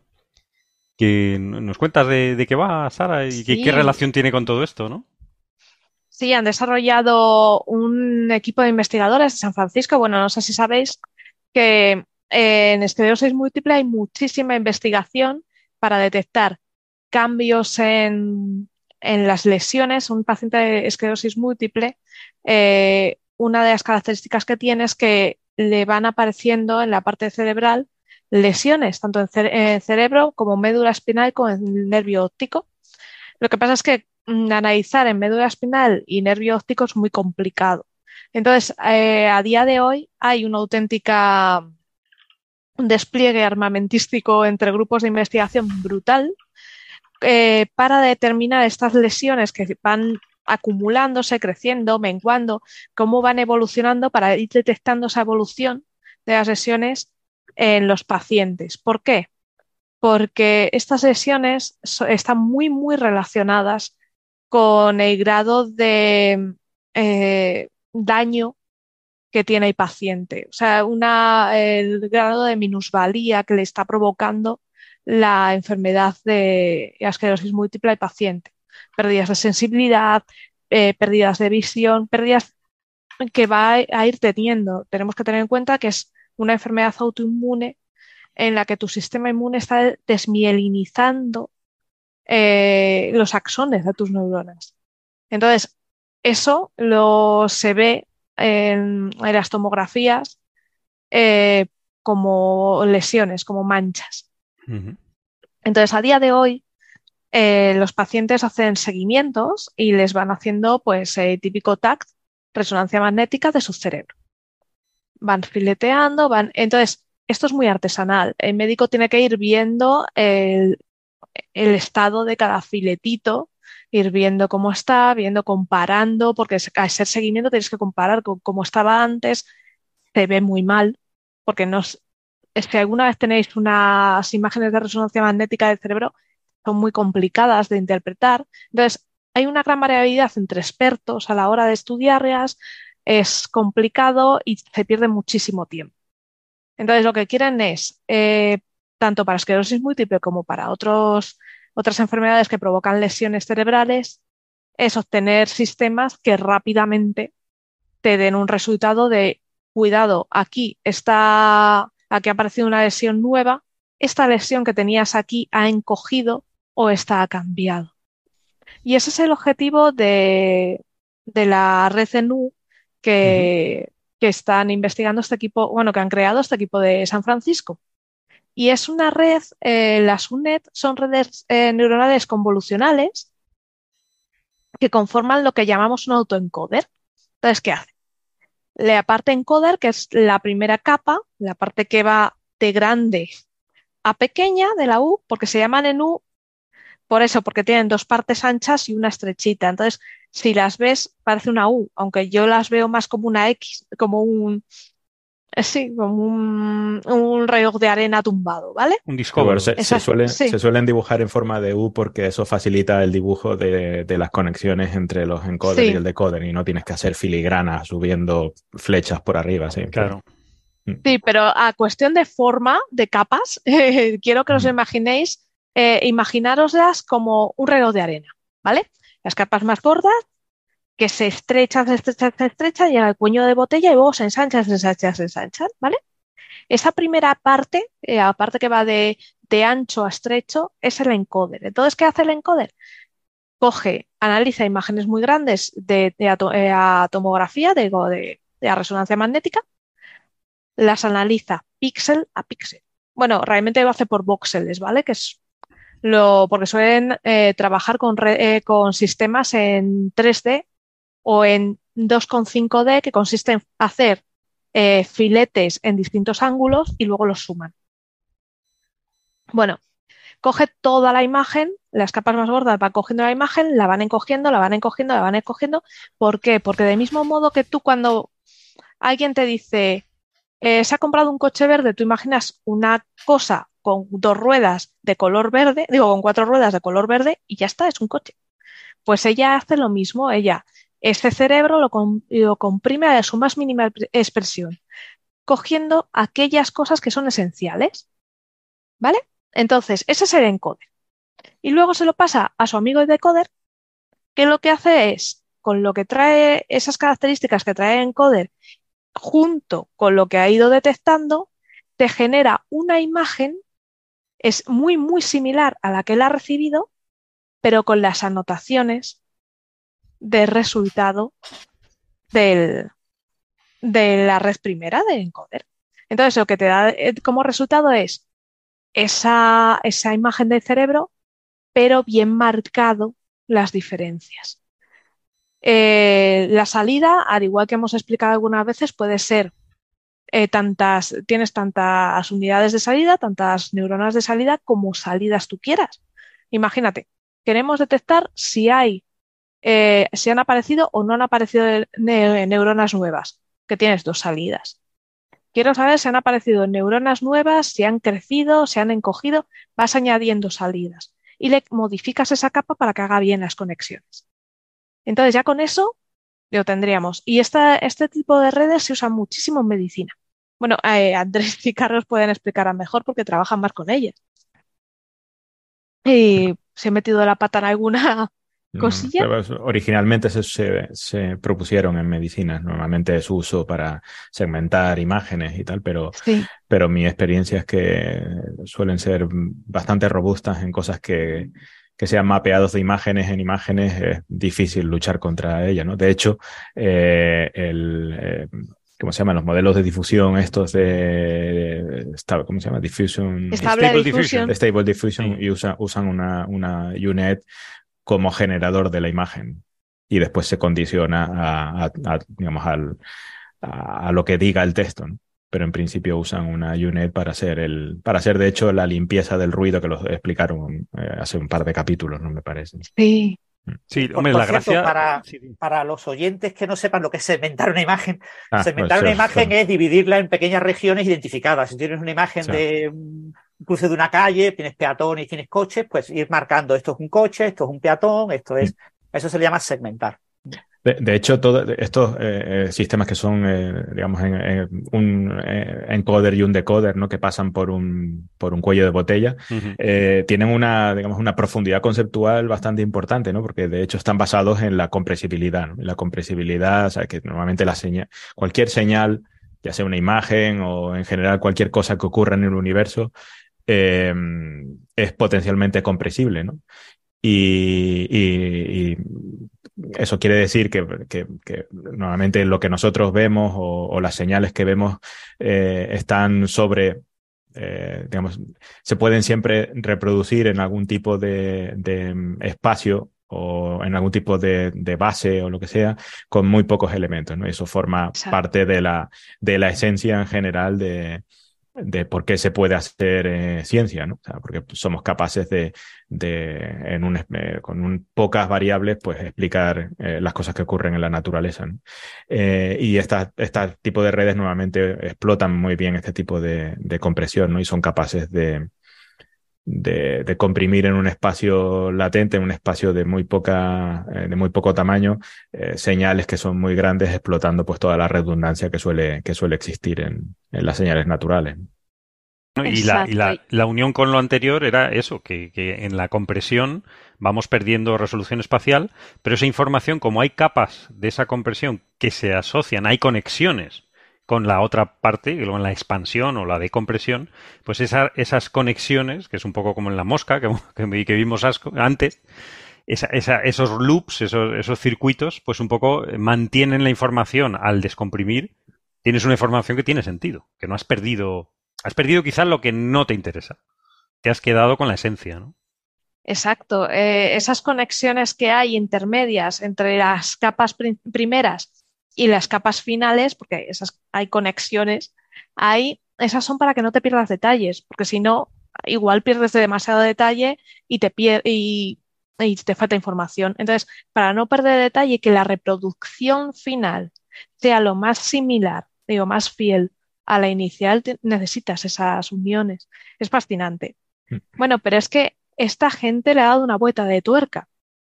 Que nos cuentas de, de qué va, Sara, y Sí. qué, qué relación tiene con todo esto, ¿no? Sí, han desarrollado un equipo de investigadores de San Francisco. Bueno, no sé si sabéis que eh, en esclerosis múltiple hay muchísima investigación para detectar cambios en, en las lesiones. Un paciente de esclerosis múltiple, eh, una de las características que tiene es que le van apareciendo en la parte cerebral lesiones, tanto en cere- en cerebro como médula espinal como en el nervio óptico. Lo que pasa es que mm, analizar en médula espinal y nervio óptico es muy complicado. Entonces, eh, a día de hoy hay una auténtica despliegue armamentístico entre grupos de investigación brutal eh, para determinar estas lesiones que van acumulándose, creciendo, menguando, cómo van evolucionando para ir detectando esa evolución de las lesiones en los pacientes. ¿Por qué? Porque estas lesiones so- están muy, muy relacionadas con el grado de eh, daño que tiene el paciente. O sea, una, el grado de minusvalía que le está provocando la enfermedad de esclerosis múltiple al paciente. Pérdidas de sensibilidad, eh, pérdidas de visión, pérdidas que va a ir teniendo. Tenemos que tener en cuenta que es una enfermedad autoinmune en la que tu sistema inmune está desmielinizando eh, los axones de tus neuronas. Entonces, eso lo se ve en, en las tomografías eh, como lesiones, como manchas. Uh-huh. Entonces, a día de hoy, eh, los pacientes hacen seguimientos y les van haciendo, pues, eh, típico T A C, resonancia magnética de su cerebro. Van fileteando, van. Entonces, esto es muy artesanal. El médico tiene que ir viendo el, el estado de cada filetito, ir viendo cómo está, viendo, comparando, porque al ser seguimiento tienes que comparar con cómo estaba antes. Se ve muy mal, porque no es, es que alguna vez tenéis unas imágenes de resonancia magnética del cerebro, son muy complicadas de interpretar. Entonces, hay una gran variabilidad entre expertos a la hora de estudiarlas, es complicado y se pierde muchísimo tiempo. Entonces, lo que quieren es, eh, tanto para esclerosis múltiple como para otros, otras enfermedades que provocan lesiones cerebrales, es obtener sistemas que rápidamente te den un resultado de, cuidado, aquí está, aquí ha aparecido una lesión nueva, esta lesión que tenías aquí ha encogido o está ha cambiado. Y ese es el objetivo de, de la red E N U que, uh-huh. que están investigando este equipo, bueno, que han creado este equipo de San Francisco. Y es una red, eh, las U N E T son redes eh, neuronales convolucionales que conforman lo que llamamos un autoencoder. Entonces, ¿qué hace? La parte encoder, que es la primera capa, la parte que va de grande a pequeña de la U, porque se llaman en U por eso, porque tienen dos partes anchas y una estrechita. Entonces, si las ves, parece una U, aunque yo las veo más como una X, como un, sí, como un, un reloj de arena tumbado, ¿vale? Un disco. Bueno, se, se, suelen, sí. se suelen dibujar en forma de U porque eso facilita el dibujo de, de las conexiones entre los encoders sí. y el decoder, y no tienes que hacer filigranas subiendo flechas por arriba. Sí, claro. Sí, pero a cuestión de forma, de capas, eh, quiero que os imaginéis, eh, imaginároslas como un reloj de arena, ¿vale? Las capas más gordas, que se estrechan, se estrechan, se estrechan, llega al cuello de botella y luego se ensanchan, se ensanchan, se ensanchan, ¿vale? Esa primera parte, eh, la parte que va de, de ancho a estrecho, es el encoder. Entonces, ¿qué hace el encoder? Coge, analiza imágenes muy grandes de, de, ato, eh, a tomografía, de, de, de a resonancia magnética, las analiza píxel a píxel. Bueno, realmente lo hace por voxeles, ¿vale? Que es lo, porque suelen eh, trabajar con, re, eh, con sistemas en tres D o en dos coma cinco D, que consiste en hacer eh, filetes en distintos ángulos y luego los suman. Bueno, coge toda la imagen, las capas más gordas van cogiendo la imagen, la van encogiendo, la van encogiendo, la van encogiendo. ¿Por qué? Porque del mismo modo que tú cuando alguien te dice eh, se ha comprado un coche verde, tú imaginas una cosa con dos ruedas de color verde, digo, con cuatro ruedas de color verde y ya está, es un coche. Pues ella hace lo mismo, ella, este cerebro lo, com lo comprime a su más mínima expresión, cogiendo aquellas cosas que son esenciales, ¿vale? Entonces, ese es el encoder. Y luego se lo pasa a su amigo el decoder, que lo que hace es, con lo que trae esas características que trae el encoder, junto con lo que ha ido detectando, te genera una imagen, es muy, muy similar a la que él ha recibido, pero con las anotaciones del resultado del, de la red primera de encoder. Entonces, lo que te da como resultado es esa, esa imagen del cerebro, pero bien marcado las diferencias. Eh, la salida, al igual que hemos explicado algunas veces, puede ser eh, tantas, tienes tantas unidades de salida, tantas neuronas de salida como salidas tú quieras. Imagínate, queremos detectar si hay eh, si han aparecido o no han aparecido ne- neuronas nuevas, que tienes dos salidas. Quiero saber si han aparecido neuronas nuevas, si han crecido, si han encogido, vas añadiendo salidas y le modificas esa capa para que haga bien las conexiones. Entonces ya con eso lo tendríamos. Y esta, este tipo de redes se usa muchísimo en medicina. Bueno, eh, Andrés y Carlos pueden explicar mejor porque trabajan más con ellas. Y se he metido la pata en alguna cosilla. No, originalmente se, se, se propusieron en medicina, normalmente es uso para segmentar imágenes y tal, pero, Sí. pero mi experiencia es que suelen ser bastante robustas en cosas que, que sean mapeados de imágenes en imágenes, es difícil luchar contra ellas, ¿no? De hecho, eh, el... Eh, ¿cómo se llaman? Los modelos de difusión estos de, de ¿cómo se llama? Diffusion. Estable Stable diffusion. diffusion. Stable Diffusion, Sí. y usa, usan una, una U N E T como generador de la imagen y después se condiciona a, a, a digamos, al, a, a lo que diga el texto, ¿no? Pero en principio usan una U N E T para hacer, el, para hacer de hecho la limpieza del ruido que los explicaron eh, hace un par de capítulos, ¿no? Me parece. Sí. Sí, Por, hombre, por la cierto, gracia... para, Sí, sí. para los oyentes que no sepan lo que es segmentar una imagen, Ah, segmentar pues, una sí, imagen sí. es dividirla en pequeñas regiones identificadas. Si tienes una imagen Sí. de un cruce de una calle, tienes peatones y tienes coches, pues ir marcando esto es un coche, esto es un peatón, esto es... Eso se le llama segmentar. De, de hecho, todos estos eh, eh, sistemas que son, eh, digamos, en, en un eh, encoder y un decoder, ¿no? Que pasan por un, por un cuello de botella, Ujú. eh, tienen una, digamos, una profundidad conceptual bastante importante, ¿no? Porque de hecho están basados en la compresibilidad, ¿no? La compresibilidad, o sea, que normalmente la señal, cualquier señal, ya sea una imagen o en general cualquier cosa que ocurra en el universo, eh, es potencialmente compresible, ¿no? Y, y, y eso quiere decir que, que, que normalmente lo que nosotros vemos o, o las señales que vemos eh, están sobre, eh, digamos, se pueden siempre reproducir en algún tipo de, de espacio o en algún tipo de, de base o lo que sea, con muy pocos elementos, ¿no? Eso forma Exacto. parte de la, de la esencia en general de, de por qué se puede hacer eh, ciencia, ¿no? O sea, porque somos capaces de, de en un, eh, con un, pocas variables, pues explicar eh, las cosas que ocurren en la naturaleza, ¿no? Eh, y este esta tipo de redes normalmente explotan muy bien este tipo de, de compresión, ¿no? Y son capaces de, de, de comprimir en un espacio latente, en un espacio de muy poca, eh, de muy poco tamaño, eh, señales que son muy grandes, explotando pues toda la redundancia que suele, que suele existir en, en las señales naturales. ¿No? Y, la, y Exacto. la, la unión con lo anterior era eso, que, que en la compresión vamos perdiendo resolución espacial, pero esa información, como hay capas de esa compresión que se asocian, hay conexiones con la otra parte, con la expansión o la decompresión, pues esa, esas conexiones, que es un poco como en la mosca, que, que, que vimos asco, antes, esa, esa, esos loops, esos, esos circuitos, pues un poco mantienen la información al descomprimir. Tienes una información que tiene sentido, que no has perdido... Has perdido quizás lo que no te interesa. Te has quedado con la esencia, ¿no? Exacto. Eh, esas conexiones que hay intermedias entre las capas prim primeras y las capas finales, porque esas hay conexiones, hay, esas son para que no te pierdas detalles, porque si no, igual pierdes de demasiado detalle y te, pier y, y te falta información. Entonces, para no perder detalle y que la reproducción final sea lo más similar, digo, más fiel a la inicial, te, necesitas esas uniones. Es fascinante. Bueno, pero es que esta gente le ha dado una vuelta de tuerca,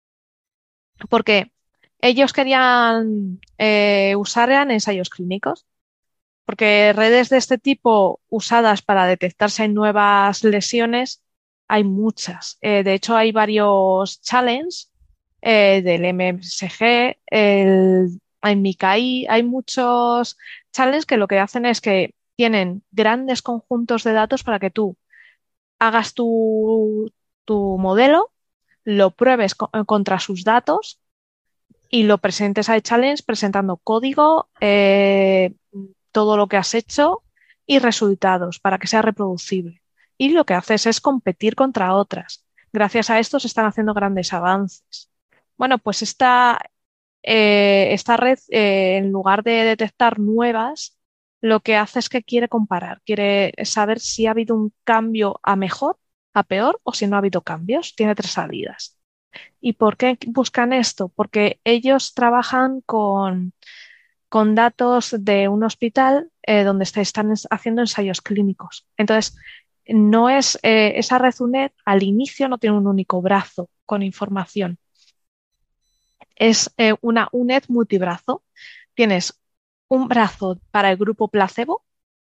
porque ellos querían eh, usar en ensayos clínicos, porque redes de este tipo usadas para detectarse en nuevas lesiones hay muchas. Eh, de hecho, hay varios challenges eh, del M S G, el, en Mikai, hay muchos challenges que lo que hacen es que tienen grandes conjuntos de datos para que tú hagas tu, tu modelo, lo pruebes co contra sus datos y lo presentes al challenge presentando código, eh, todo lo que has hecho y resultados para que sea reproducible. Y lo que haces es competir contra otras. Gracias a esto se están haciendo grandes avances. Bueno, pues esta, eh, esta red, eh, en lugar de detectar nuevas, lo que hace es que quiere comparar, quiere saber si ha habido un cambio a mejor, a peor o si no ha habido cambios. Tiene tres salidas. ¿Y por qué buscan esto? Porque ellos trabajan con, con datos de un hospital eh, donde se están haciendo ensayos clínicos. Entonces, no es eh, esa red U N E D al inicio no tiene un único brazo con información. Es eh, una U N E D multibrazo. Tienes un brazo para el grupo placebo,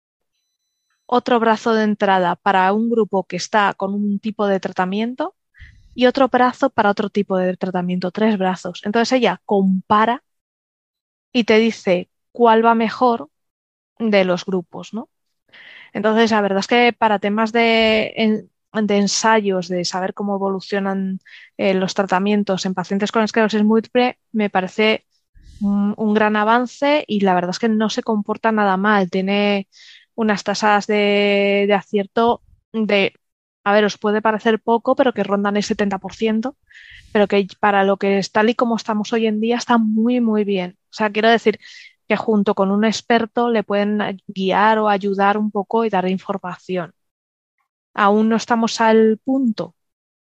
otro brazo de entrada para un grupo que está con un tipo de tratamiento y otro brazo para otro tipo de tratamiento, tres brazos. Entonces ella compara y te dice cuál va mejor de los grupos, ¿no? Entonces, la verdad es que para temas de, en, de ensayos, de saber cómo evolucionan eh, los tratamientos en pacientes con esclerosis múltiple, me parece un, un gran avance y la verdad es que no se comporta nada mal. Tiene unas tasas de, de acierto de, a ver, os puede parecer poco, pero que rondan el setenta por ciento, pero que para lo que es tal y como estamos hoy en día está muy, muy bien. O sea, quiero decir que junto con un experto le pueden guiar o ayudar un poco y dar información. Aún no estamos al punto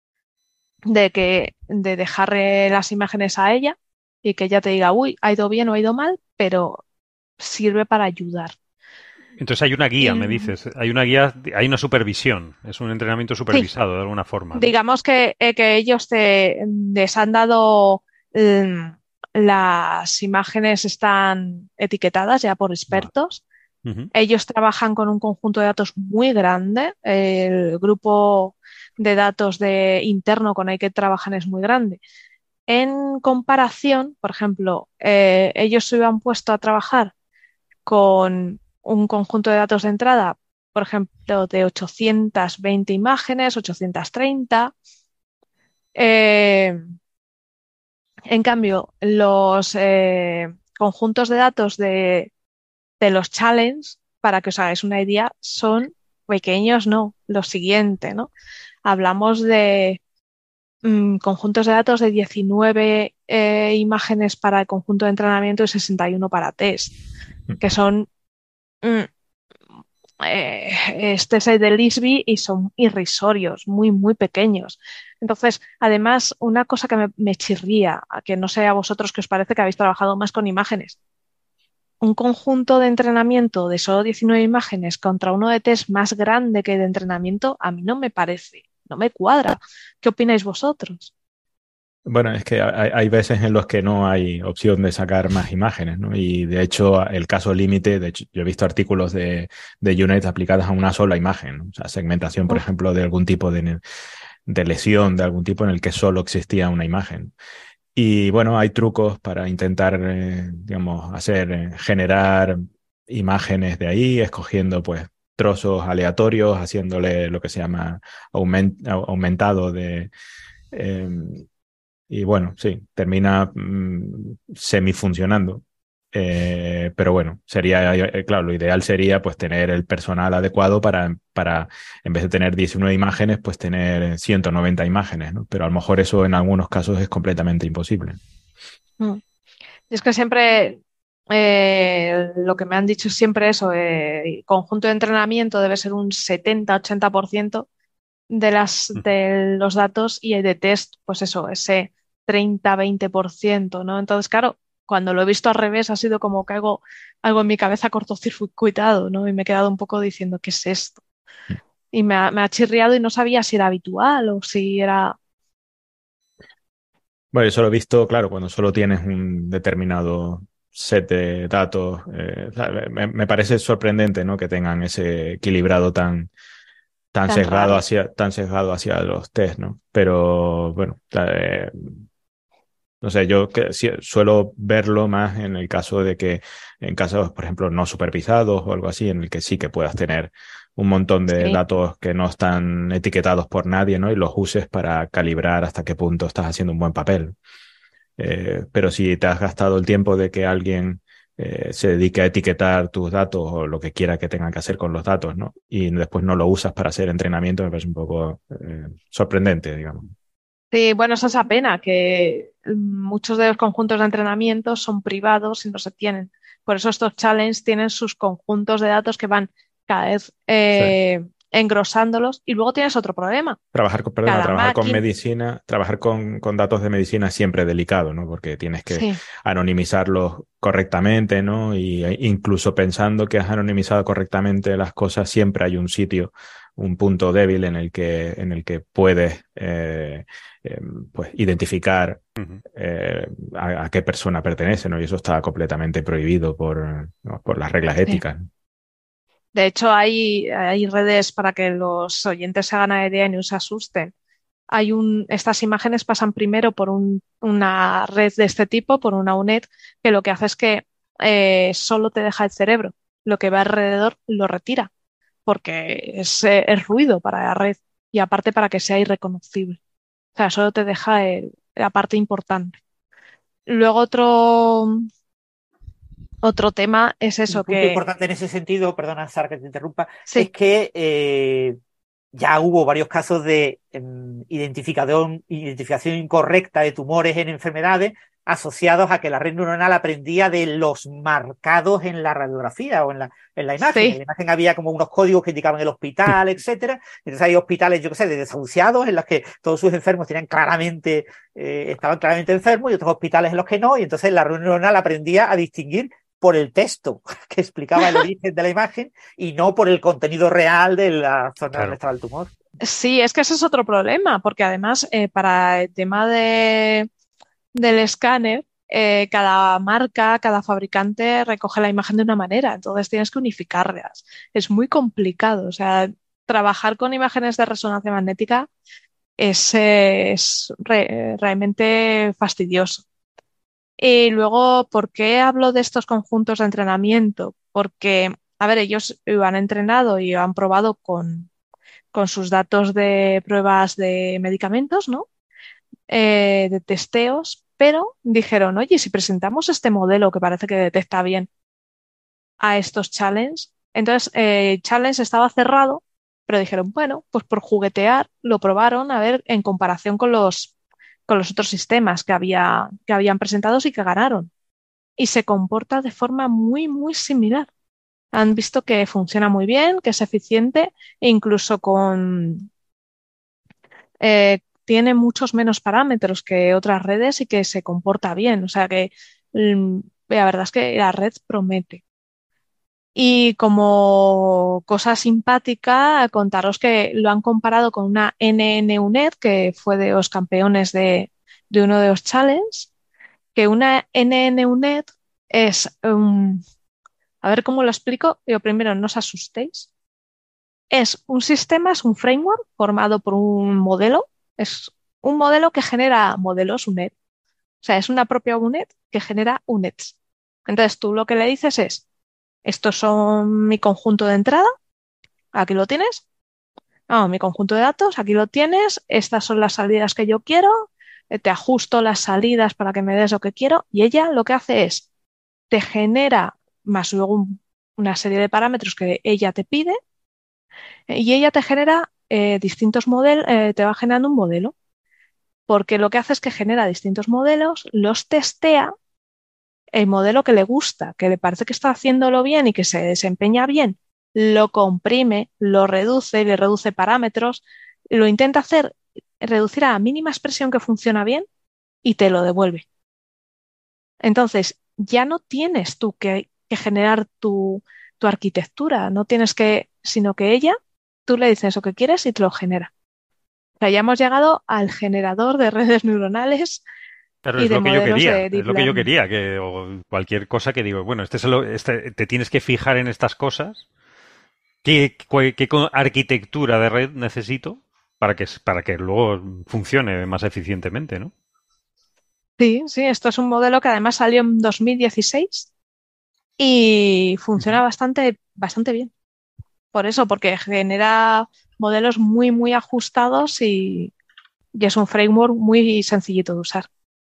de que de dejarle las imágenes a ella y que ella te diga, uy, ha ido bien o ha ido mal, pero sirve para ayudar. Entonces hay una guía, y, me dices, hay una guía, hay una supervisión, es un entrenamiento supervisado sí, de alguna forma, ¿no? Digamos que, eh, que ellos te, les han dado eh, las imágenes están etiquetadas ya por expertos. Uh-huh. Ellos trabajan con un conjunto de datos muy grande. El grupo de datos de interno con el que trabajan es muy grande. En comparación, por ejemplo, eh, ellos se habían puesto a trabajar con un conjunto de datos de entrada, por ejemplo, de ochocientas veinte imágenes, ochocientas treinta. Eh, en cambio, los eh, conjuntos de datos de, de los challenge, para que os hagáis una idea, son pequeños, no, lo siguiente, ¿no? Hablamos de mm, conjuntos de datos de diecinueve eh, imágenes para el conjunto de entrenamiento y sesenta y uno para test, que son mm, eh, este es el de Lisby y son irrisorios, muy, muy pequeños. Entonces, además, una cosa que me, me chirría, a que no sé a vosotros que os parece que habéis trabajado más con imágenes, un conjunto de entrenamiento de solo diecinueve imágenes contra uno de test más grande que de entrenamiento, a mí no me parece, no me cuadra. ¿Qué opináis vosotros? Bueno, es que hay, hay veces en los que no hay opción de sacar más imágenes, ¿no? Y de hecho, el caso límite, de hecho, yo he visto artículos de, de U N E D aplicadas a una sola imagen, ¿no? O sea, segmentación, por Uf. ejemplo, de algún tipo de, de lesión, de algún tipo en el que solo existía una imagen. Y bueno, hay trucos para intentar, eh, digamos, hacer, eh, generar imágenes de ahí, escogiendo, pues, trozos aleatorios, haciéndole lo que se llama aument, aumentado de... Eh, y bueno, sí, termina mmm, semi-funcionando. Eh, pero bueno, sería, eh, claro, lo ideal sería pues tener el personal adecuado para, para, en vez de tener diecinueve imágenes, pues tener ciento noventa imágenes, ¿no? Pero a lo mejor eso en algunos casos es completamente imposible. Mm. Y es que siempre eh, lo que me han dicho es siempre eso, eh, conjunto de entrenamiento debe ser un setenta ochenta por ciento de, las, de los datos y el de test, pues eso, ese treinta veinte por ciento, ¿no? Entonces, claro, cuando lo he visto al revés ha sido como que algo, algo en mi cabeza cortocircuitado, ¿no? Y me he quedado un poco diciendo, ¿qué es esto? Y me ha, me ha chirriado y no sabía si era habitual o si era... Bueno, yo solo he visto, claro, cuando solo tienes un determinado set de datos, eh, me, me parece sorprendente, ¿no? Que tengan ese equilibrado tan, tan, Tan sesgado raro. hacia, tan sesgado hacia los test, ¿no? Pero bueno, eh, no sé, yo que, sí, suelo verlo más en el caso de que, en casos, por ejemplo, no supervisados o algo así, en el que sí que puedas tener un montón de Sí. datos que no están etiquetados por nadie, ¿no? Y los uses para calibrar hasta qué punto estás haciendo un buen papel. Eh, pero si te has gastado el tiempo de que alguien eh, se dedique a etiquetar tus datos o lo que quiera que tenga que hacer con los datos, ¿no? Y después no lo usas para hacer entrenamiento, me parece un poco eh, sorprendente, digamos. Sí, bueno, esa es la pena, que muchos de los conjuntos de entrenamiento son privados y no se tienen. Por eso estos challenges tienen sus conjuntos de datos que van cada vez Sí. eh, engrosándolos, y luego tienes otro problema. Trabajar con, perdona, Cada trabajar con máquina- medicina, trabajar con, con datos de medicina es siempre delicado, ¿no? Porque tienes que Sí. anonimizarlos correctamente, ¿no? Y e incluso pensando que has anonimizado correctamente las cosas, siempre hay un sitio, un punto débil en el que, en el que puedes eh, eh, pues identificar Ujú. eh, a, a qué persona pertenece, ¿no? Y eso está completamente prohibido por, ¿no? por las reglas Sí. éticas. De hecho, hay, hay redes para que los oyentes se hagan la idea y no se asusten. Hay un, estas imágenes pasan primero por un- una red de este tipo, por una U N E D, que lo que hace es que eh, solo te deja el cerebro. Lo que va alrededor lo retira, porque es, eh, es ruido para la red y aparte para que sea irreconocible. O sea, solo te deja el- la parte importante. Luego otro, otro tema es Un eso, punto que importante en ese sentido, perdona, Sara, que te interrumpa, sí, es que eh, ya hubo varios casos de em, identificación, identificación incorrecta de tumores en enfermedades asociados a que la red neuronal aprendía de los marcados en la radiografía o en la, en la imagen. Sí. En la imagen había como unos códigos que indicaban el hospital, etcétera. Entonces hay hospitales, yo qué sé, de desahuciados en los que todos sus enfermos tenían claramente, eh, estaban claramente enfermos, y otros hospitales en los que no, y entonces la red neuronal aprendía a distinguir por el texto que explicaba el origen de la imagen y no por el contenido real de la zona Claro. donde estaba el tumor. Sí, es que ese es otro problema, porque además eh, para el tema de, del escáner, eh, cada marca, cada fabricante recoge la imagen de una manera, entonces tienes que unificarlas. Es muy complicado, o sea, trabajar con imágenes de resonancia magnética es, eh, es re- realmente fastidioso. Y luego, ¿por qué hablo de estos conjuntos de entrenamiento? Porque, a ver, ellos lo han entrenado y lo han probado con, con sus datos de pruebas de medicamentos, ¿no? Eh, de testeos, pero dijeron, oye, si presentamos este modelo que parece que detecta bien a estos challenge, entonces eh, challenge estaba cerrado, pero dijeron, bueno, pues por juguetear lo probaron a ver en comparación con los, con los otros sistemas que había, que habían presentado y que ganaron. Y se comporta de forma muy, muy similar. Han visto que funciona muy bien, que es eficiente e incluso con eh, tiene muchos menos parámetros que otras redes y que se comporta bien. O sea que mm, la verdad es que la red promete. Y como cosa simpática, contaros que lo han comparado con una N N U N E D, que fue de los campeones de, de uno de los challenge, que una N N U N E D es, um, a ver cómo lo explico, yo primero no os asustéis, es un sistema, es un framework formado por un modelo, es un modelo que genera modelos U N E D, o sea, es una propia U N E D que genera U N E Ds. Entonces tú lo que le dices es, estos son mi conjunto de entrada, aquí lo tienes. Ah, mi conjunto de datos, aquí lo tienes. Estas son las salidas que yo quiero. eh, Te ajusto las salidas para que me des lo que quiero. Y ella lo que hace es, te genera más luego un- una serie de parámetros que ella te pide. eh, Y ella te genera eh, distintos modelos, eh, te va generando un modelo. Porque lo que hace es que genera distintos modelos, los testea, el modelo que le gusta, que le parece que está haciéndolo bien y que se desempeña bien, lo comprime, lo reduce, le reduce parámetros, lo intenta hacer, reducir a la mínima expresión que funciona bien y te lo devuelve. Entonces, ya no tienes tú que, que generar tu, tu arquitectura, no tienes que, sino que ella, tú le dices lo que quieres y te lo genera. O sea, ya hemos llegado al generador de redes neuronales Claro, y es de lo que yo modelos quería, de es deep lo que yo learning. quería, que o cualquier cosa que digo, bueno, este es lo, este, te tienes que fijar en estas cosas, qué, qué, qué co- arquitectura de red necesito para que, para que luego funcione más eficientemente, ¿no? Sí, sí, esto es un modelo que además salió en dos mil dieciséis y funciona Ujú. bastante, bastante bien. Por eso, porque genera modelos muy, muy ajustados y, y es un framework muy sencillito de usar.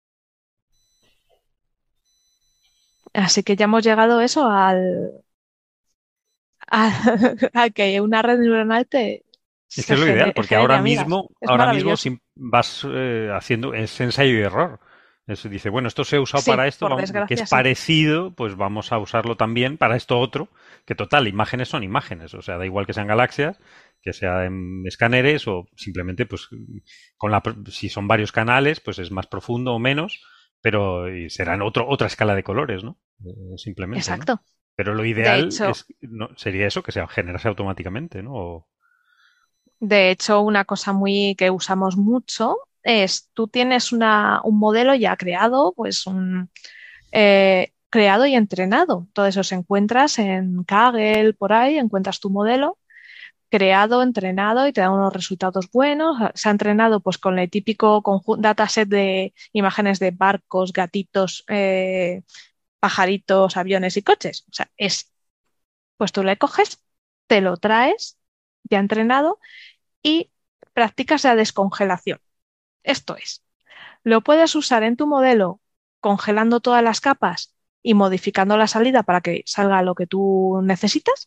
Así que ya hemos llegado eso al, a, a que una red neuronal te Es que se es lo ideal, genere, porque genere ahora amigas. mismo, Es ahora mismo maravilloso. sim- vas eh, haciendo, es ensayo y error. Es- dice, bueno, esto se ha usado Sí, para esto, por vamos- que es desgracia, sí. parecido, pues vamos a usarlo también para esto otro, que total, imágenes son imágenes, o sea, da igual que sean galaxias, que sea en escáneres o simplemente, pues, con la, si son varios canales, pues es más profundo o menos, pero será en otro, otra escala de colores, ¿no? Eh, simplemente. Exacto. ¿no? Pero lo ideal hecho, es, no, sería eso, que se generase automáticamente, ¿no? O... De hecho, una cosa muy que usamos mucho es, tú tienes una, un modelo ya creado, pues un eh, creado y entrenado. Todo eso se encuentras en Kaggle, por ahí, encuentras tu modelo creado, entrenado y te da unos resultados buenos. Se ha entrenado pues con el típico dataset de imágenes de barcos, gatitos, eh, pajaritos, aviones y coches. O sea, es, pues tú le coges, te lo traes ya entrenado y practicas la descongelación. Esto es, lo puedes usar en tu modelo congelando todas las capas y modificando la salida para que salga lo que tú necesitas.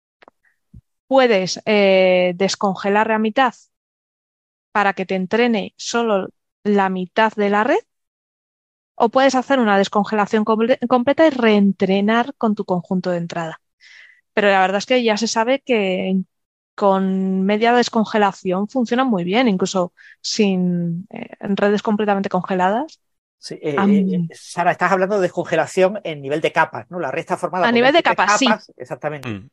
Puedes eh, descongelar a mitad para que te entrene solo la mitad de la red, o puedes hacer una descongelación comple- completa y reentrenar con tu conjunto de entrada. Pero la verdad es que ya se sabe que con media descongelación funciona muy bien, incluso sin eh, en redes completamente congeladas. Sí, eh, Um, eh, Sara, estás hablando de descongelación en nivel de capas, ¿no? La red está formada a por nivel de múltiples capas, capas, sí. Exactamente. Mm.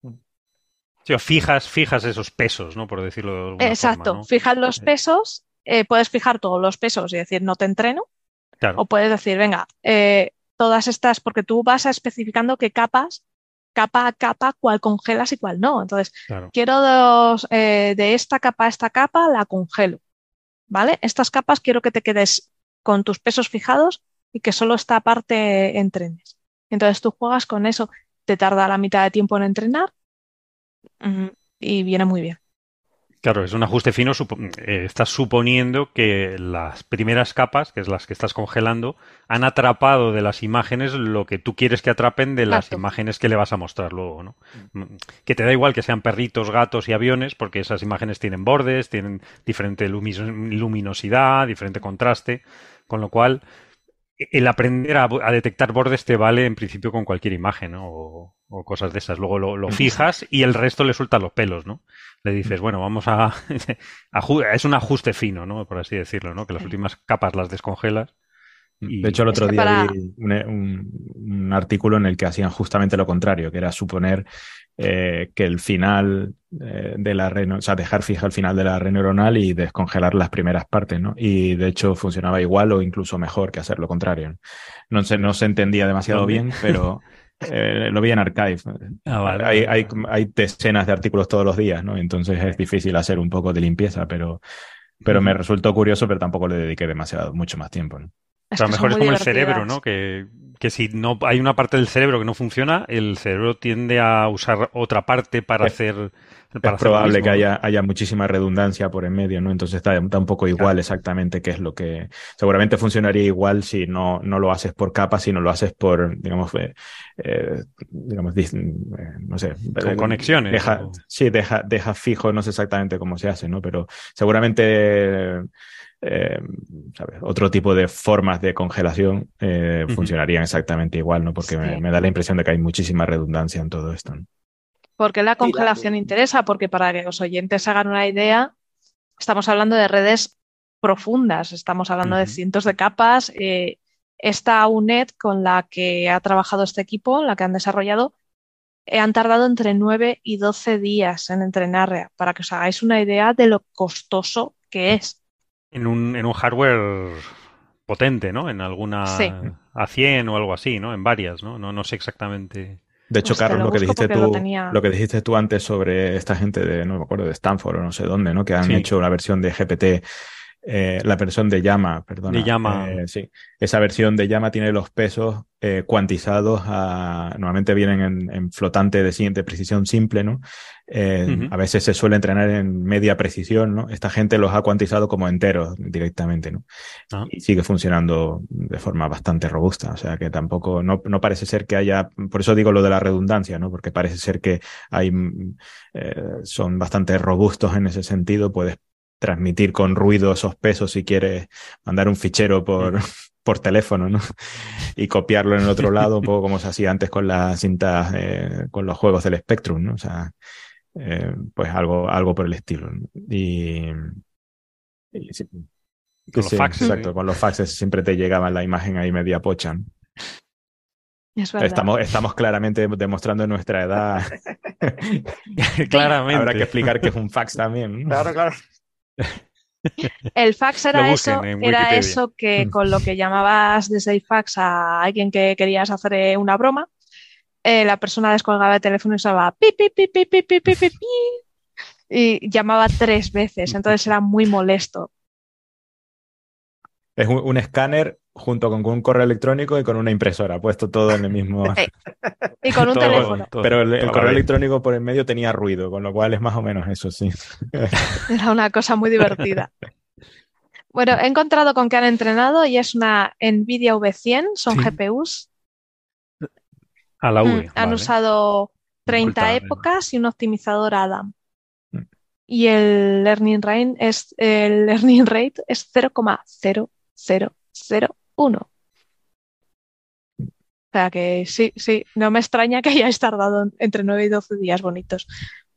Sí, o fijas, fijas esos pesos, ¿no? Por decirlo de alguna Exacto. forma, ¿no? Fijas los pesos, eh, puedes fijar todos los pesos y decir no te entreno, Claro. o puedes decir, venga, eh, todas estas, porque tú vas a especificando qué capas, capa a capa, cuál congelas y cuál no. Entonces, Claro. quiero dos, eh, de esta capa a esta capa la congelo, ¿vale? Estas capas quiero que te quedes con tus pesos fijados y que solo esta parte entrenes. Entonces tú juegas con eso, te tarda la mitad de tiempo en entrenar mm, y viene muy bien. Claro, es un ajuste fino. Supo- eh, estás suponiendo que las primeras capas, que es las que estás congelando, han atrapado de las imágenes lo que tú quieres que atrapen de las Exacto. imágenes que le vas a mostrar luego, ¿no? Mm, Que te da igual que sean perritos, gatos y aviones, porque esas imágenes tienen bordes, tienen diferente lumi- luminosidad, diferente contraste, con lo cual el aprender a, a detectar bordes te vale en principio con cualquier imagen, ¿no? O, o cosas de esas. Luego lo, lo fijas y el resto le suelta los pelos, ¿no? Le dices, bueno, vamos a... aju- es un ajuste fino, ¿no? Por así decirlo, ¿no? Que las últimas capas las descongelas. Y... De hecho, el otro Es que día para- vi un, un- un artículo en el que hacían justamente lo contrario, que era suponer eh, que el final eh, de la red, o sea, dejar fija el final de la red neuronal y descongelar las primeras partes, ¿no? Y de hecho funcionaba igual o incluso mejor que hacer lo contrario, ¿no? No se, no se entendía demasiado ¿Dónde? bien, pero eh, lo vi en Archive. Ah, vale, hay, vale, hay, vale. hay decenas de artículos todos los días, ¿no? Entonces es difícil hacer un poco de limpieza, pero, pero me resultó curioso, pero tampoco le dediqué demasiado, mucho más tiempo, ¿no? Es Pero a que lo son mejor es muy como el divertidas. cerebro, ¿no? Que, que si no hay una parte del cerebro que no funciona, el cerebro tiende a usar otra parte para Es- hacer Es para hacer lo probable mismo, que ¿no? haya, haya muchísima redundancia por en medio, ¿no? Entonces está, está un poco igual Claro. exactamente qué es lo que... Seguramente funcionaría igual si no, no lo haces por capas, sino lo haces por, digamos, eh, eh, digamos, dis- eh, no sé. Con eh, conexiones, Deja, o- sí, deja, deja fijo, no sé exactamente cómo se hace, ¿no? Pero seguramente... eh, ¿sabes? Otro tipo de formas de congelación eh, Ujú. funcionarían exactamente igual, ¿no? Porque me, Sí. me da la impresión de que hay muchísima redundancia en todo esto, ¿no? ¿Por qué la Sí, la- congelación interesa? Porque para que los oyentes hagan una idea, estamos hablando de redes profundas, estamos hablando de Ujú. cientos de capas. Eh, esta U N E D con la que ha trabajado este equipo, la que han desarrollado, eh, han tardado entre nueve y doce días en entrenar, para que os hagáis una idea de lo costoso que es. En un, en un hardware potente, ¿no? En alguna Sí, A cien o algo así, ¿no? En varias, ¿no? No, no sé exactamente. De hecho, pues te Carlos, lo lo que busco dijiste porque lo tú, tenía. lo que dijiste tú antes sobre esta gente de, no me acuerdo, de Stanford o no sé dónde, ¿no? Que han Sí. hecho una versión de G P T, eh, la versión de Llama, perdona. De Llama. Eh, sí. Esa versión de Llama tiene los pesos eh, cuantizados a, normalmente vienen en, en flotante de siguiente precisión simple, ¿no? Eh, Ujú. A veces se suele entrenar en media precisión, ¿no? Esta gente los ha cuantizado como enteros directamente, ¿no? Ah. Y sigue funcionando de forma bastante robusta. O sea que tampoco, no, no parece ser que haya, por eso digo lo de la redundancia, ¿no? Porque parece ser que hay, eh, son bastante robustos en ese sentido. Puedes transmitir con ruido esos pesos si quieres mandar un fichero por, por teléfono, ¿no? Y copiarlo en el otro lado, un poco como se hacía antes con las cintas, eh, con los juegos del Spectrum, ¿no? O sea, eh, pues algo, algo por el estilo. Y, y sí, con sí, los faxes. Exacto, con los faxes siempre te llegaba la imagen ahí media pocha. Es verdad. Estamos, estamos claramente demostrando nuestra edad. Claramente. Habrá que explicar que es un fax también, ¿no? Claro, claro. El fax era Lo busquen eso, en era Wikipedia. eso que con lo que llamabas desde el fax a alguien que querías hacer eh, una broma, eh, la persona descolgaba el teléfono y sonaba pi, pi, pi, pi, pi, pi, pi, pi, pi, y llamaba tres veces, entonces era muy molesto. Es un, un escáner junto con un correo electrónico y con una impresora, puesto todo en el mismo... Eh, Y con un Todo, teléfono. todo, Pero el, el toda la correo vida. electrónico por el medio tenía ruido, con lo cual es más o menos eso, sí. Era una cosa muy divertida. Bueno, he encontrado con que han entrenado y es una Nvidia V cien, son Sí. G P Us. A la V. Mm, han vale. usado treinta Oculta, épocas y un optimizador Adam. Mm. Y el learning rate es, el learning rate es cero coma cero cero cero uno. O sea que sí, sí, no me extraña que hayáis tardado entre nueve y doce días bonitos.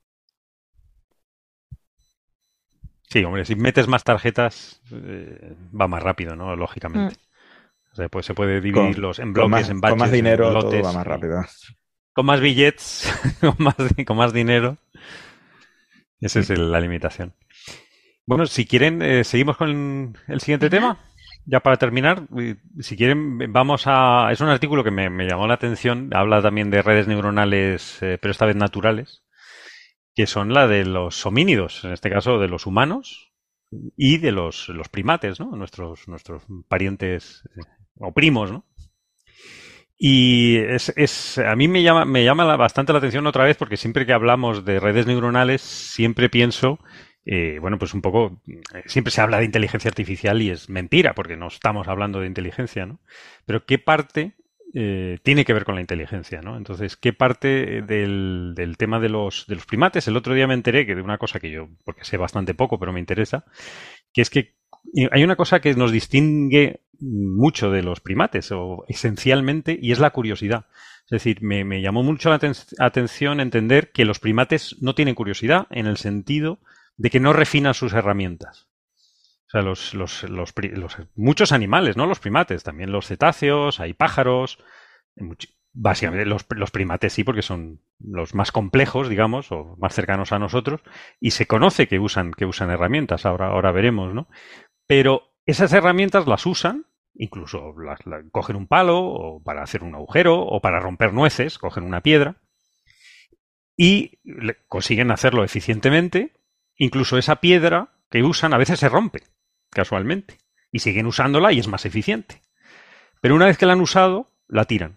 Sí, hombre, si metes más tarjetas, eh, va más rápido, ¿no? Lógicamente. Mm. O sea, pues se puede Con, dividirlos en con bloques, más, en con batches, más dinero en todo lotes. va más rápido. Con más billets, con más, con más dinero. Esa es el- la limitación. Bueno, si quieren, eh, seguimos con el siguiente Venga. tema. Ya para terminar, eh, si quieren, vamos a... Es un artículo que me, me llamó la atención. Habla también de redes neuronales, eh, pero esta vez naturales, que son la de los homínidos, en este caso de los humanos y de los, los primates, ¿no? Nuestros, nuestros parientes eh, o primos, ¿no? Y es, es, a mí me llama, me llama la- bastante la atención otra vez porque siempre que hablamos de redes neuronales siempre pienso, eh, bueno, pues un poco, eh, siempre se habla de inteligencia artificial y es mentira porque no estamos hablando de inteligencia, ¿no? Pero ¿qué parte eh, tiene que ver con la inteligencia, ¿no? Entonces, ¿qué parte del, del tema de los, de los primates? El otro día me enteré que de una cosa que yo, porque sé bastante poco, pero me interesa, que es que hay una cosa que nos distingue mucho de los primates, o esencialmente, y es la curiosidad. Es decir, me, me llamó mucho la aten- atención entender que los primates no tienen curiosidad en el sentido de que no refinan sus herramientas. O sea, los, los, los, pri- los- muchos animales, no los primates, también los cetáceos, hay pájaros, much- básicamente los, los primates sí, porque son los más complejos, digamos, o más cercanos a nosotros, y se conoce que usan, que usan herramientas, ahora, ahora veremos, ¿no? Pero esas herramientas las usan, incluso las, las- cogen un palo o para hacer un agujero o para romper nueces, cogen una piedra y le- consiguen hacerlo eficientemente. Incluso esa piedra que usan a veces se rompe, casualmente, y siguen usándola y es más eficiente. Pero una vez que la han usado, la tiran.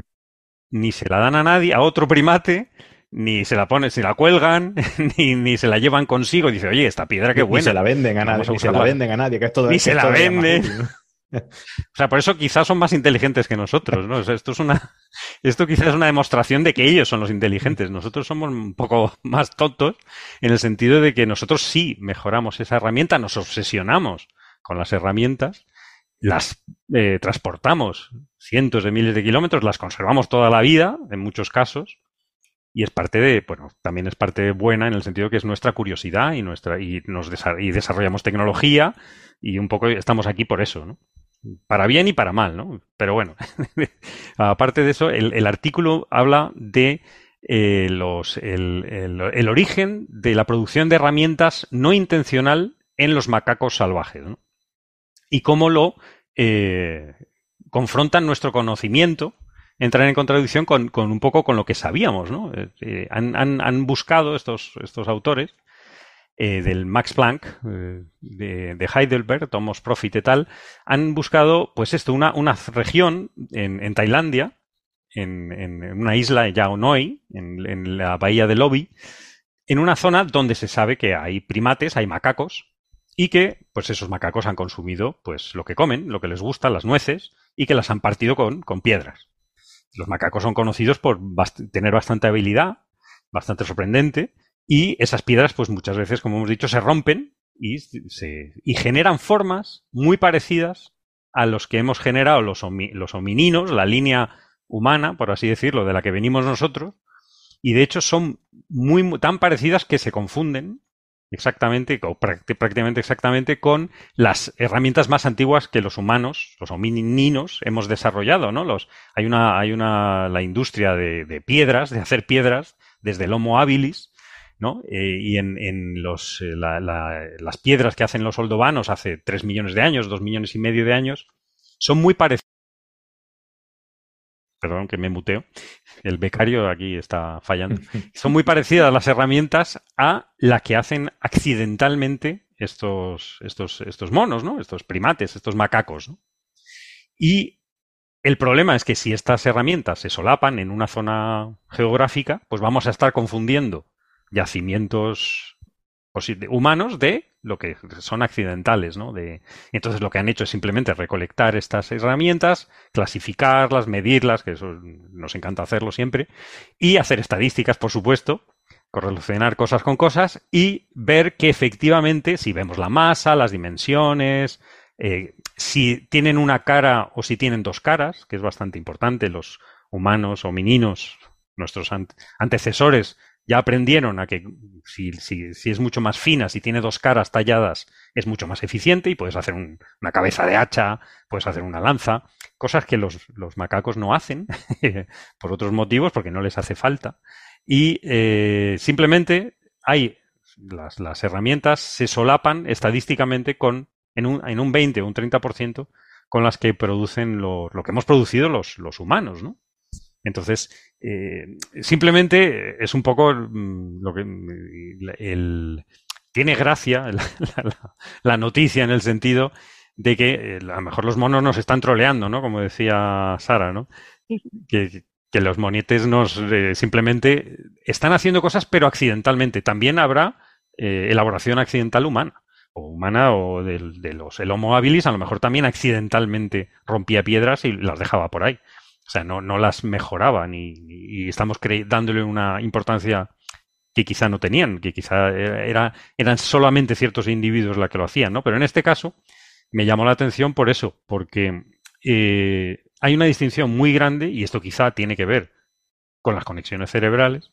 Ni se la dan a nadie, a otro primate, ni se la ponen, se la cuelgan, ni, ni se la llevan consigo y dice, oye, esta piedra qué Ni buena. se la venden a nadie, Vamos a ni se la usarla. venden a nadie, que es todo, Ni que se es la todavía más venden. útil, ¿no? O sea, por eso quizás son más inteligentes que nosotros, ¿no? O sea, esto es una, esto quizás es una demostración de que ellos son los inteligentes. Nosotros somos un poco más tontos en el sentido de que nosotros sí mejoramos esa herramienta, nos obsesionamos con las herramientas, las eh, transportamos cientos de miles de kilómetros, las conservamos toda la vida, en muchos casos, y es parte de, bueno, también es parte buena en el sentido que es nuestra curiosidad y nuestra, y nos desa- y desarrollamos tecnología y un poco estamos aquí por eso, ¿no? Para bien y para mal, ¿no? Pero bueno, aparte de eso, el, el artículo habla de eh, los, el, el, el origen de la producción de herramientas no intencional en los macacos salvajes, ¿no? Y cómo lo eh, confrontan nuestro conocimiento, entran en contradicción con, con un poco con lo que sabíamos, ¿no? Eh, eh, han, han, han buscado estos, estos autores eh, del Max Planck, eh, de, de Heidelberg, Thomas Profit et al, han buscado, pues esto, una, una región en, en Tailandia, en, en una isla, Yao Noi, en, en la bahía de Lobi, en una zona donde se sabe que hay primates, hay macacos, y que, pues esos macacos han consumido, pues lo que comen, lo que les gusta, las nueces, y que las han partido con, con piedras. Los macacos son conocidos por bast- tener bastante habilidad, bastante sorprendente, y esas piedras, pues muchas veces, como hemos dicho, se rompen y, se, y generan formas muy parecidas a los que hemos generado los, homi, los homininos, la línea humana, por así decirlo, de la que venimos nosotros, y de hecho son muy, muy tan parecidas que se confunden exactamente, o prácticamente exactamente, con las herramientas más antiguas que los humanos, los homininos, hemos desarrollado, ¿no? Los, hay una, hay una, la industria de, de piedras, de hacer piedras, desde el Homo habilis, ¿no? Eh, y en, en los, eh, la, la, las piedras que hacen los oldovanos hace tres millones de años, dos millones y medio de años, son muy parecidas. Perdón, que me muteo. El becario aquí está fallando. Son muy parecidas las herramientas a la que hacen accidentalmente estos, estos, estos monos, ¿no? Estos primates, estos macacos, ¿no? Y el problema es que si estas herramientas se solapan en una zona geográfica, pues vamos a estar confundiendo yacimientos humanos de lo que son accidentales, ¿no? De, entonces lo que han hecho es simplemente recolectar estas herramientas, clasificarlas, medirlas, que eso nos encanta hacerlo siempre, y hacer estadísticas, por supuesto, correlacionar cosas con cosas y ver que efectivamente, si vemos la masa, las dimensiones, eh, si tienen una cara o si tienen dos caras, que es bastante importante, los humanos o meninos, nuestros ante- antecesores, ya aprendieron a que si, si, si es mucho más fina, si tiene dos caras talladas, es mucho más eficiente y puedes hacer un, una cabeza de hacha, puedes hacer una lanza, cosas que los, los macacos no hacen por otros motivos, porque no les hace falta. Y eh, simplemente hay las, las herramientas se solapan estadísticamente con en un, en un veinte o un treinta por ciento con las que producen lo, lo que hemos producido los, los humanos, ¿no? Entonces, eh, simplemente es un poco mm, lo que el, el, tiene gracia la, la, la noticia en el sentido de que eh, a lo mejor los monos nos están troleando, ¿no? Como decía Sara, ¿no? Que, que los monietes nos eh, simplemente están haciendo cosas, pero accidentalmente. También habrá eh, elaboración accidental humana, o humana o de, de los el Homo habilis, a lo mejor también accidentalmente rompía piedras y las dejaba por ahí. O sea, no, no las mejoraba ni, ni y estamos dándole una importancia que quizá no tenían, que quizá era, eran solamente ciertos individuos los que lo hacían, ¿no? Pero en este caso me llamó la atención por eso, porque eh, hay una distinción muy grande, y esto quizá tiene que ver con las conexiones cerebrales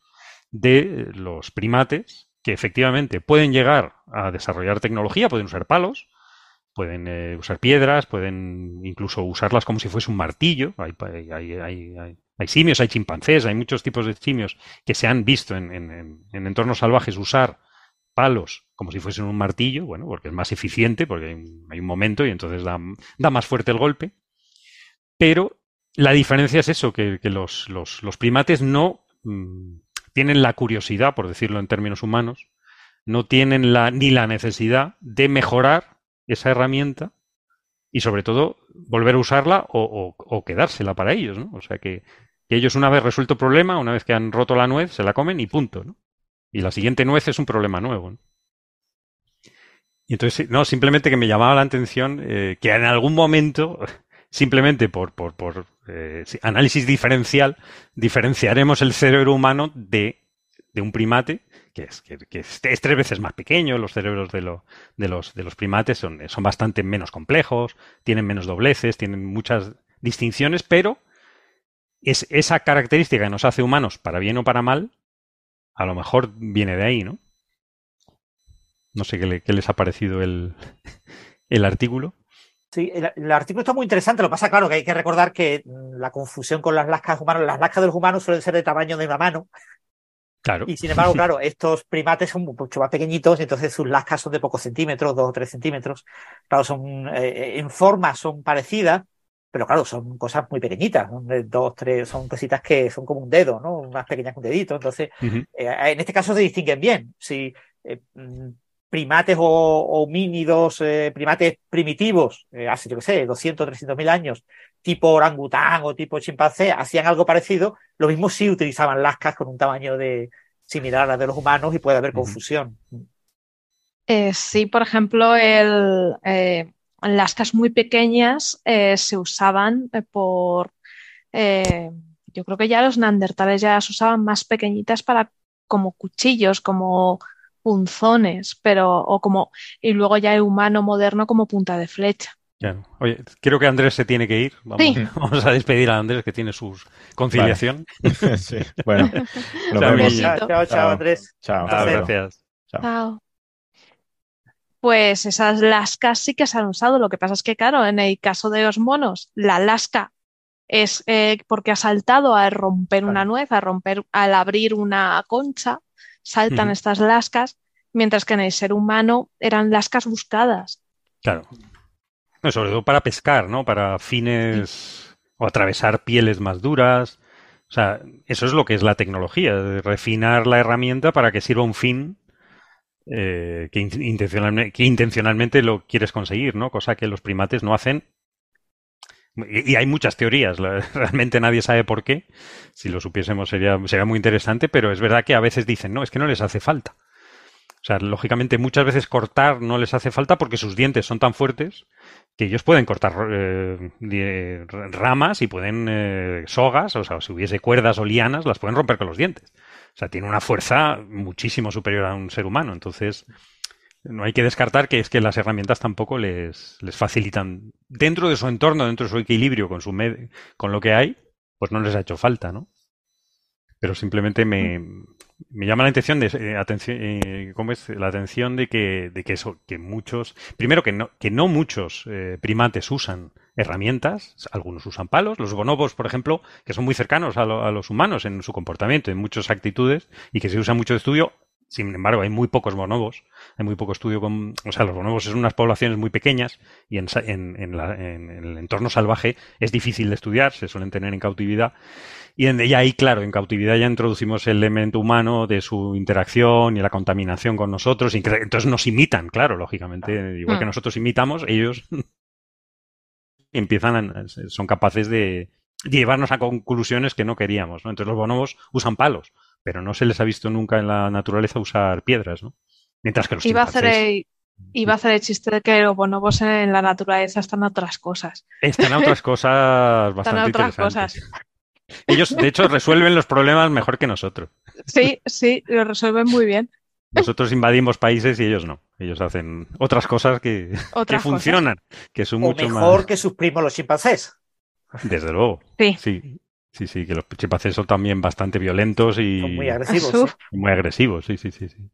de los primates, que efectivamente pueden llegar a desarrollar tecnología, pueden usar palos, pueden eh, usar piedras, pueden incluso usarlas como si fuese un martillo. Hay, hay, hay, hay, hay simios, hay chimpancés, hay muchos tipos de simios que se han visto en, en, en entornos salvajes usar palos como si fuesen un martillo, bueno, porque es más eficiente, porque hay un, hay un momento y entonces da, da más fuerte el golpe. Pero la diferencia es eso, que, que los, los, los primates no mmm, tienen la curiosidad, por decirlo en términos humanos, no tienen la, ni la necesidad de mejorar esa herramienta y sobre todo volver a usarla o, o, o quedársela para ellos, ¿no? O sea que, que ellos una vez resuelto el problema, una vez que han roto la nuez, se la comen y punto, ¿no? Y la siguiente nuez es un problema nuevo, ¿no? Y entonces, no, simplemente que me llamaba la atención eh, que en algún momento, simplemente por, por, por eh, análisis diferencial, diferenciaremos el cerebro humano de, de un primate que es, que, que es tres veces más pequeño. Los cerebros de, lo, de, los, de los primates son, son bastante menos complejos, tienen menos dobleces, tienen muchas distinciones, pero es esa característica que nos hace humanos, para bien o para mal, a lo mejor viene de ahí, ¿no? No sé qué, le, qué les ha parecido el, el artículo. Sí, el, el artículo está muy interesante. Lo que pasa, claro, que hay que recordar que la confusión con las lascas humanas, las lascas de los humanos suelen ser de tamaño de una mano. Claro. Y sin embargo, claro, estos primates son mucho más pequeñitos y entonces sus lascas son de pocos centímetros, dos o tres centímetros. Claro, son eh, en forma son parecidas, pero claro, son cosas muy pequeñitas, ¿no? Dos, tres, son cositas que son como un dedo, ¿no? Más pequeñas que un dedito. Entonces, uh-huh. eh, en este caso se distinguen bien. Si eh, primates o, o homínidos, eh, primates primitivos, eh, hace, yo qué sé, doscientos, trescientos mil años, tipo orangután o tipo chimpancé, hacían algo parecido, lo mismo sí utilizaban lascas con un tamaño de similar a la de los humanos y puede haber uh-huh. confusión. Eh, sí, por ejemplo, el, eh, lascas muy pequeñas eh, se usaban eh, por... Eh, yo creo que ya los neandertales ya las usaban más pequeñitas para como cuchillos, como punzones, pero o como y luego ya el humano moderno como punta de flecha. Claro. Oye, creo que Andrés se tiene que ir. Vamos, Sí. vamos a despedir a Andrés, que tiene su conciliación. Vale. Sí, bueno. Nos Chao, vemos. Guille. Chao, chao, chao, Andrés. Chao. Un Ah, placer. gracias. Chao. Chao. Pues esas lascas sí que se han usado. Lo que pasa es que, claro, en el caso de los monos, la lasca es eh, porque ha saltado al romper una Claro. nuez, a romper, al abrir una concha, saltan Ujú. estas lascas, mientras que en el ser humano eran lascas buscadas. Claro. No, sobre todo para pescar, ¿no? Para fines o atravesar pieles más duras. O sea, eso es lo que es la tecnología, de refinar la herramienta para que sirva un fin eh, que, in- intencionalmente, que intencionalmente lo quieres conseguir, ¿no? Cosa que los primates no hacen. Y, y hay muchas teorías, la- realmente nadie sabe por qué. Si lo supiésemos sería, sería muy interesante, pero es verdad que a veces dicen, no, es que no les hace falta. O sea, lógicamente muchas veces cortar no les hace falta porque sus dientes son tan fuertes que ellos pueden cortar eh, die- ramas y pueden eh, sogas, o sea, si hubiese cuerdas o lianas, las pueden romper con los dientes. O sea, tiene una fuerza muchísimo superior a un ser humano. Entonces, no hay que descartar que es que las herramientas tampoco les, les facilitan, dentro de su entorno, dentro de su equilibrio con, su med- con lo que hay, pues no les ha hecho falta, ¿no? Pero simplemente me, me llama la atención de eh, atención, eh, ¿cómo es? La atención de que, de que eso, que muchos, primero que no, que no muchos eh, primates usan herramientas, algunos usan palos, los bonobos, por ejemplo, que son muy cercanos a, lo- a los humanos en su comportamiento, en muchas actitudes, y que se usa mucho de estudio. Sin embargo, hay muy pocos bonobos, hay muy poco estudio con, o sea, los bonobos son unas poblaciones muy pequeñas y en, sa- en, en la- en el entorno salvaje es difícil de estudiar, se suelen tener en cautividad. Y, en, y ahí, claro, en cautividad ya introducimos el elemento humano de su interacción y la contaminación con nosotros. Y que- entonces nos imitan, claro, lógicamente. Igual que Mm. nosotros imitamos, ellos empiezan a- son capaces de llevarnos a conclusiones que no queríamos, ¿no? Entonces los bonobos usan palos, pero no se les ha visto nunca en la naturaleza usar piedras, ¿no? Mientras que los Iba a hacer chimpancés el, iba a hacer el chiste de que los bonobos en la naturaleza están a otras cosas. están a otras cosas Están a bastante otras interesantes. cosas. Ellos, de hecho, resuelven los problemas mejor que nosotros. Sí, sí, lo resuelven muy bien. Nosotros invadimos países y ellos no. Ellos hacen otras cosas que, que Otras cosas. funcionan, que son O mucho mejor más. que sus primos los chimpancés. Desde luego. Sí. Sí, sí, sí, que los chimpancés son también bastante violentos y Son muy agresivos. Uf. ¿sí? y muy agresivos. Sí, sí, sí, sí.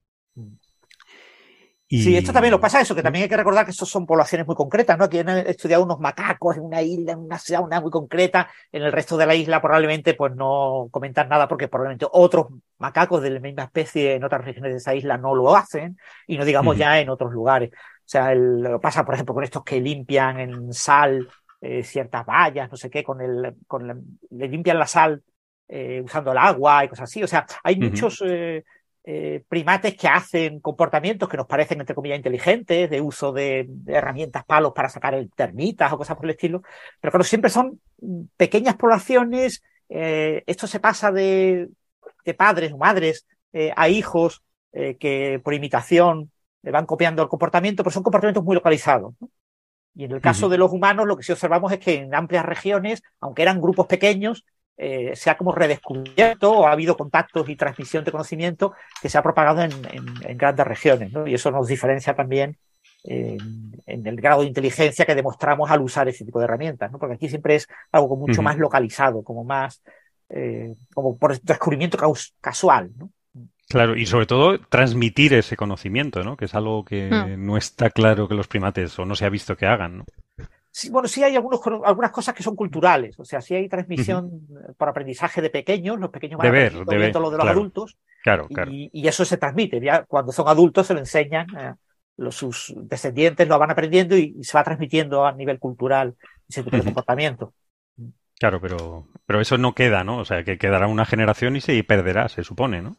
Y- Sí, esto también lo pasa eso, que también hay que recordar que estos son poblaciones muy concretas, ¿no? Aquí han estudiado unos macacos en una isla, en una ciudad una muy concreta, en el resto de la isla probablemente pues no comentan nada porque probablemente otros macacos de la misma especie en otras regiones de esa isla no lo hacen, y no digamos Ujú. ya en otros lugares. O sea, el- lo pasa por ejemplo con estos que limpian en sal eh, ciertas vallas, no sé qué, con el, con la- le limpian la sal eh, usando el agua y cosas así. O sea, hay Ujú. muchos eh, eh, primates que hacen comportamientos que nos parecen, entre comillas, inteligentes, de uso de, de herramientas, palos para sacar el- termitas o cosas por el estilo. Pero claro, siempre son mm, pequeñas poblaciones. eh, esto se pasa de, de padres o madres eh, a hijos eh, que por imitación le van copiando el comportamiento, pero son comportamientos muy localizados, ¿no? Y en el caso Ujú. de los humanos, lo que sí observamos es que en amplias regiones, aunque eran grupos pequeños, eh, se ha como redescubierto o ha habido contactos y transmisión de conocimiento que se ha propagado en, en, en grandes regiones, ¿no? Y eso nos diferencia también eh, en el grado de inteligencia que demostramos al usar ese tipo de herramientas, ¿no? Porque aquí siempre es algo mucho Ujú. más localizado, como más, eh, como por descubrimiento caus- casual, ¿no? Claro, y sobre todo transmitir ese conocimiento, ¿no? Que es algo que Mm. no está claro que los primates o no se ha visto que hagan, ¿no? Sí, bueno, sí hay algunos, algunas cosas que son culturales, o sea, sí hay transmisión uh-huh. por aprendizaje de pequeños, los pequeños van de ver, aprendiendo de ver, viendo lo de los claro, adultos, claro, y, claro. y eso se transmite, ya cuando son adultos se lo enseñan, eh, los, sus descendientes lo van aprendiendo y, y se va transmitiendo a nivel cultural ese tipo de Ujú. comportamiento. Claro, pero, pero eso no queda, ¿no? O sea, que quedará una generación y se perderá, se supone, ¿no?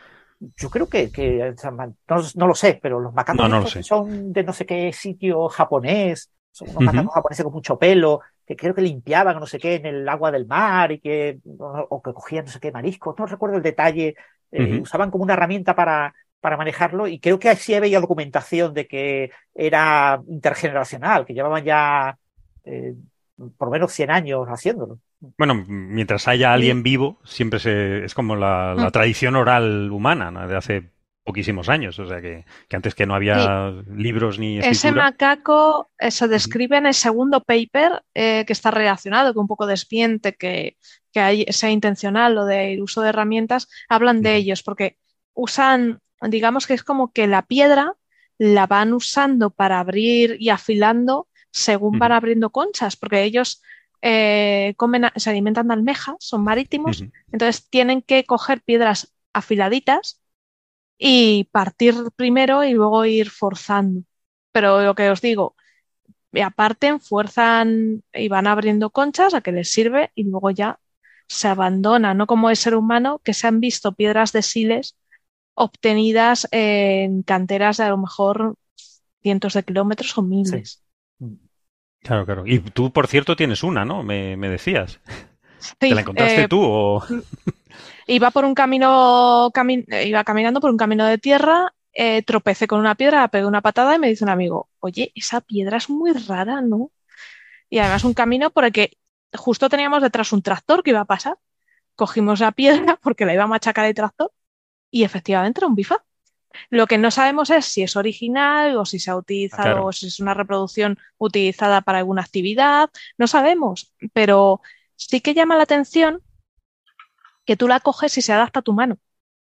Yo creo que, que o sea, no, no lo sé, pero los macacos No, no lo estos sé. que son de no sé qué sitio japonés, son unos Ujú. macacos japoneses con mucho pelo, que creo que limpiaban no sé qué en el agua del mar y que, o, o que cogían no sé qué mariscos, no recuerdo el detalle, eh, Ujú. usaban como una herramienta para, para manejarlo y creo que sí había documentación de que era intergeneracional, que llevaban ya eh, por lo menos cien años haciéndolo. Bueno, mientras haya alguien vivo, siempre se, es como la, la Mm. tradición oral humana, ¿no? De hace poquísimos años, o sea que, que antes que no había sí. libros ni escritura. Ese macaco eh, se describe en el segundo paper eh, que está relacionado, que un poco desmiente que, que hay, sea intencional lo del uso de herramientas, hablan de uh-huh. ellos, porque usan, digamos que es como que la piedra la van usando para abrir y afilando según uh-huh. van abriendo conchas, porque ellos eh, comen, se alimentan de almejas, son marítimos, uh-huh. entonces tienen que coger piedras afiladitas y partir primero y luego ir forzando. Pero lo que os digo, aparten, fuerzan y van abriendo conchas a que les sirve y luego ya se abandona, no como el ser humano, que se han visto piedras de siles obtenidas en canteras de a lo mejor cientos de kilómetros o miles. Sí. Claro, claro. Y tú, por cierto, tienes una, ¿no? Me, me decías. Sí, ¿Te la encontraste eh, tú o...? Iba por un camino, cami iba caminando por un camino de tierra, eh, tropecé con una piedra, pegué una patada y me dice un amigo, oye, esa piedra es muy rara, ¿no? Y además un camino por el que justo teníamos detrás un tractor que iba a pasar. Cogimos la piedra porque la iba a machacar el tractor y efectivamente era un bifaz. Lo que no sabemos es si es original o si se ha utilizado, claro. o si es una reproducción utilizada para alguna actividad. No sabemos, pero sí que llama la atención que tú la coges y se adapta a tu mano.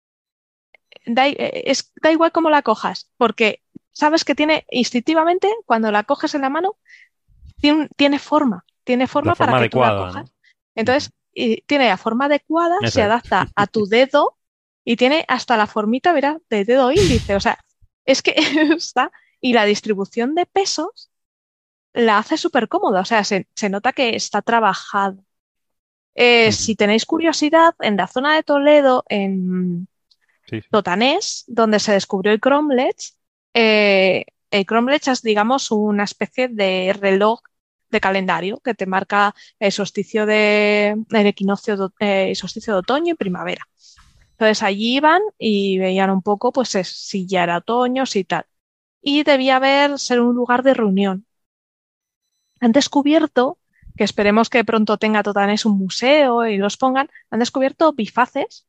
Da, es, da igual cómo la cojas, porque sabes que tiene instintivamente, cuando la coges en la mano, tiene, tiene forma, tiene forma, forma para que adecuada, tú la cojas. ¿no? Entonces, y tiene la forma adecuada, Eso se es. adapta a tu dedo y tiene hasta la formita, verá, de dedo índice. O sea, es que está. Y la distribución de pesos la hace súper cómoda. O sea, se, se nota que está trabajado. Eh, uh-huh. Si tenéis curiosidad, en la zona de Toledo, en sí, sí. Totanés, donde se descubrió el cromlech, eh, el cromlech es, digamos, una especie de reloj de calendario que te marca el solsticio de el equinoccio, eh, el solsticio de otoño y primavera. Entonces allí iban y veían un poco, pues, es, si ya era otoño, si tal. Y debía haber ser un lugar de reunión. Han descubierto, que esperemos que pronto tenga Totanés un museo y los pongan, han descubierto bifaces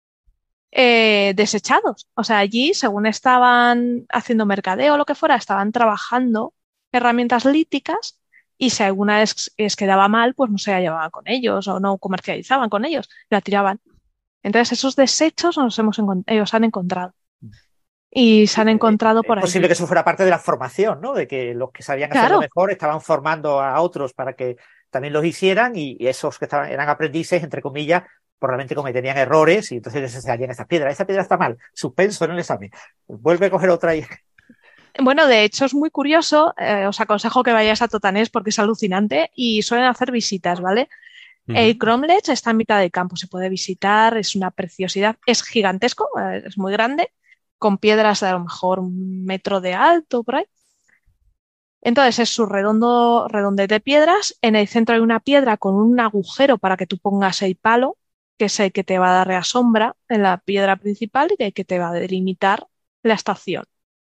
eh, desechados. O sea, allí, según estaban haciendo mercadeo o lo que fuera, estaban trabajando herramientas líticas y si alguna les, les quedaba mal, pues no se la llevaban con ellos o no comercializaban con ellos, la tiraban. Entonces esos desechos nos hemos ellos han encontrado. Y se han encontrado por ahí. Es posible que eso fuera parte de la formación, ¿no? De que los que sabían hacerlo claro. mejor estaban formando a otros para que también los hicieran y esos que estaban, eran aprendices, entre comillas, probablemente cometerían errores y entonces se salían esas piedras. Esa piedra está mal, suspenso en el examen. Vuelve a coger otra y... Bueno, de hecho es muy curioso, eh, os aconsejo que vayáis a Totanés porque es alucinante y suelen hacer visitas, ¿vale? Uh-huh. El cromlech está en mitad del campo, se puede visitar, es una preciosidad, es gigantesco, eh, es muy grande, con piedras de a lo mejor un metro de alto, por ahí. Entonces es su redondo, redondez de piedras, en el centro hay una piedra con un agujero para que tú pongas el palo, que es el que te va a dar la sombra en la piedra principal y el que te va a delimitar la estación.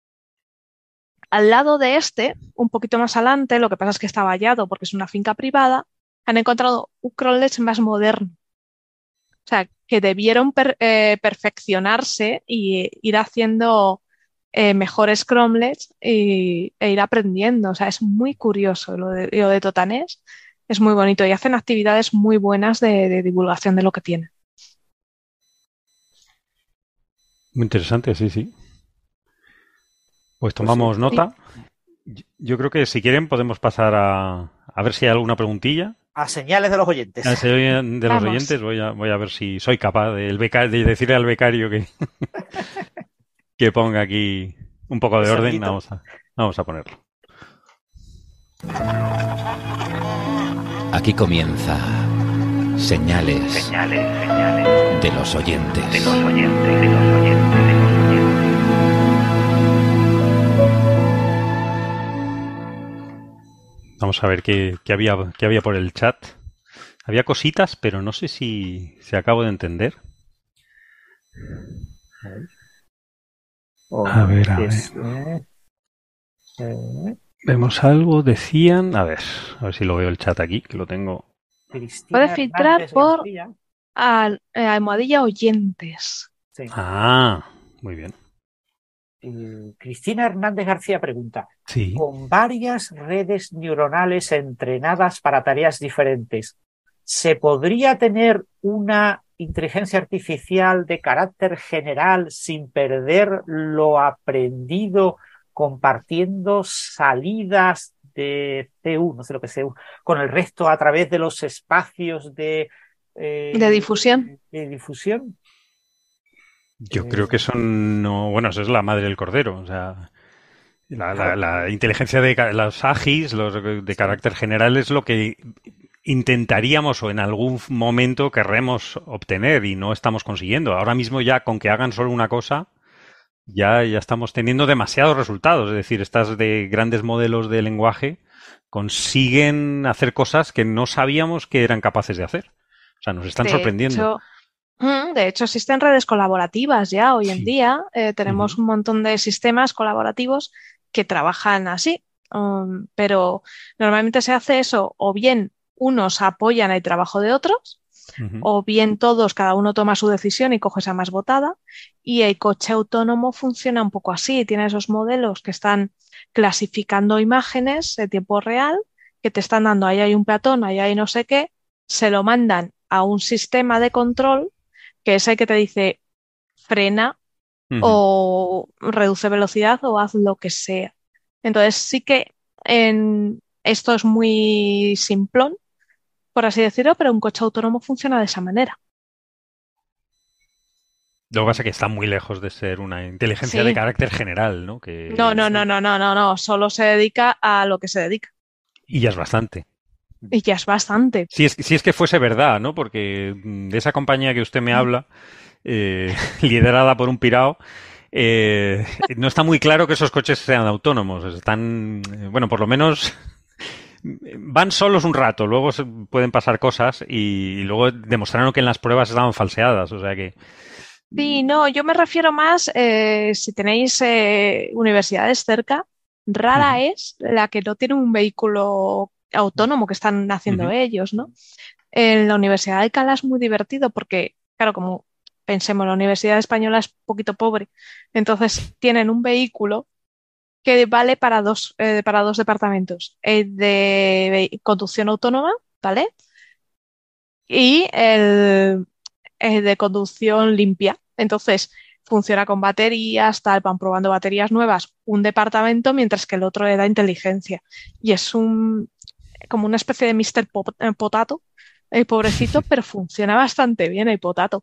Al lado de este, un poquito más adelante, lo que pasa es que está vallado porque es una finca privada, han encontrado un cromlech más moderno. O sea, que debieron per, eh, perfeccionarse y ir haciendo eh, mejores cromlechs y, e ir aprendiendo. O sea, es muy curioso lo de, lo de Totanés. Es muy bonito y hacen actividades muy buenas de, de divulgación de lo que tienen. Muy interesante, sí, sí. Pues tomamos pues sí, nota. Sí. Yo creo que si quieren podemos pasar a, a ver si hay alguna preguntilla. A señales de los oyentes. A señales de los Vamos. oyentes. Voy a, voy a ver si soy capaz de, el beca, de decirle al becario que, que ponga aquí un poco de orden. Vamos a, vamos a ponerlo. Aquí comienza Señales, señales, señales de los oyentes. De los oyentes, de los oyentes, de los oyentes. Vamos a ver qué, qué, había, qué había por el chat. Había cositas, pero no sé si, si acabo de entender. A ver, a ver. Vemos algo, decían... A ver, a ver si lo veo el chat aquí, que lo tengo... Puedes filtrar por al, eh, almohadilla oyentes. Sí. Ah, muy bien. eh, Cristina Hernández García pregunta, Sí. con varias redes neuronales entrenadas para tareas diferentes, ¿se podría tener una inteligencia artificial de carácter general sin perder lo aprendido, compartiendo salidas de C U, no sé lo que C U, con el resto a través de los espacios de, eh, De difusión. de difusión? Yo Eh, creo que eso no, bueno, eso es la madre del cordero, o sea, la, la- Claro. la inteligencia de ca- los A G Is, los de Sí. carácter general, es lo que intentaríamos o en algún momento querremos obtener y no estamos consiguiendo. Ahora mismo ya con que hagan solo una cosa, ya, ya estamos teniendo demasiados resultados. Es decir, estas de grandes modelos de lenguaje consiguen hacer cosas que no sabíamos que eran capaces de hacer. O sea, nos están De sorprendiendo. hecho, mm, de hecho, existen redes colaborativas ya hoy en Sí. día. Eh, tenemos Ujú. un montón de sistemas colaborativos que trabajan así. Um, pero normalmente se hace eso, o bien unos apoyan el trabajo de otros, Ujú. o bien todos, cada uno toma su decisión y coge esa más votada. Y el coche autónomo funciona un poco así. Tiene esos modelos que están clasificando imágenes en tiempo real, que te están dando, ahí hay un peatón, ahí hay no sé qué, se lo mandan a un sistema de control que es el que te dice frena Ujú. o reduce velocidad o haz lo que sea. Entonces sí que en, esto es muy simplón, por así decirlo, pero un coche autónomo funciona de esa manera. Lo que pasa es que está muy lejos de ser una inteligencia de Sí. carácter general, ¿no? Que, No, no, no, no, no, no, no. Solo se dedica a lo que se dedica. y ya es bastante. Y ya es bastante. Si es, si es que fuese verdad, ¿no? Porque mm, de esa compañía que usted me habla, eh, liderada por un pirao, eh, no está muy claro que esos coches sean autónomos. Están, eh, bueno, por lo menos van solos un rato, luego se pueden pasar cosas y, y luego demostraron que en las pruebas estaban falseadas, o sea que Sí, no, yo me refiero más, eh, si tenéis eh, universidades cerca, rara Ujú. es la que no tiene un vehículo autónomo que están haciendo Ujú. ellos, ¿no? En la Universidad de Alcalá es muy divertido porque, claro, como pensemos, la Universidad Española es un poquito pobre, entonces tienen un vehículo que vale para dos, eh, para dos departamentos, el de ve- conducción autónoma, ¿vale? Y el, el de conducción limpia. Entonces, funciona con baterías, tal, van probando baterías nuevas, un departamento, mientras que el otro le da inteligencia. Y es un como una especie de míster Po- eh, Potato, el pobrecito, pero funciona bastante bien el Potato.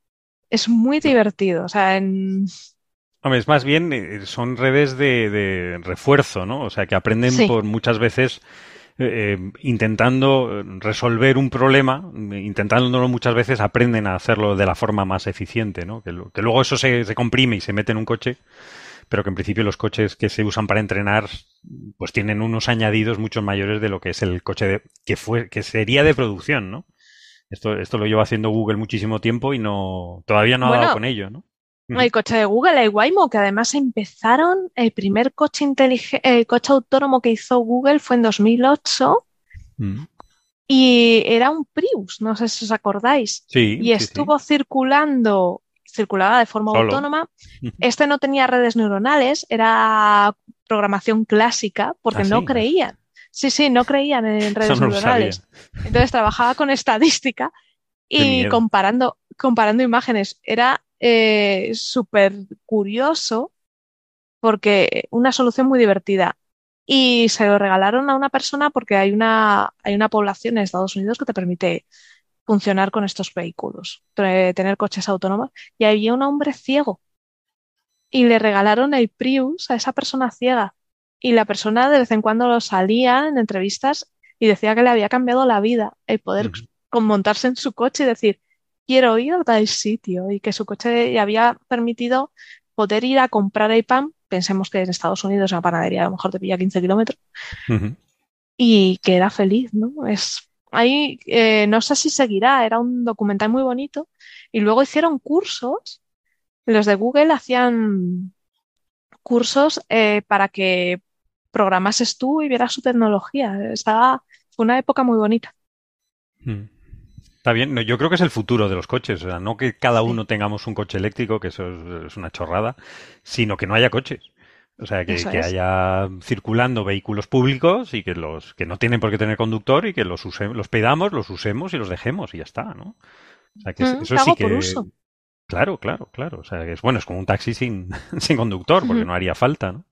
Es muy divertido. O sea, en... Hombre, es más bien, eh, son redes de, de refuerzo, ¿no? O sea, que aprenden Sí, por muchas veces eh, eh, intentando resolver un problema, eh, intentándolo muchas veces aprenden a hacerlo de la forma más eficiente, ¿no? Que, lo- que luego eso se, se comprime y se mete en un coche, pero que en principio los coches que se usan para entrenar pues tienen unos añadidos mucho mayores de lo que es el coche de- que fue que sería de producción, ¿no? Esto, esto lo lleva haciendo Google muchísimo tiempo y no todavía no ha dado bueno, con ello, ¿no? Ujú. el coche de Google, el Waymo, que además empezaron, el primer coche intelige- el coche autónomo que hizo Google fue en dos mil ocho Mm. y era un Prius, no sé si os acordáis, Sí, y sí, sí. estuvo circulando, circulaba de forma Solo. autónoma. Este no tenía redes neuronales, era programación clásica, porque Ah, no sí. creían. Sí, sí, no creían en Eso redes no lo sabía. neuronales. Entonces trabajaba con estadística Qué y miedo. comparando, comparando imágenes. Era eh, súper curioso porque una solución muy divertida. Y se lo regalaron a una persona porque hay una, hay una población en Estados Unidos que te permite funcionar con estos vehículos, te- tener coches autónomos. Y había un hombre ciego y le regalaron el Prius a esa persona ciega. Y la persona de vez en cuando lo salía en entrevistas y decía que le había cambiado la vida el poder Ujú. con montarse en su coche y decir, quiero ir a tal sitio. Y que su coche le había permitido poder ir a comprar el pan. Pensemos que en Estados Unidos una panadería a lo mejor te pilla quince kilómetros Ujú. y que era feliz, ¿no? Es, ahí eh, no sé si seguirá, era un documental muy bonito. Y luego hicieron cursos, los de Google hacían cursos eh, para que programases tú y vieras su tecnología. Estaba, fue una época muy bonita. Mm. Está bien, no, yo creo que es el futuro de los coches, o sea, no que cada uno tengamos un coche eléctrico, que eso es, es una chorrada, sino que no haya coches. O sea, que, que haya circulando vehículos públicos y que los que no tienen por qué tener conductor y que los usemos, los pedamos, los usemos y los dejemos y ya está, ¿no? O sea, que mm, eso sí que... por uso. Claro, claro, claro. O sea, que es bueno, es como un taxi sin, sin conductor, porque no haría falta, ¿no?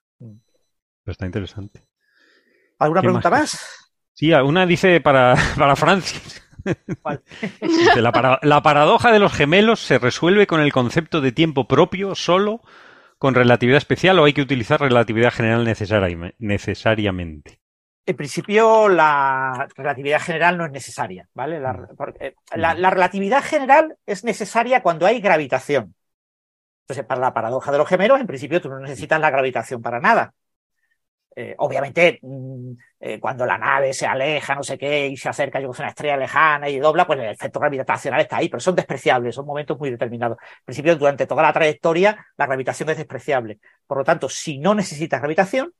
Pero está interesante. ¿Alguna pregunta más? más? Sí, una dice para, para Francis. ¿Cuál? Dice, la, para, la paradoja de los gemelos se resuelve con el concepto de tiempo propio solo con relatividad especial o hay que utilizar relatividad general necesari- necesariamente. En principio, la relatividad general no es necesaria, ¿vale? La, porque, la, la relatividad general es necesaria cuando hay gravitación. Entonces, para la paradoja de los gemelos, en principio, tú no necesitas la gravitación para nada. Eh, obviamente, eh, cuando la nave se aleja, no sé qué, y se acerca, yo que sé, una estrella lejana y dobla, pues el efecto gravitacional está ahí, pero son despreciables, son momentos muy determinados. En principio, durante toda la trayectoria, la gravitación es despreciable. Por lo tanto, si no necesitas gravitación,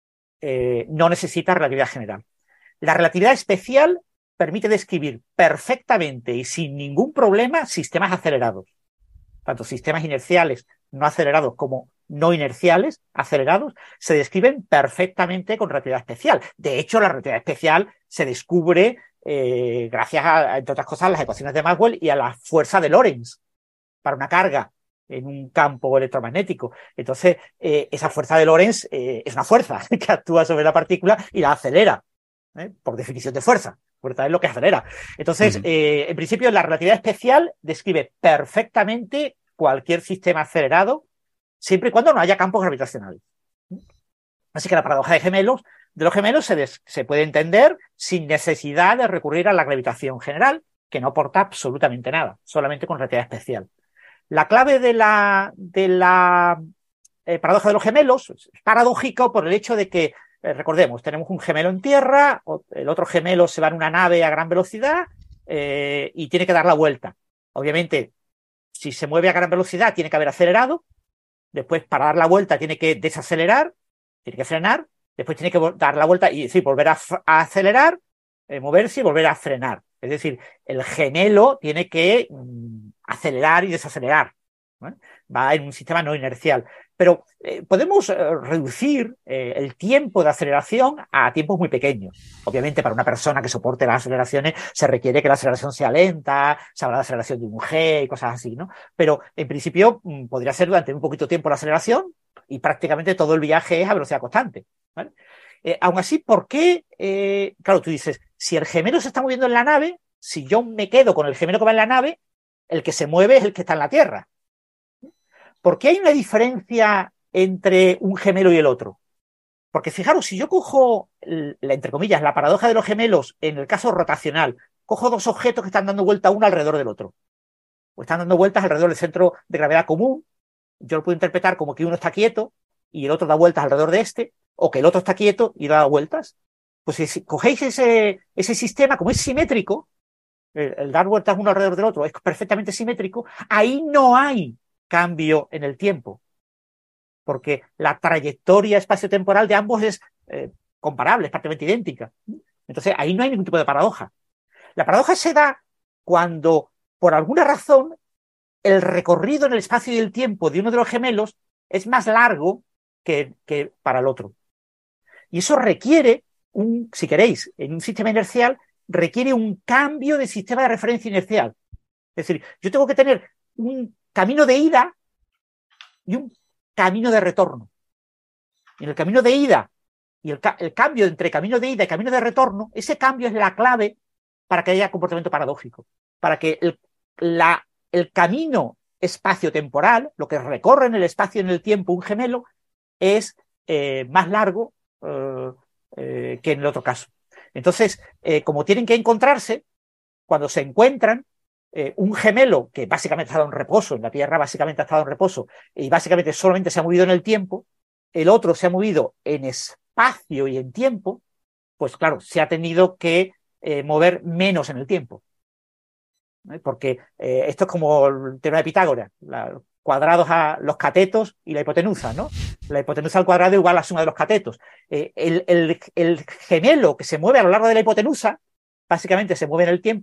eh, no necesitas relatividad general. La relatividad especial permite describir perfectamente y sin ningún problema sistemas acelerados. Tanto sistemas inerciales no acelerados como no inerciales acelerados se describen perfectamente con relatividad especial. De hecho, la relatividad especial se descubre eh, gracias a, entre otras cosas, a las ecuaciones de Maxwell y a la fuerza de Lorentz para una carga en un campo electromagnético. Entonces, eh, esa fuerza de Lorentz eh, es una fuerza que actúa sobre la partícula y la acelera, ¿eh? Por definición de fuerza. Fuerza es lo que acelera. Entonces, uh-huh. eh, en principio, la relatividad especial describe perfectamente cualquier sistema acelerado, siempre y cuando no haya campos gravitacionales. Así que la paradoja de gemelos, de los gemelos se, des, se puede entender sin necesidad de recurrir a la gravitación general, que no aporta absolutamente nada, solamente con relatividad especial. La clave de la, de la eh, paradoja de los gemelos es paradójico por el hecho de que, eh, recordemos, tenemos un gemelo en tierra, el otro gemelo se va en una nave a gran velocidad eh, y tiene que dar la vuelta. Obviamente, si se mueve a gran velocidad, tiene que haber acelerado. Después, para dar la vuelta, tiene que desacelerar, tiene que frenar. Después tiene que dar la vuelta y sí, volver a, a acelerar, eh, moverse y volver a frenar. Es decir, el gemelo tiene que mm, acelerar y desacelerar, ¿no? Va en un sistema no inercial. Pero eh, podemos eh, reducir eh, el tiempo de aceleración a tiempos muy pequeños. Obviamente, para una persona que soporte las aceleraciones, se requiere que la aceleración sea lenta, se habla de aceleración de un G y cosas así, ¿no? Pero, en principio, mm, podría ser durante un poquito de tiempo la aceleración y prácticamente todo el viaje es a velocidad constante, ¿vale? Eh, aún así, ¿por qué? Eh, claro, tú dices, si el gemelo se está moviendo en la nave, si yo me quedo con el gemelo que va en la nave, el que se mueve es el que está en la Tierra. ¿Por qué hay una diferencia entre un gemelo y el otro? Porque fijaros, si yo cojo, la, entre comillas, la paradoja de los gemelos en el caso rotacional, cojo dos objetos que están dando vuelta uno alrededor del otro, o están dando vueltas alrededor del centro de gravedad común, yo lo puedo interpretar como que uno está quieto y el otro da vueltas alrededor de este, o que el otro está quieto y da vueltas. Pues si cogéis ese, ese sistema, como es simétrico, el, el dar vueltas uno alrededor del otro es perfectamente simétrico, ahí no hay cambio en el tiempo, porque la trayectoria espaciotemporal de ambos es eh, comparable, es prácticamente idéntica. Entonces, ahí no hay ningún tipo de paradoja. La paradoja se da cuando, por alguna razón, el recorrido en el espacio y el tiempo de uno de los gemelos es más largo que, que para el otro. Y eso requiere, un, si queréis, en un sistema inercial, requiere un cambio de sistema de referencia inercial. Es decir, yo tengo que tener un camino de ida y un camino de retorno. Y en el camino de ida y el, ca el cambio entre camino de ida y camino de retorno, ese cambio es la clave para que haya comportamiento paradójico, para que el, la, el camino espacio-temporal, lo que recorre en el espacio y en el tiempo un gemelo, es eh, más largo eh, eh, que en el otro caso. Entonces, eh, como tienen que encontrarse, cuando se encuentran, eh, un gemelo que básicamente ha estado en reposo, en la Tierra básicamente ha estado en reposo, y básicamente solamente se ha movido en el tiempo, el otro se ha movido en espacio y en tiempo, pues claro, se ha tenido que eh, mover menos en el tiempo. ¿Eh? Porque eh, esto es como el teorema de Pitágoras, la, cuadrados a los catetos y la hipotenusa, ¿no? La hipotenusa al cuadrado igual a la suma de los catetos. Eh, el, el, el gemelo que se mueve a lo largo de la hipotenusa, básicamente se mueve en el tiempo,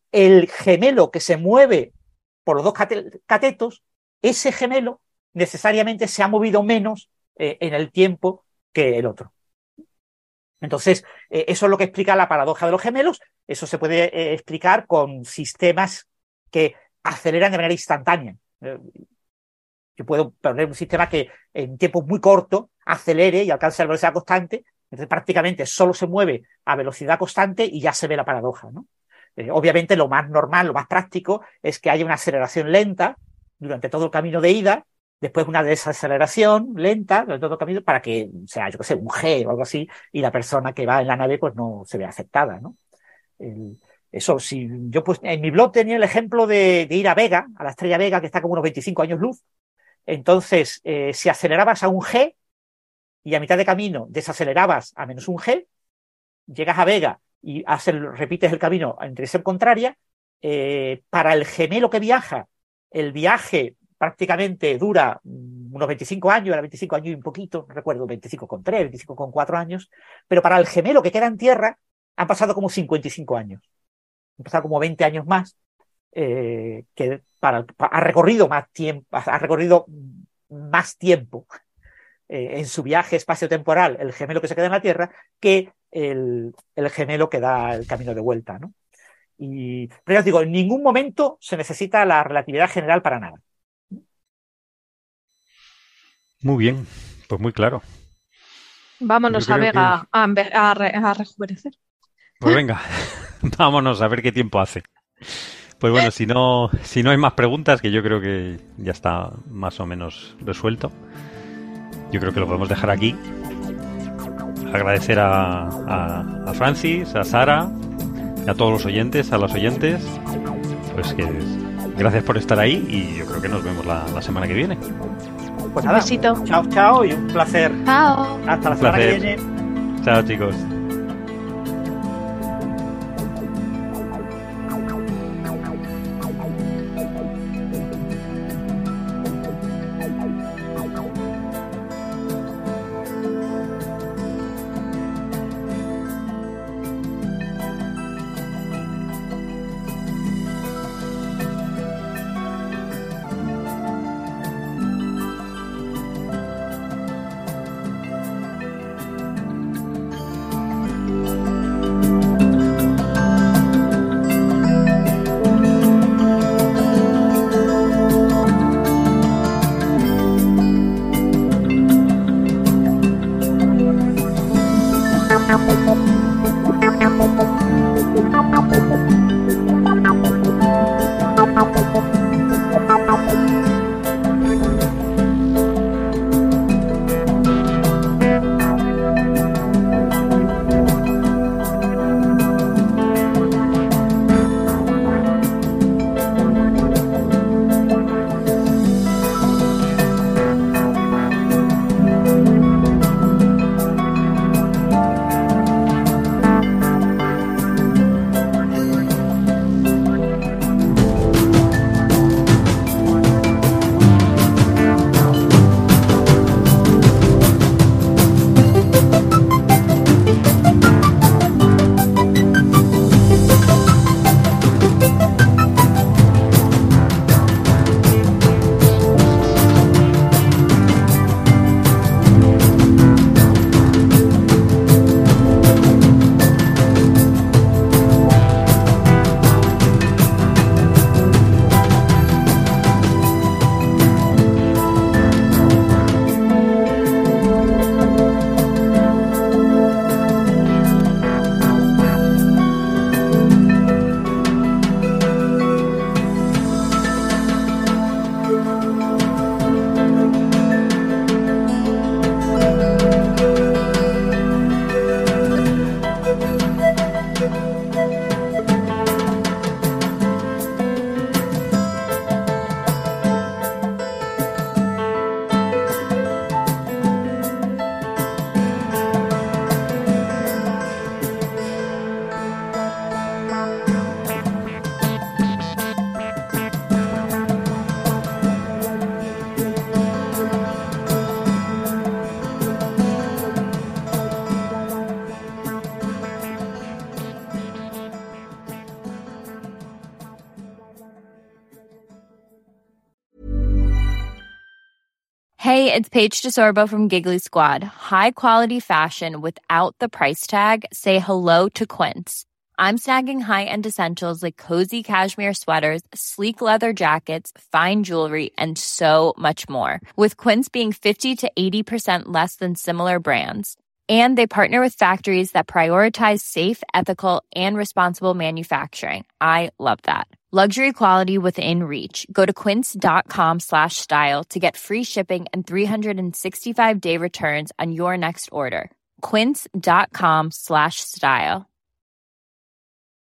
el gemelo que se mueve por los dos catetos, ese gemelo necesariamente se ha movido menos eh, en el tiempo que el otro. Entonces, eh, eso es lo que explica la paradoja de los gemelos. Eso se puede eh, explicar con sistemas que aceleran de manera instantánea. Eh, yo puedo poner un sistema que en tiempo muy corto acelere y alcance la velocidad constante. Entonces, prácticamente solo se mueve a velocidad constante y ya se ve la paradoja, ¿no? Eh, obviamente, lo más normal, lo más práctico es que haya una aceleración lenta durante todo el camino de ida, después una desaceleración lenta durante todo el camino para que sea, yo qué sé, un G o algo así, y la persona que va en la nave pues no se vea afectada, ¿no? El, eso, si yo pues en mi blog tenía el ejemplo de, de ir a Vega, a la estrella Vega, que está como unos veinticinco años luz. Entonces, eh, si acelerabas a un G y a mitad de camino desacelerabas a menos un G, llegas a Vega y haces, repites el camino en dirección contraria, eh, para el gemelo que viaja, el viaje prácticamente dura unos veinticinco años, era veinticinco años y un poquito, no recuerdo, veinticinco con tres, veinticinco con cuatro años, pero para el gemelo que queda en tierra han pasado como cincuenta y cinco años, han pasado como veinte años más, eh, que para, para, ha recorrido más tiempo, ha recorrido más tiempo eh, en su viaje espacio-temporal el gemelo que se queda en la Tierra que el, el gemelo que da el camino de vuelta, ¿no? Y, pero ya os digo, en ningún momento se necesita la relatividad general para nada. Muy bien, pues muy claro. Vámonos a Vega que... a, a, a rejuvenecer. Pues venga, vámonos a ver qué tiempo hace. Pues bueno, si no, si no hay más preguntas, que yo creo que ya está más o menos resuelto, yo creo que lo podemos dejar aquí. Agradecer a, a, a Francis, a Sara, a todos los oyentes, a las oyentes, pues que gracias por estar ahí y yo creo que nos vemos la, la semana que viene. Pues nada, un besito. Chao, chao y un placer. Chao. Hasta la semana que viene. Chao, chicos. Hey, it's Paige DeSorbo from Giggly Squad. High quality fashion without the price tag. Say hello to Quince. I'm snagging high-end essentials like cozy cashmere sweaters, sleek leather jackets, fine jewelry, and so much more. With Quince being fifty to eighty percent less than similar brands. And they partner with factories that prioritize safe, ethical, and responsible manufacturing. I love that. Luxury quality within reach. Go to quince.com slash style to get free shipping and three sixty-five day returns on your next order. Quince.com slash style.